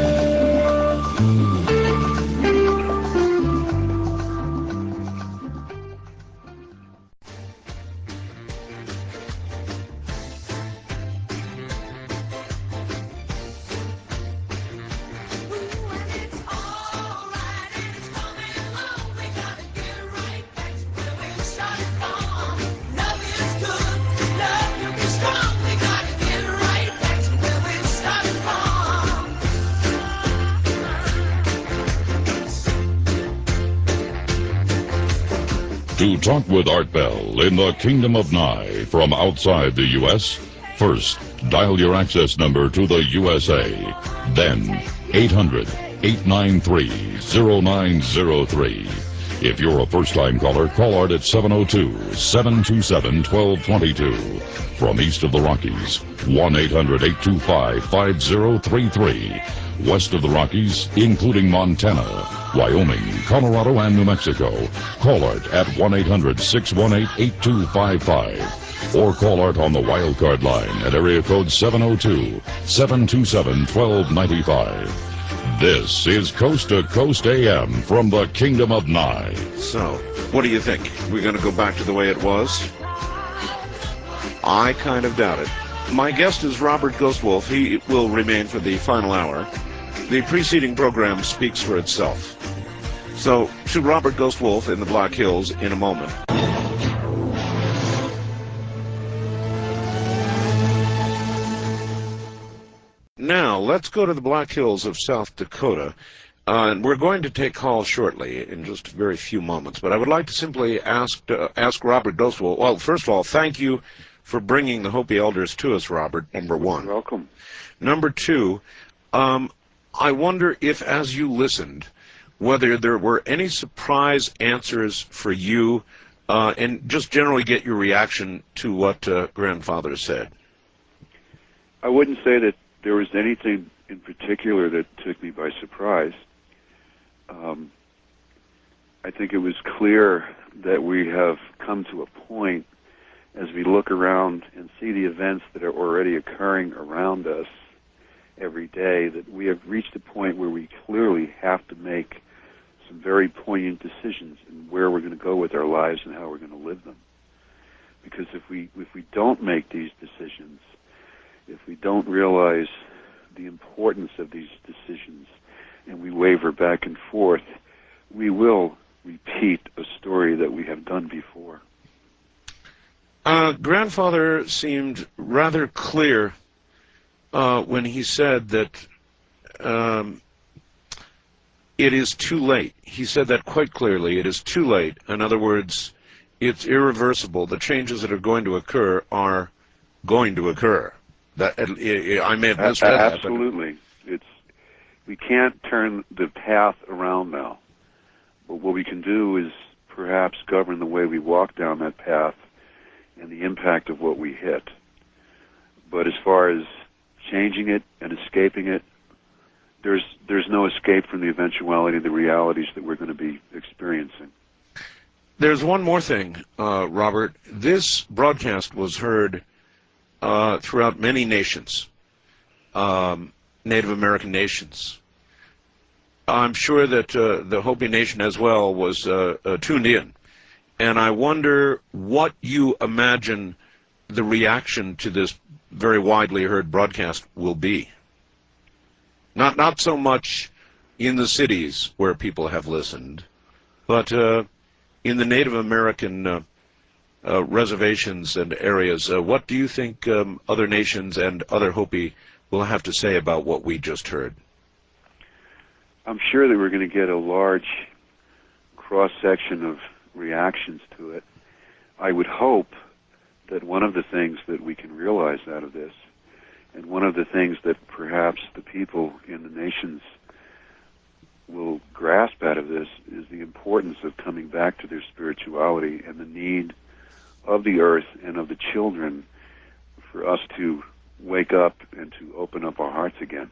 To talk with Art Bell in the Kingdom of Nye from outside the U S, first, dial your access number to the U S A. Then, eight hundred eight nine three oh nine oh three. If you're a first-time caller, call Art at seven oh two, seven two seven, one two two two. From east of the Rockies, one eight hundred eight two five five oh three three. West of the Rockies, including Montana, Wyoming, Colorado, and New Mexico, call Art at one eight hundred six one eight eight two five five. Or call Art on the wildcard line at area code seven oh two, seven two seven, one two nine five. This is Coast to Coast A M from the Kingdom of Nye. So, what do you think? We're going to go back to the way it was? I kind of doubt it. My guest is Robert Ghostwolf. He will remain for the final hour. The preceding program speaks for itself. So, to Robert Ghostwolf in the Black Hills in a moment. let's go to the Black Hills of South Dakota. Uh, and we're going to take calls shortly in just a very few moments. But I would like to simply ask uh, ask Robert Goswell. Well, first of all, thank you for bringing the Hopi elders to us, Robert, number one. You're welcome. Number two, um, I wonder if, as you listened, whether there were any surprise answers for you, uh, and just generally get your reaction to what uh, Grandfather said. I wouldn't say that there was anything in particular that took me by surprise. Um, I think it was clear that we have come to a point as we look around and see the events that are already occurring around us every day, that we have reached a point where we clearly have to make some very poignant decisions in where we're going to go with our lives and how we're going to live them. Because if we if we don't make these decisions, if we don't realize the importance of these decisions, and we waver back and forth, we will repeat a story that we have done before. Uh, Grandfather seemed rather clear uh, when he said that um, it is too late. He said that quite clearly. It is too late. In other words, it's irreversible. The changes that are going to occur are going to occur. That I may have misread that. Absolutely. It's we can't turn the path around now. But what we can do is perhaps govern the way we walk down that path and the impact of what we hit. But as far as changing it and escaping it, there's there's no escape from the eventuality of the realities that we're going to be experiencing. There's one more thing, uh, Robert. This broadcast was heard uh, throughout many nations. Um, Native American nations. I'm sure that uh, the Hopi Nation as well was uh, uh, tuned in, and I wonder what you imagine the reaction to this very widely heard broadcast will be. Not not so much in the cities where people have listened, but uh, in the Native American uh, uh, reservations and areas. Uh, what do you think um, other nations and other Hopi will have to say about what we just heard? I'm sure that we're going to get a large cross-section of reactions to it. I would hope that one of the things that we can realize out of this, and one of the things that perhaps the people in the nations will grasp out of this, is the importance of coming back to their spirituality and the need of the earth and of the children for us to wake up and to open up our hearts again.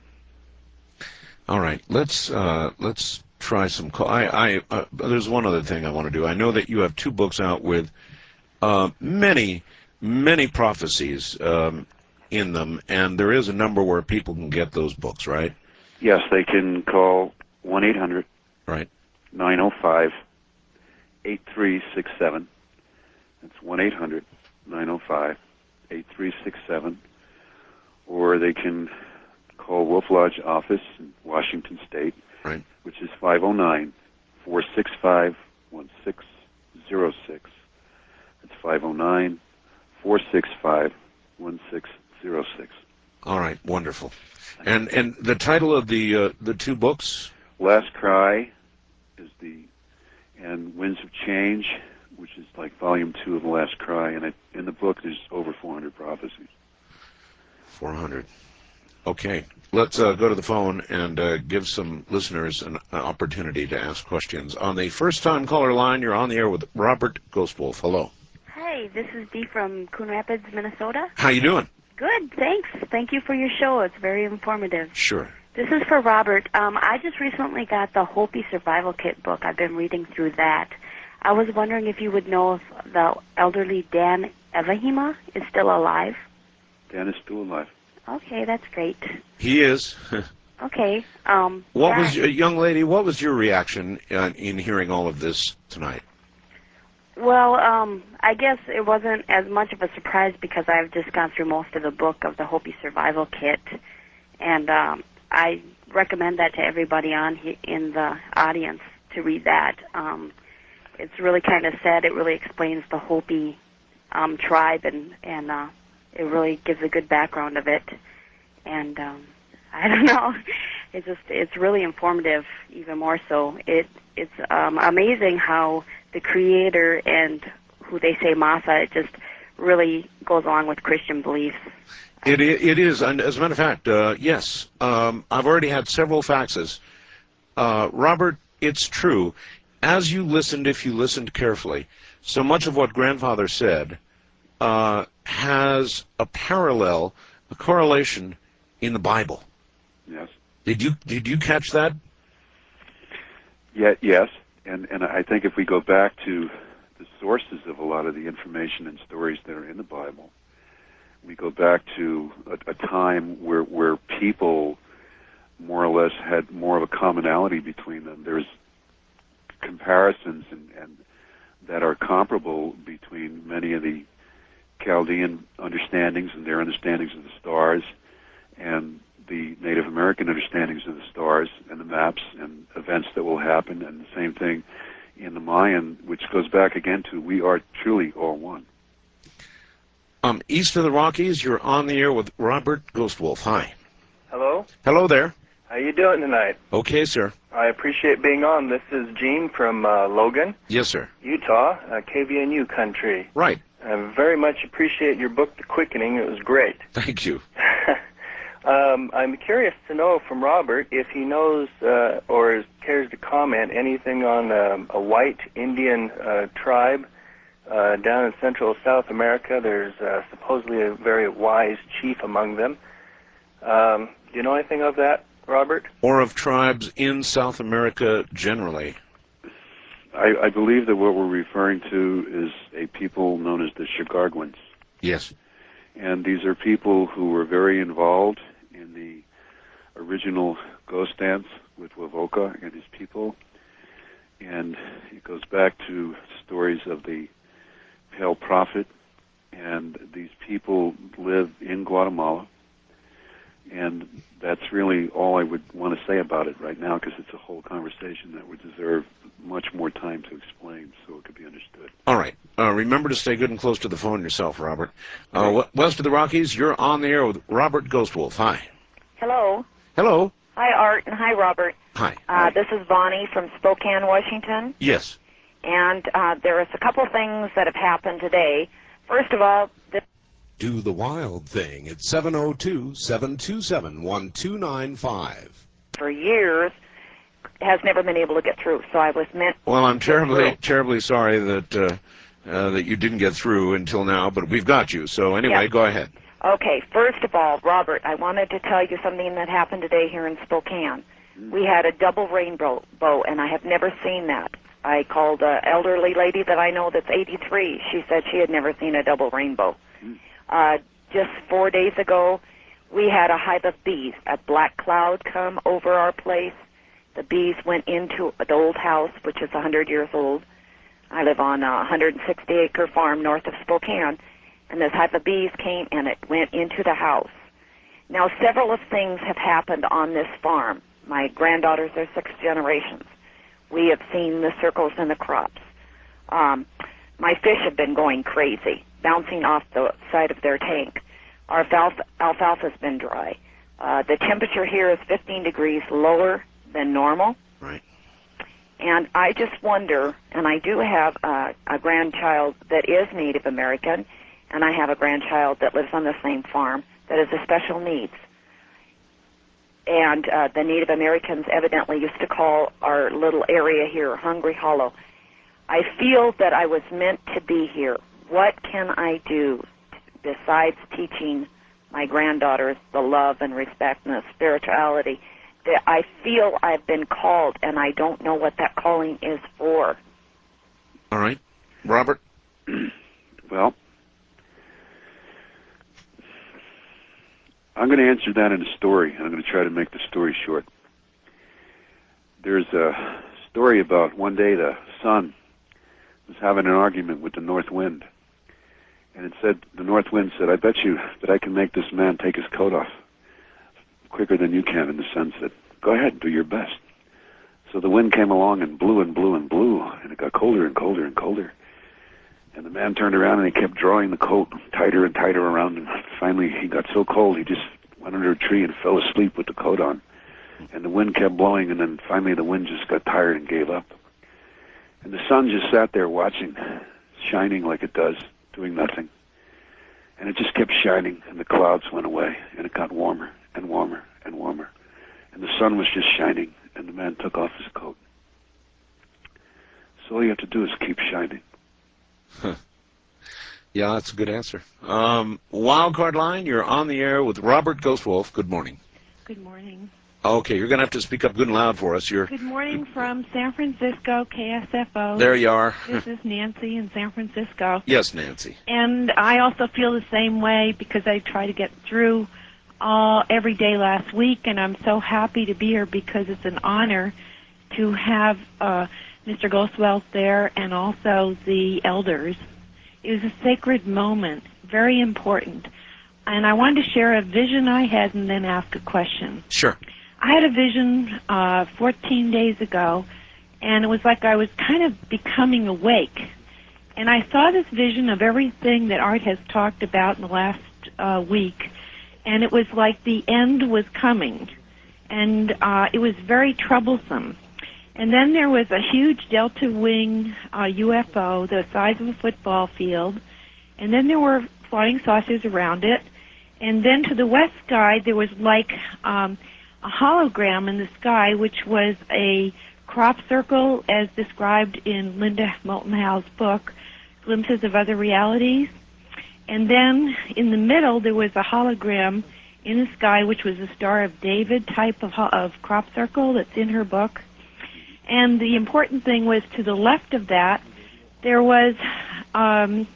All right, let's uh, let's try some. Call. I, I uh, there's one other thing I want to do. I know that you have two books out with uh, many many prophecies um, in them, and there is a number where people can get those books, right? Yes, they can call one eight hundred right nine oh five eight three six seven. That's one eight hundred nine oh five eight three six seven. Or they can call Wolf Lodge office in Washington State, right, which is five oh nine four six five one six oh six. That's five oh nine four six five one six oh six. All right, wonderful. And and the title of the uh, the two books? Last Cry is the, and Winds of Change, which is like volume two of The Last Cry, and it, in the book there's over four hundred prophecies. four hundred. Okay, let's uh, go to the phone and uh, give some listeners an opportunity to ask questions. On the first-time caller line, you're on the air with Robert Goswolf. Hello. Hi, this is Dee from Coon Rapids, Minnesota. How you doing? Good, thanks. Thank you for your show. It's very informative. Sure. This is for Robert. Um, I just recently got the Hopi Survival Kit book. I've been reading through that. I was wondering if you would know if the elderly Dan Evahima is still alive. Dan is still alive. Okay, that's great. He is. Okay. Um, what that, was, your, young lady, what was your reaction uh, in hearing all of this tonight? Well, um, I guess it wasn't as much of a surprise because I've just gone through most of the book of the Hopi Survival Kit, and um, I recommend that to everybody on he, in the audience to read that. Um, it's really kind of sad. It really explains the Hopi um, tribe, and, and uh, it really gives a good background of it. And um, I don't know. It's just, it's really informative, even more so. It, it's um, amazing how the Creator and who they say Masa, it just really goes along with Christian beliefs. It, it is, and as a matter of fact, uh, yes, um, I've already had several faxes. Uh, Robert, it's true. As you listened, if you listened carefully, so much of what Grandfather said uh, has a parallel, a correlation in the Bible. Yes. Did you did you catch that? Yeah, yes, and and I think if we go back to the sources of a lot of the information and stories that are in the Bible, we go back to a, a time where where people more or less had more of a commonality between them. There's comparisons and, and that are comparable between many of the Chaldean understandings and their understandings of the stars and the Native American understandings of the stars and the maps and events that will happen, and the same thing in the Mayan, which goes back again to we are truly all one. Um, east of the Rockies, you're on the air with Robert Ghostwolf. Hi. Hello. Hello there. How you doing tonight? Okay, sir. I appreciate being on. This is Gene from uh, Logan, Yes, sir. Utah, uh, K V N U country. Right. I very much appreciate your book, The Quickening. It was great. Thank you. um, I'm curious to know from Robert if he knows uh, or is, cares to comment anything on um, a white Indian uh, tribe uh, down in Central South America. There's uh, supposedly a very wise chief among them. Um, do you know anything of that, Robert? Or of tribes in South America generally. I, I believe that what we're referring to is a people known as the Chigarguans. Yes. And these are people who were very involved in the original ghost dance with Wavoka and his people. And it goes back to stories of the Pale Prophet. And these people live in Guatemala. And that's really all I would want to say about it right now, because it's a whole conversation that would deserve much more time to explain so it could be understood. All right. Uh, remember to stay good and close to the phone yourself, Robert. Uh, w- west of the Rockies, you're on the air with Robert Ghostwolf. Hi. Hello. Hello. Hi, Art, and hi, Robert. Hi. Uh, this is Bonnie from Spokane, Washington. Yes. And uh, there is a couple things that have happened today. First of all, this Do the wild thing at seven oh two, seven two seven, one two nine five. for years has never been able to get through. So I was meant. Well, I'm to get terribly, through. terribly sorry that uh, uh, that you didn't get through until now, but we've got you. So anyway, Yeah. go ahead. Okay, first of all, Robert, I wanted to tell you something that happened today here in Spokane. We had a double rainbow, bow, and I have never seen that. I called an elderly lady that I know that's eighty-three. She said she had never seen a double rainbow. Uh, just four days ago, we had a hive of bees, a black cloud come over our place. The bees went into the old house, which is one hundred years old. I live on a one hundred sixty acre farm north of Spokane, and this hive of bees came and it went into the house. Now, several of things have happened on this farm. My granddaughters are six generations. We have seen the circles in the crops. Um, my fish have been going crazy, bouncing off the side of their tank. Our alfalfa, alfalfa's been dry. Uh, the temperature here is fifteen degrees lower than normal. Right. And I just wonder, and I do have a, a grandchild that is Native American, and I have a grandchild that lives on the same farm that is a special needs. And uh, the Native Americans evidently used to call our little area here Hungry Hollow. I feel that I was meant to be here. What can I do besides teaching my granddaughters the love and respect and the spirituality? That I feel I've been called, and I don't know what that calling is for. All right. Robert? Well, I'm going to answer that in a story, and I'm going to try to make the story short. There's a story about one day the sun was having an argument with the north wind. And it said, the north wind said, I bet you that I can make this man take his coat off quicker than you can. And the sun said, go ahead, do your best. So the wind came along and blew and blew and blew, and it got colder and colder and colder. And the man turned around and he kept drawing the coat tighter and tighter around him. Finally, he got so cold he just went under a tree and fell asleep with the coat on. And the wind kept blowing, and then finally the wind just got tired and gave up. And the sun just sat there watching, shining like it does, doing nothing. And it just kept shining, and the clouds went away, and it got warmer and warmer and warmer. And the sun was just shining, and the man took off his coat. So all you have to do is keep shining. Huh. Yeah, that's a good answer. Um, Wildcard line, you're on the air with Robert Ghostwolf. Good morning. Good morning. Okay, you're going to have to speak up good and loud for us. You're Good morning from San Francisco, K S F O. There you are. This is Nancy in San Francisco. Yes, Nancy. And I also feel the same way because I try to get through all every day last week, and I'm so happy to be here because it's an honor to have uh, Mister Ghostwolf there and also the elders. It was a sacred moment, very important. And I wanted to share a vision I had and then ask a question. Sure. I had a vision uh, fourteen days ago, and it was like I was kind of becoming awake. And I saw this vision of everything that Art has talked about in the last uh, week, and it was like the end was coming. And uh, it was very troublesome. And then there was a huge Delta Wing uh, U F O the size of a football field, and then there were flying saucers around it. And then to the west sky, there was like um, a hologram in the sky, which was a crop circle as described in Linda Moulton Howe's book, Glimpses of Other Realities. And then in the middle, there was a hologram in the sky, which was a Star of David type of, of crop circle that's in her book. And the important thing was to the left of that, there was um,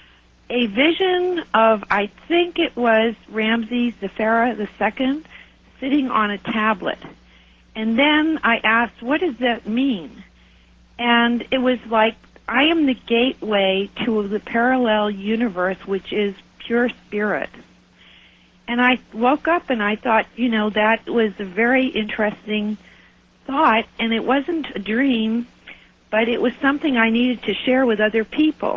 a vision of, I think it was Ramses the Pharaoh the Second, sitting on a tablet. And then I asked, what does that mean? And it was like, I am the gateway to the parallel universe, which is pure spirit. And I woke up and I thought, you know, that was a very interesting thought, and it wasn't a dream, but it was something I needed to share with other people.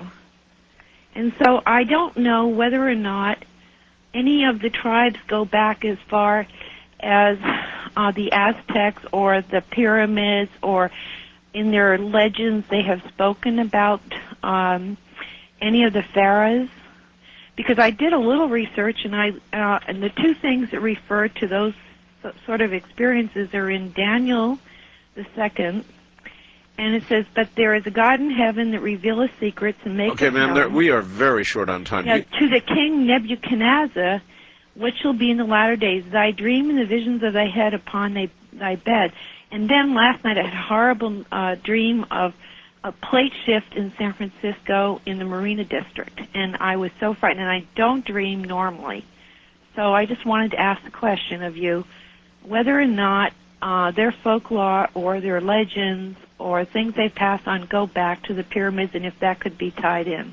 And so I don't know whether or not any of the tribes go back as far as uh, the Aztecs or the pyramids, or in their legends they have spoken about um, any of the pharaohs. Because I did a little research, and I uh, and the two things that refer to those sort of experiences are in Daniel the Second, and it says, "But there is a God in heaven that revealeth secrets and maketh Okay, ma'am, known." we are very short on time. Yeah, You- to the king Nebuchadnezzar, what shall be in the latter days? Thy dream and the visions of thy head upon thy, thy bed. And then last night I had a horrible uh, dream of a plate shift in San Francisco in the Marina District, and I was so frightened, and I don't dream normally. So I just wanted to ask the question of you, whether or not uh, their folklore or their legends or things they pass on go back to the pyramids, and if that could be tied in.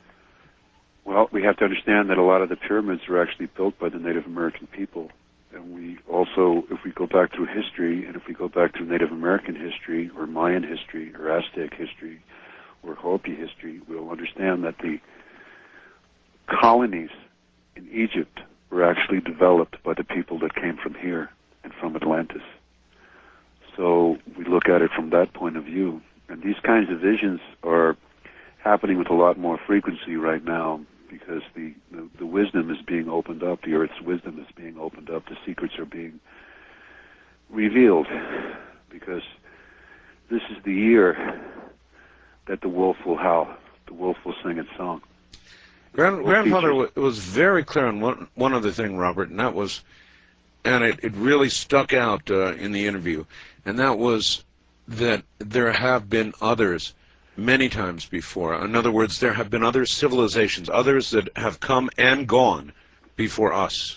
Well, we have to understand that a lot of the pyramids were actually built by the Native American people. And we also, if we go back through history, and if we go back to Native American history, or Mayan history, or Aztec history, or Hopi history, we'll understand that the colonies in Egypt were actually developed by the people that came from here and from Atlantis. So we look at it from that point of view. And these kinds of visions are happening with a lot more frequency right now, because the, the, the wisdom is being opened up, the Earth's wisdom is being opened up, the secrets are being revealed, because this is the year that the wolf will howl, the wolf will sing its song. Grand, grandfather w- was very clear on one, one other thing, Robert, and that was, and it, it really stuck out uh, in the interview, and that was that there have been others many times before. In other words, there have been other civilizations, others that have come and gone before us.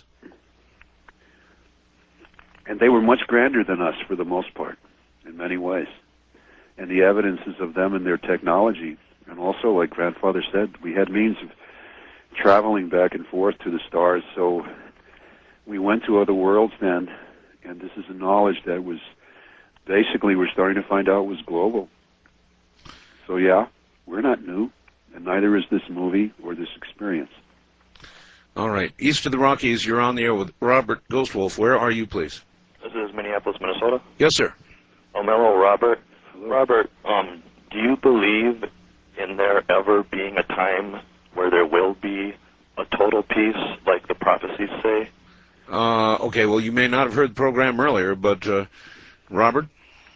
And they were much grander than us for the most part, in many ways. And the evidences of them and their technology, and also, like grandfather said, we had means of traveling back and forth to the stars, so we went to other worlds then, and this is a knowledge that was, basically we're starting to find out was global. So yeah, we're not new, and neither is this movie or this experience. All right. East of the Rockies, you're on the air with Robert Ghostwolf. Where are you, please? This is Minneapolis, Minnesota. Yes, sir. Oh, hello, Robert. Robert, um, do you believe in there ever being a time where there will be a total peace, like the prophecies say? Uh, okay, well, you may not have heard the program earlier, but, uh, Robert?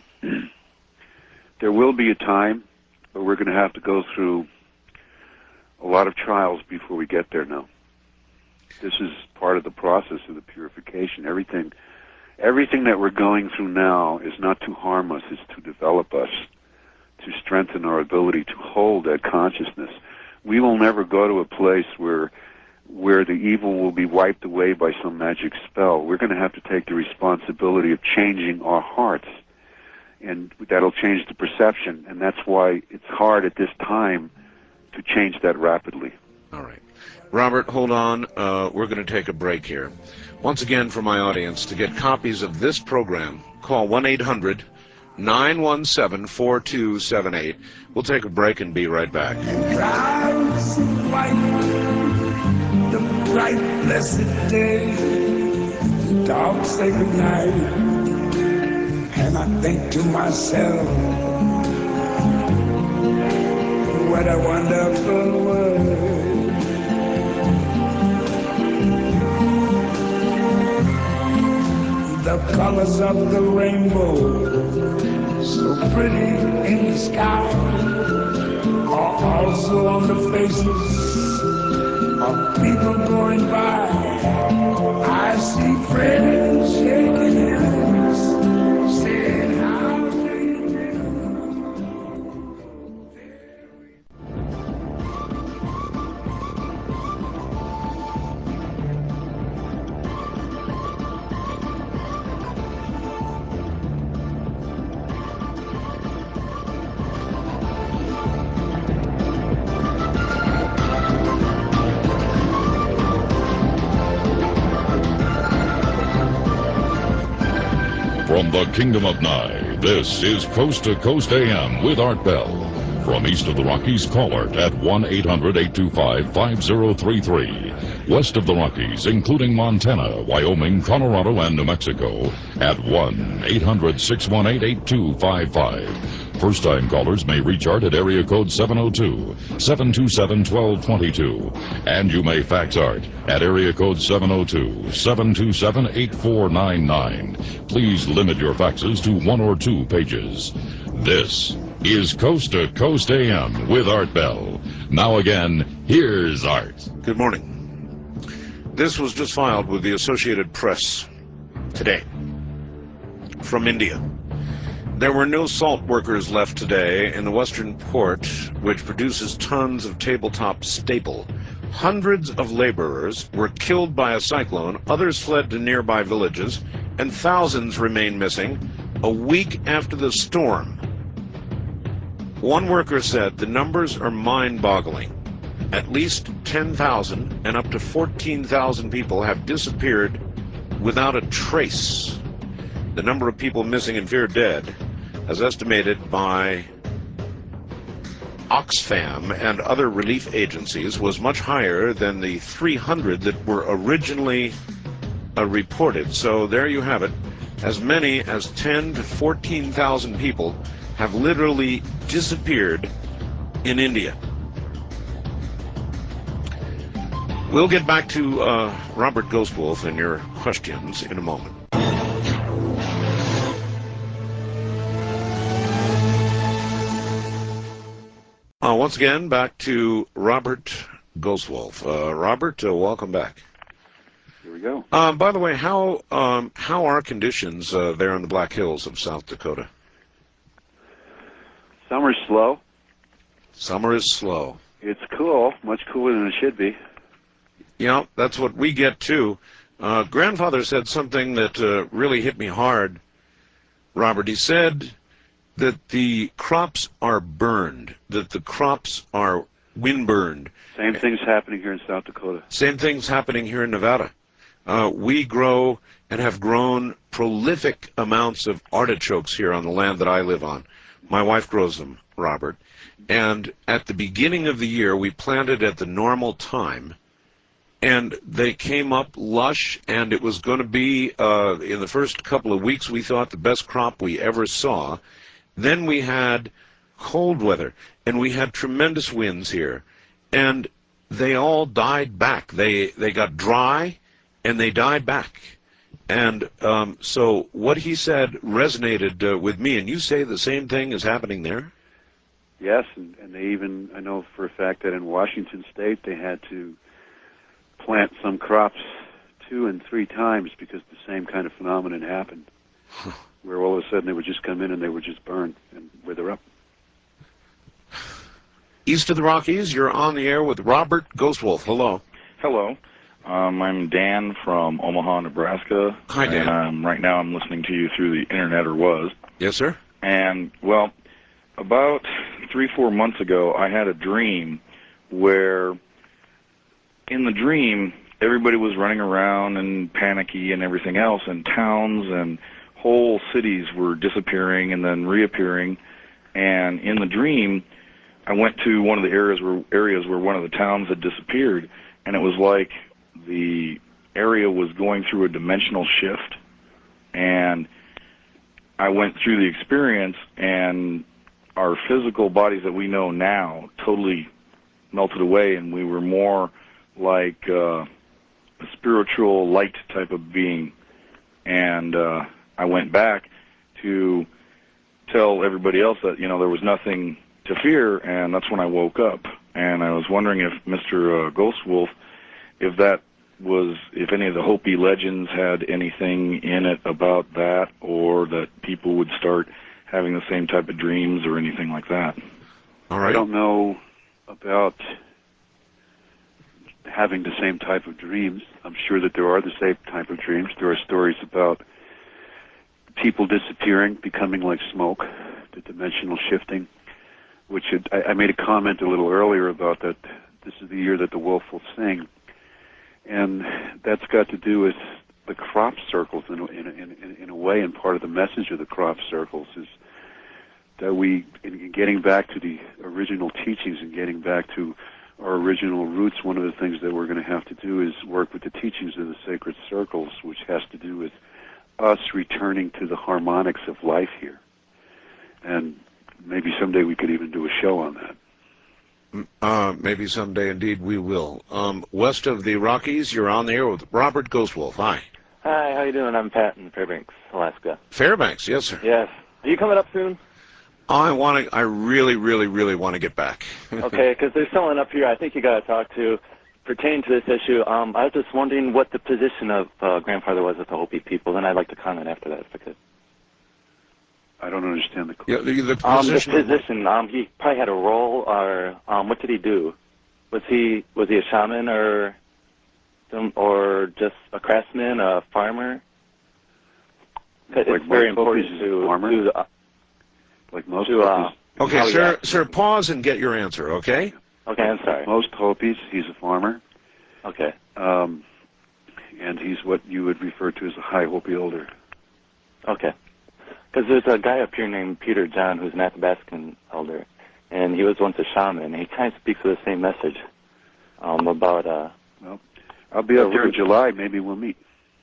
There will be a time, but we're going to have to go through a lot of trials before we get there now. This is part of the process of the purification. Everything, everything that we're going through now is not to harm us, it's to develop us, to strengthen our ability to hold that consciousness. We will never go to a place where where the evil will be wiped away by some magic spell. We're going to have to take the responsibility of changing our hearts, and that'll change the perception, and that's why it's hard at this time to change that rapidly. All right. Robert, hold on. Uh, we're going to take a break here. Once again, for my audience, to get copies of this program, call one eight hundred nine one seven four two seven eight. We'll take a break and be right back. Clouds white, the bright blessed day, the dark sacred night, and I think to myself, what a wonderful world. The colors of the rainbow, so pretty in the sky, are also on the faces of people going by. I see friends shaking hands, saying how they do. From the Kingdom of Nye, this is Coast to Coast A M with Art Bell. From east of the Rockies, call Art at one eight hundred eight two five five zero three three. West of the Rockies, including Montana, Wyoming, Colorado, and New Mexico, at one eight hundred six one eight eight two five five. First-time callers may reach Art at area code seven oh two, seven two seven, one two two two. And you may fax Art at area code seven oh two, seven two seven, eight four nine nine. Please limit your faxes to one or two pages. This is Coast to Coast A M with Art Bell. Now again, here's Art. Good morning. This was just filed with the Associated Press today from India. There were no salt workers left today in the western port, which produces tons of tabletop staple. Hundreds of laborers were killed by a cyclone, others fled to nearby villages, and thousands remain missing a week after the storm. One worker said the numbers are mind-boggling. At least ten thousand and up to fourteen thousand people have disappeared without a trace. The number of people missing and feared dead, as estimated by Oxfam and other relief agencies, was much higher than the three hundred that were originally uh, reported. So there you have it. As many as ten to fourteen thousand people have literally disappeared in India. We'll get back to uh, Robert Ghostwolf and your questions in a moment. Uh, once again, back to Robert Ghostwolf. Uh, Robert, uh, welcome back. Here we go. Um, by the way, how um, how are conditions uh, there in the Black Hills of South Dakota? Summer's slow. Summer is slow. It's cool, much cooler than it should be. Yeah, that's what we get too. Uh, grandfather said something that uh, really hit me hard, Robert. He said that the crops are burned, that the crops are wind-burned. Same thing's happening here in South Dakota. Same thing's happening here in Nevada. Uh, we grow and have grown prolific amounts of artichokes here on the land that I live on. My wife grows them, Robert. And at the beginning of the year, we planted at the normal time, and they came up lush, and it was going to be, uh, in the first couple of weeks, we thought the best crop we ever saw. Then we had cold weather, and we had tremendous winds here, and they all died back. They they got dry, and they died back. And um, so what he said resonated uh, with me, and you say the same thing is happening there? Yes, and, and they even, I know for a fact that in Washington State they had to plant some crops two and three times because the same kind of phenomenon happened, where all of a sudden they would just come in and they would just burn and wither up. East of the Rockies, you're on the air with Robert Ghostwolf. Hello. Hello. Um, I'm Dan from Omaha, Nebraska. Hi, Dan. And um, right now I'm listening to you through the internet, or was. Yes, sir. And, well, about three, four months ago, I had a dream where in the dream, everybody was running around and panicky and everything else, and towns and whole cities were disappearing and then reappearing. And in the dream, I went to one of the areas where areas where one of the towns had disappeared, and it was like the area was going through a dimensional shift. And I went through the experience, and our physical bodies that we know now totally melted away, and we were more like uh, a spiritual light type of being. And uh, I went back to tell everybody else that, you know, there was nothing to fear, and that's when I woke up. And I was wondering if Mister Uh, Ghostwolf, if that was, if any of the Hopi legends had anything in it about that, or that people would start having the same type of dreams or anything like that. All right. I don't know about having the same type of dreams. I'm sure that there are the same type of dreams. There are stories about people disappearing, becoming like smoke, the dimensional shifting, which it, I, I made a comment a little earlier about that this is the year that the wolf will sing. And that's got to do with the crop circles in a, in, a, in, in a way, and part of the message of the crop circles is that we, in getting back to the original teachings and getting back to our original roots, one of the things that we're going to have to do is work with the teachings of the sacred circles, which has to do with us returning to the harmonics of life here. And maybe someday we could even do a show on that. Uh, maybe someday, indeed, we will. Um, west of the Rockies, you're on the air with Robert Ghostwolf. Hi. Hi, how you doing? I'm Pat in Fairbanks, Alaska. Fairbanks, yes, sir. Yes. Are you coming up soon? I want to. I really, really, really want to get back. Okay, because there's someone up here I think you got to talk to pertaining to this issue. Um, I was just wondering what the position of uh, grandfather was with the Hopi people. Then I'd like to comment after that, if I could. I don't understand the yeah, the, the um, position. The position. Um, he probably had a role, or um, what did he do? Was he was he a shaman, or some, or just a craftsman, a farmer? Like it's very important Hopis, to, farmer? to uh, like most to, uh, Okay, oh, sir, yeah. sir, pause and get your answer, okay? Okay, I'm sorry. Most Hopis, he's a farmer. Okay. Um, and he's what you would refer to as a high Hopi elder. Okay. Because there's a guy up here named Peter John who's an Athabascan elder, and he was once a shaman, and he kind of speaks of the same message um, about... Uh, well, I'll be up there in July. Maybe we'll meet.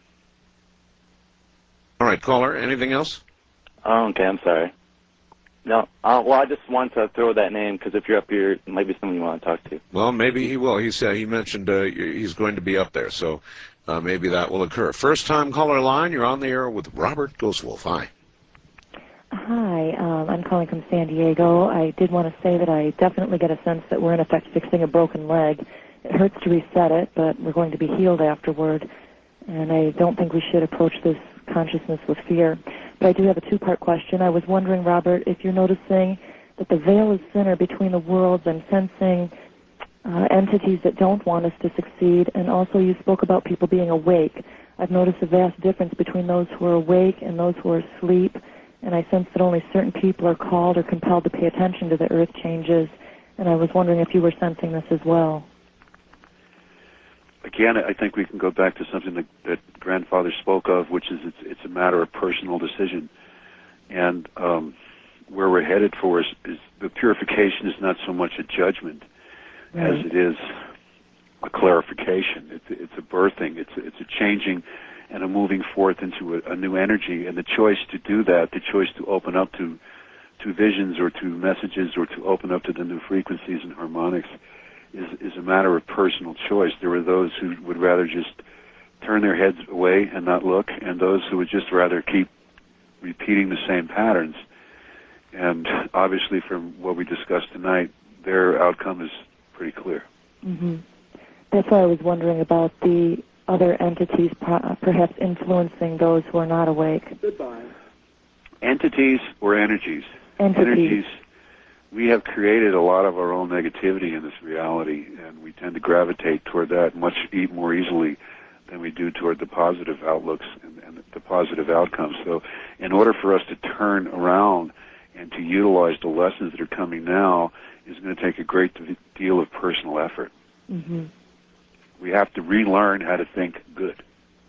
All right, caller, anything else? Oh, okay, I'm sorry. No, uh, well, I just want to throw that name, because if you're up here, it might be someone you want to talk to. Well, maybe he will. He said he mentioned uh, he's going to be up there, so uh, maybe that will occur. First-time caller line, you're on the air with Robert Ghostwolf. Hi. Hi, um, I'm calling from San Diego. I did want to say that I definitely get a sense that we're in effect fixing a broken leg. It hurts to reset it, but we're going to be healed afterward. And I don't think we should approach this consciousness with fear. But I do have a two-part question. I was wondering, Robert, if you're noticing that the veil is thinner between the worlds and sensing uh, entities that don't want us to succeed. And also you spoke about people being awake. I've noticed a vast difference between those who are awake and those who are asleep. And I sense that only certain people are called or compelled to pay attention to the earth changes. And I was wondering if you were sensing this as well. Again, I think we can go back to something that, that grandfather spoke of, which is it's, it's a matter of personal decision. And um, where we're headed for is, is the purification is not so much a judgment right. as it is a clarification. It's, it's a birthing. It's, it's a changing and a moving forth into a, a new energy. And the choice to do that, the choice to open up to, to visions or to messages or to open up to the new frequencies and harmonics is, is a matter of personal choice. There are those who would rather just turn their heads away and not look, and those who would just rather keep repeating the same patterns. And obviously from what we discussed tonight, their outcome is pretty clear. Mm-hmm. That's why I was wondering about the other entities perhaps influencing those who are not awake. Goodbye. Entities or energies? Entities. Energies. We have created a lot of our own negativity in this reality, and we tend to gravitate toward that much e- more easily than we do toward the positive outlooks and, and the positive outcomes. So in order for us to turn around and to utilize the lessons that are coming now is going to take a great deal of personal effort. Mm-hmm. We have to relearn how to think good.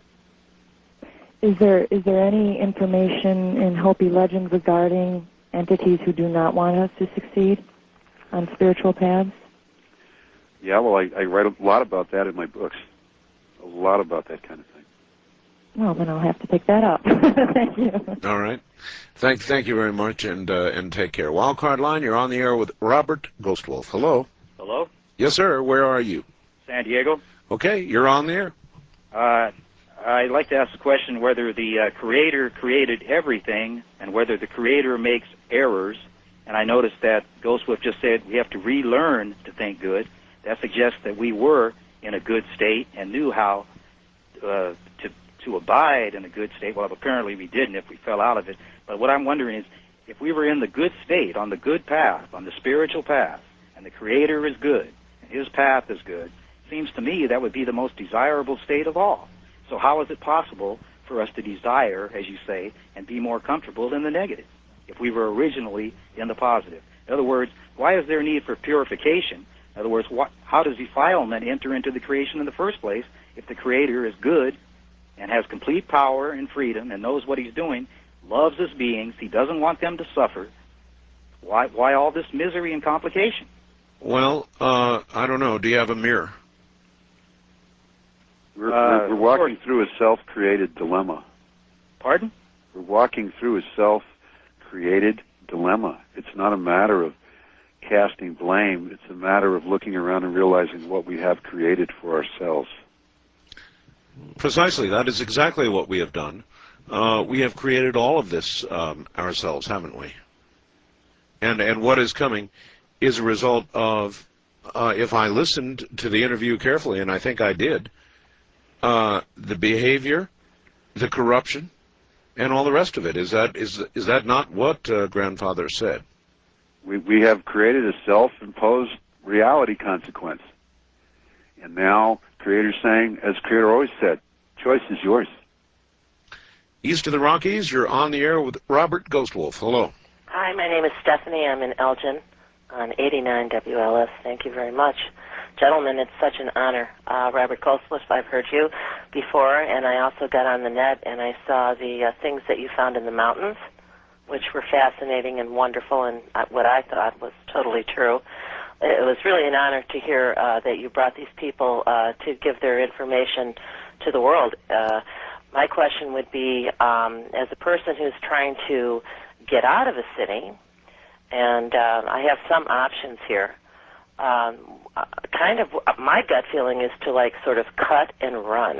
Is there is there any information in Hopi legend regarding entities who do not want us to succeed on spiritual paths? Yeah, well, I, I write a lot about that in my books. A lot about that kind of thing. Well, then I'll have to pick that up. Thank you. All right. Thank, thank you very much, and uh, and take care. Wildcard Line, you're on the air with Robert Ghostwolf. Hello. Hello? Yes, sir. Where are you? San Diego. Okay, you're on the air. Uh, I'd like to ask the question whether the uh, Creator created everything and whether the Creator makes errors. And I noticed that Ghostwolf just said we have to relearn to think good. That suggests that we were in a good state and knew how uh, to to abide in a good state. Well, apparently we didn't if we fell out of it. But what I'm wondering is, if we were in the good state, on the good path, on the spiritual path, and the Creator is good, and His path is good, seems to me that would be the most desirable state of all. So how is it possible for us to desire, as you say, and be more comfortable in the negative if we were originally in the positive? In other words, why is there a need for purification? In other words, what, how does defilement enter into the creation in the first place if the Creator is good and has complete power and freedom and knows what He's doing, loves His beings, He doesn't want them to suffer? Why, why all this misery and complication? Well, uh, I don't know. Do you have a mirror? We're, Uh, we're, we're walking through a self-created dilemma. Pardon? We're walking through a self-created dilemma. It's not a matter of casting blame. It's a matter of looking around and realizing what we have created for ourselves. Precisely. That is exactly what we have done. Uh, we have created all of this um, ourselves, haven't we? And and what is coming is a result of, uh, if I listened to the interview carefully, and I think I did, uh, the behavior, the corruption, and all the rest of it. Is that is is that not what uh, Grandfather said? We we have created a self-imposed reality consequence. And now Creator's saying, as Creator always said, choice is yours. East of the Rockies, you're on the air with Robert Ghostwolf. Hello. Hi, my name is Stephanie. I'm in Elgin on eighty-nine W L S. Thank you very much. Gentlemen, it's such an honor. Uh, Robert Ghostwolf, I've heard you before, and I also got on the net and I saw the uh, things that you found in the mountains, which were fascinating and wonderful, and uh, what I thought was totally true. It was really an honor to hear uh, that you brought these people uh, to give their information to the world. Uh, my question would be, um, as a person who's trying to get out of a city, and uh, I have some options here, um, kind of my gut feeling is to like sort of cut and run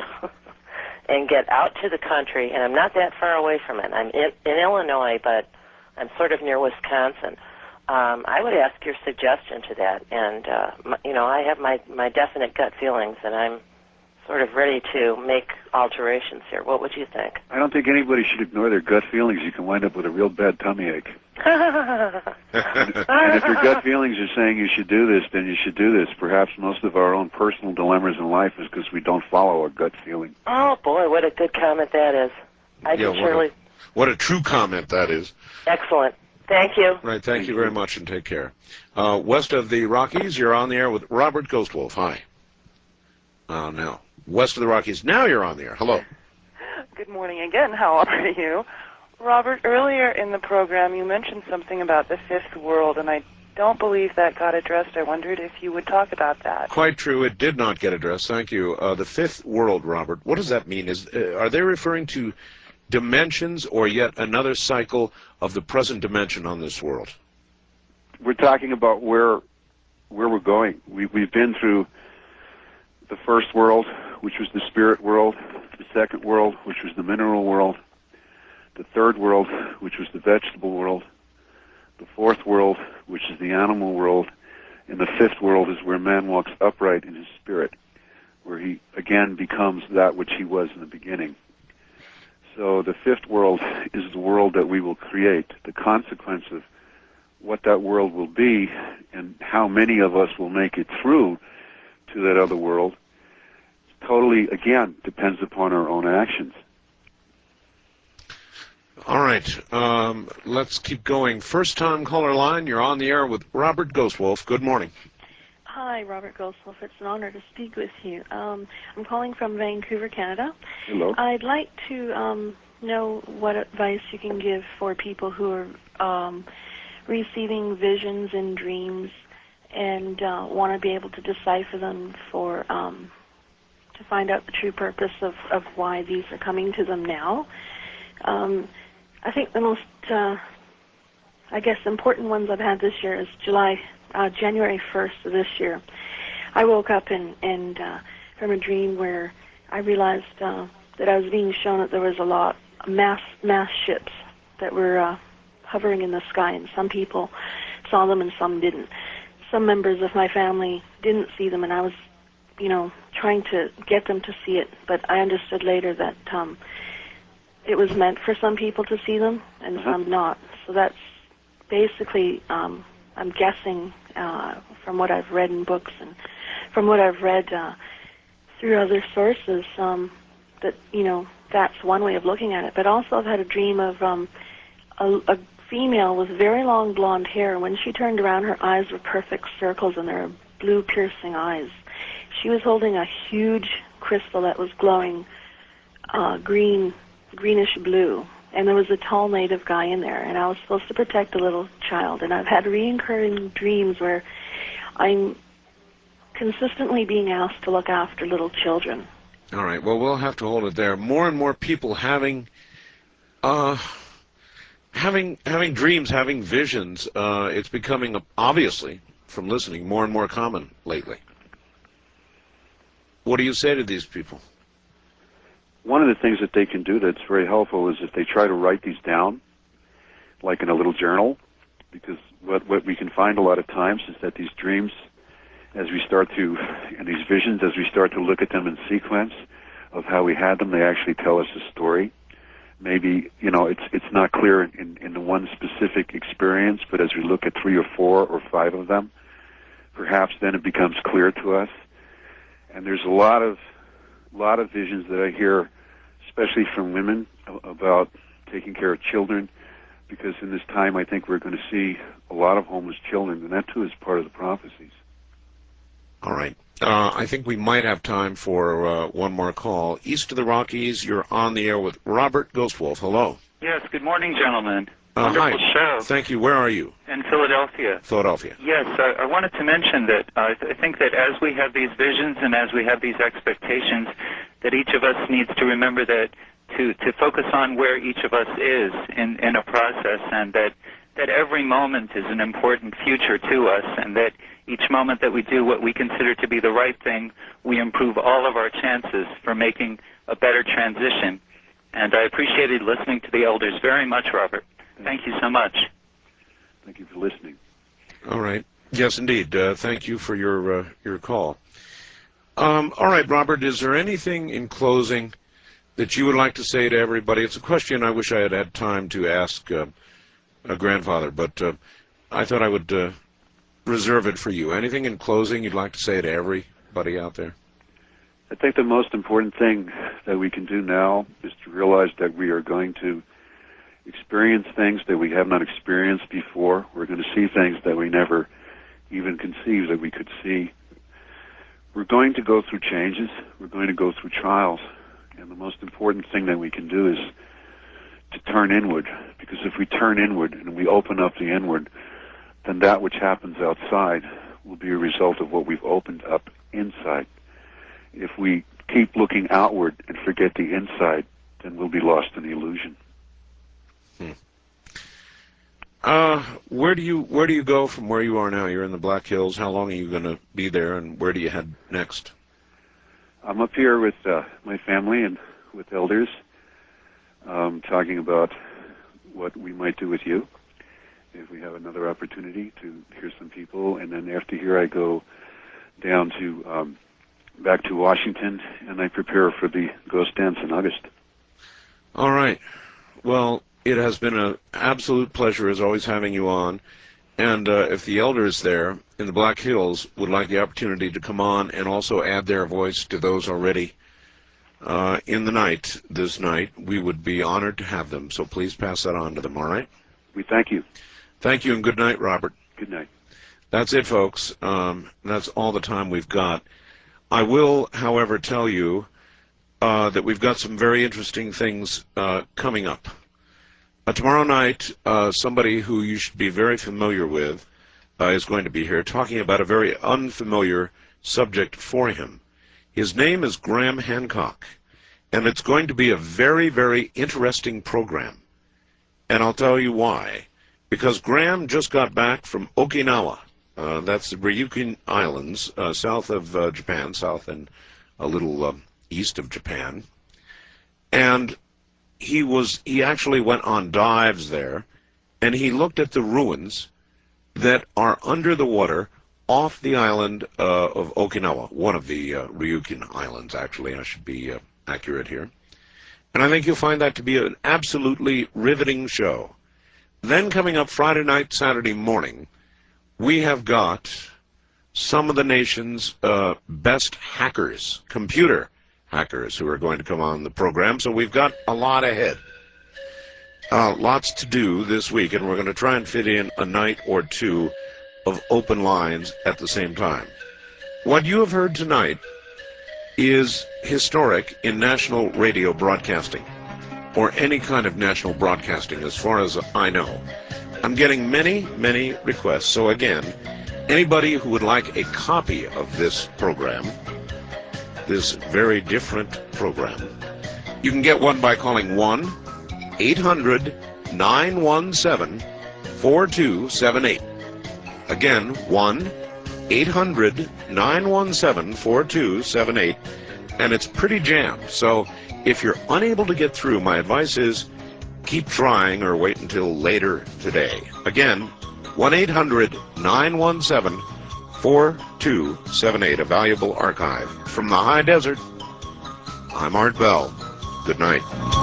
and get out to the country, and I'm not that far away from it. I'm in, in Illinois, but I'm sort of near Wisconsin. Um, I would ask your suggestion to that, and uh, my, you know, I have my, my definite gut feelings, and I'm sort of ready to make alterations here. What would you think? I don't think anybody should ignore their gut feelings. You can wind up with a real bad tummy ache. and, and if your gut feelings are saying you should do this, then you should do this. Perhaps most of our own personal dilemmas in life is because we don't follow our gut feeling. Oh, boy, what a good comment that is. I yeah, can surely... What a, what a true comment that is. Excellent. Thank you. Right, thank you very much, and take care. Uh, west of the Rockies, you're on the air with Robert Ghostwolf. Hi. Uh, now, west of the Rockies, now you're on the air. Hello. Good morning again. How are you? Robert, earlier in the program you mentioned something about the fifth world, and I don't believe that got addressed. I wondered if you would talk about that. Quite true. It did not get addressed. Thank you. Uh, the fifth world, Robert. What does that mean? Is uh, are they referring to dimensions or yet another cycle of the present dimension on this world? We're talking about where where we're going. We, we've been through the first world, which was the spirit world, the second world, which was the mineral world, the third world, which was the vegetable world, the fourth world, which is the animal world, and the fifth world is where man walks upright in his spirit, where he again becomes that which he was in the beginning. So the fifth world is the world that we will create. The consequence of what that world will be and how many of us will make it through to that other world totally, again, depends upon our own actions. All right, um, let's keep going. First time caller line, you're on the air with Robert Ghostwolf. Good morning. Hi, Robert Ghostwolf. It's an honor to speak with you. Um, I'm calling from Vancouver, Canada. Hello. I'd like to um, know what advice you can give for people who are um, receiving visions and dreams and uh, want to be able to decipher them for um, to find out the true purpose of, of why these are coming to them now. Um, I think the most, uh, I guess, important ones I've had this year is July, uh, January first of this year. I woke up and, and uh, from a dream where I realized uh, that I was being shown that there was a lot mass mass ships that were uh, hovering in the sky, and some people saw them and some didn't. Some members of my family didn't see them, and I was, you know, trying to get them to see it, but I understood later that um, it was meant for some people to see them and Uh-huh. some not. So that's basically, um, I'm guessing, uh, from what I've read in books and from what I've read uh, through other sources, um, that, you know, that's one way of looking at it. But also I've had a dream of um, a, a female with very long blonde hair, and when she turned around, her eyes were perfect circles and they were blue piercing eyes. She was holding a huge crystal that was glowing uh, green, greenish blue, and there was a tall native guy in there, and I was supposed to protect a little child. And I've had recurring dreams where I'm consistently being asked to look after little children. All right, well, we'll have to hold it there. More and more people having, uh, having, having dreams, having visions. Uh, it's becoming, obviously, from listening, more and more common lately. What do you say to these people? One of the things that they can do that's very helpful is if they try to write these down, like in a little journal, because what, what we can find a lot of times is that these dreams, as we start to, and these visions, as we start to look at them in sequence of how we had them, they actually tell us a story. Maybe, you know, it's it's not clear in, in, in the one specific experience, but as we look at three or four or five of them, perhaps then it becomes clear to us. And there's a lot of lot of visions that I hear, especially from women, about taking care of children, because in this time I think we're going to see a lot of homeless children, and that too is part of the prophecies. All right. Uh, I think we might have time for uh, one more call. East of the Rockies, you're on the air with Robert Ghostwolf. Hello. Yes, good morning, gentlemen. Uh, Wonderful hi. show. Thank you. Where are you? In Philadelphia. Philadelphia. Yes, I, I wanted to mention that uh, I think that as we have these visions and as we have these expectations, that each of us needs to remember that to, to focus on where each of us is in, in a process, and that, that every moment is an important future to us, and that each moment that we do what we consider to be the right thing, we improve all of our chances for making a better transition. And I appreciated listening to the elders very much, Robert. Thank you so much. Thank you for listening. All right. Yes, indeed. Uh, thank you for your uh, your call. Um, all right, Robert, is there anything in closing that you would like to say to everybody? It's a question I wish I had had time to ask uh, a grandfather, but uh, I thought I would uh, reserve it for you. Anything in closing you'd like to say to everybody out there? I think the most important thing that we can do now is to realize that we are going to experience things that we have not experienced before. We're going to see things that we never even conceived that we could see. We're going to go through changes. We're going to go through trials. And the most important thing that we can do is to turn inward. Because if we turn inward and we open up the inward, then that which happens outside will be a result of what we've opened up inside. If we keep looking outward and forget the inside, then we'll be lost in the illusion. Hmm. Uh, where do you where do you go from where you are now? You're in the Black Hills. How long are you going to be there, and where do you head next? I'm up here with uh, my family and with elders, um, talking about what we might do with you if we have another opportunity to hear some people. And then after here, I go down to um, back to Washington, and I prepare for the Ghost Dance in August. All right. Well, it has been an absolute pleasure, as always, having you on. And uh, if the elders there in the Black Hills would like the opportunity to come on and also add their voice to those already uh, in the night, this night, we would be honored to have them. So please pass that on to them, all right? We thank you. Thank you, and good night, Robert. Good night. That's it, folks. Um, that's all the time we've got. I will, however, tell you uh, that we've got some very interesting things uh, coming up. Uh, tomorrow night, uh, somebody who you should be very familiar with uh, is going to be here talking about a very unfamiliar subject for him. His name is Graham Hancock, and it's going to be a very, very interesting program. And I'll tell you why. Because Graham just got back from Okinawa. Uh, that's the Ryukyu Islands, uh, south of uh, Japan, south and a little uh, east of Japan. And he was he actually went on dives there, and he looked at the ruins that are under the water off the island uh, of Okinawa, one of the uh, Ryukyu Islands, actually. I should be uh, accurate here. And I think you'll find that to be an absolutely riveting show. Then coming up Friday night, Saturday morning, we have got some of the nation's uh, best hackers, computer hackers, who are going to come on the program. So we've got a lot ahead. Uh, lots to do this week, and we're going to try and fit in a night or two of open lines at the same time. What you have heard tonight is historic in national radio broadcasting, or any kind of national broadcasting, as far as I know. I'm getting many, many requests. So again, anybody who would like a copy of this program, this very different program, you can get one by calling one eight hundred nine one seven four two seven eight. Again, one eight hundred nine one seven four two seven eight. And it's pretty jammed. So if you're unable to get through, my advice is keep trying or wait until later today. Again, one eight hundred nine one seven four two seven eight, a valuable archive. From the high desert, I'm Art Bell. Good night.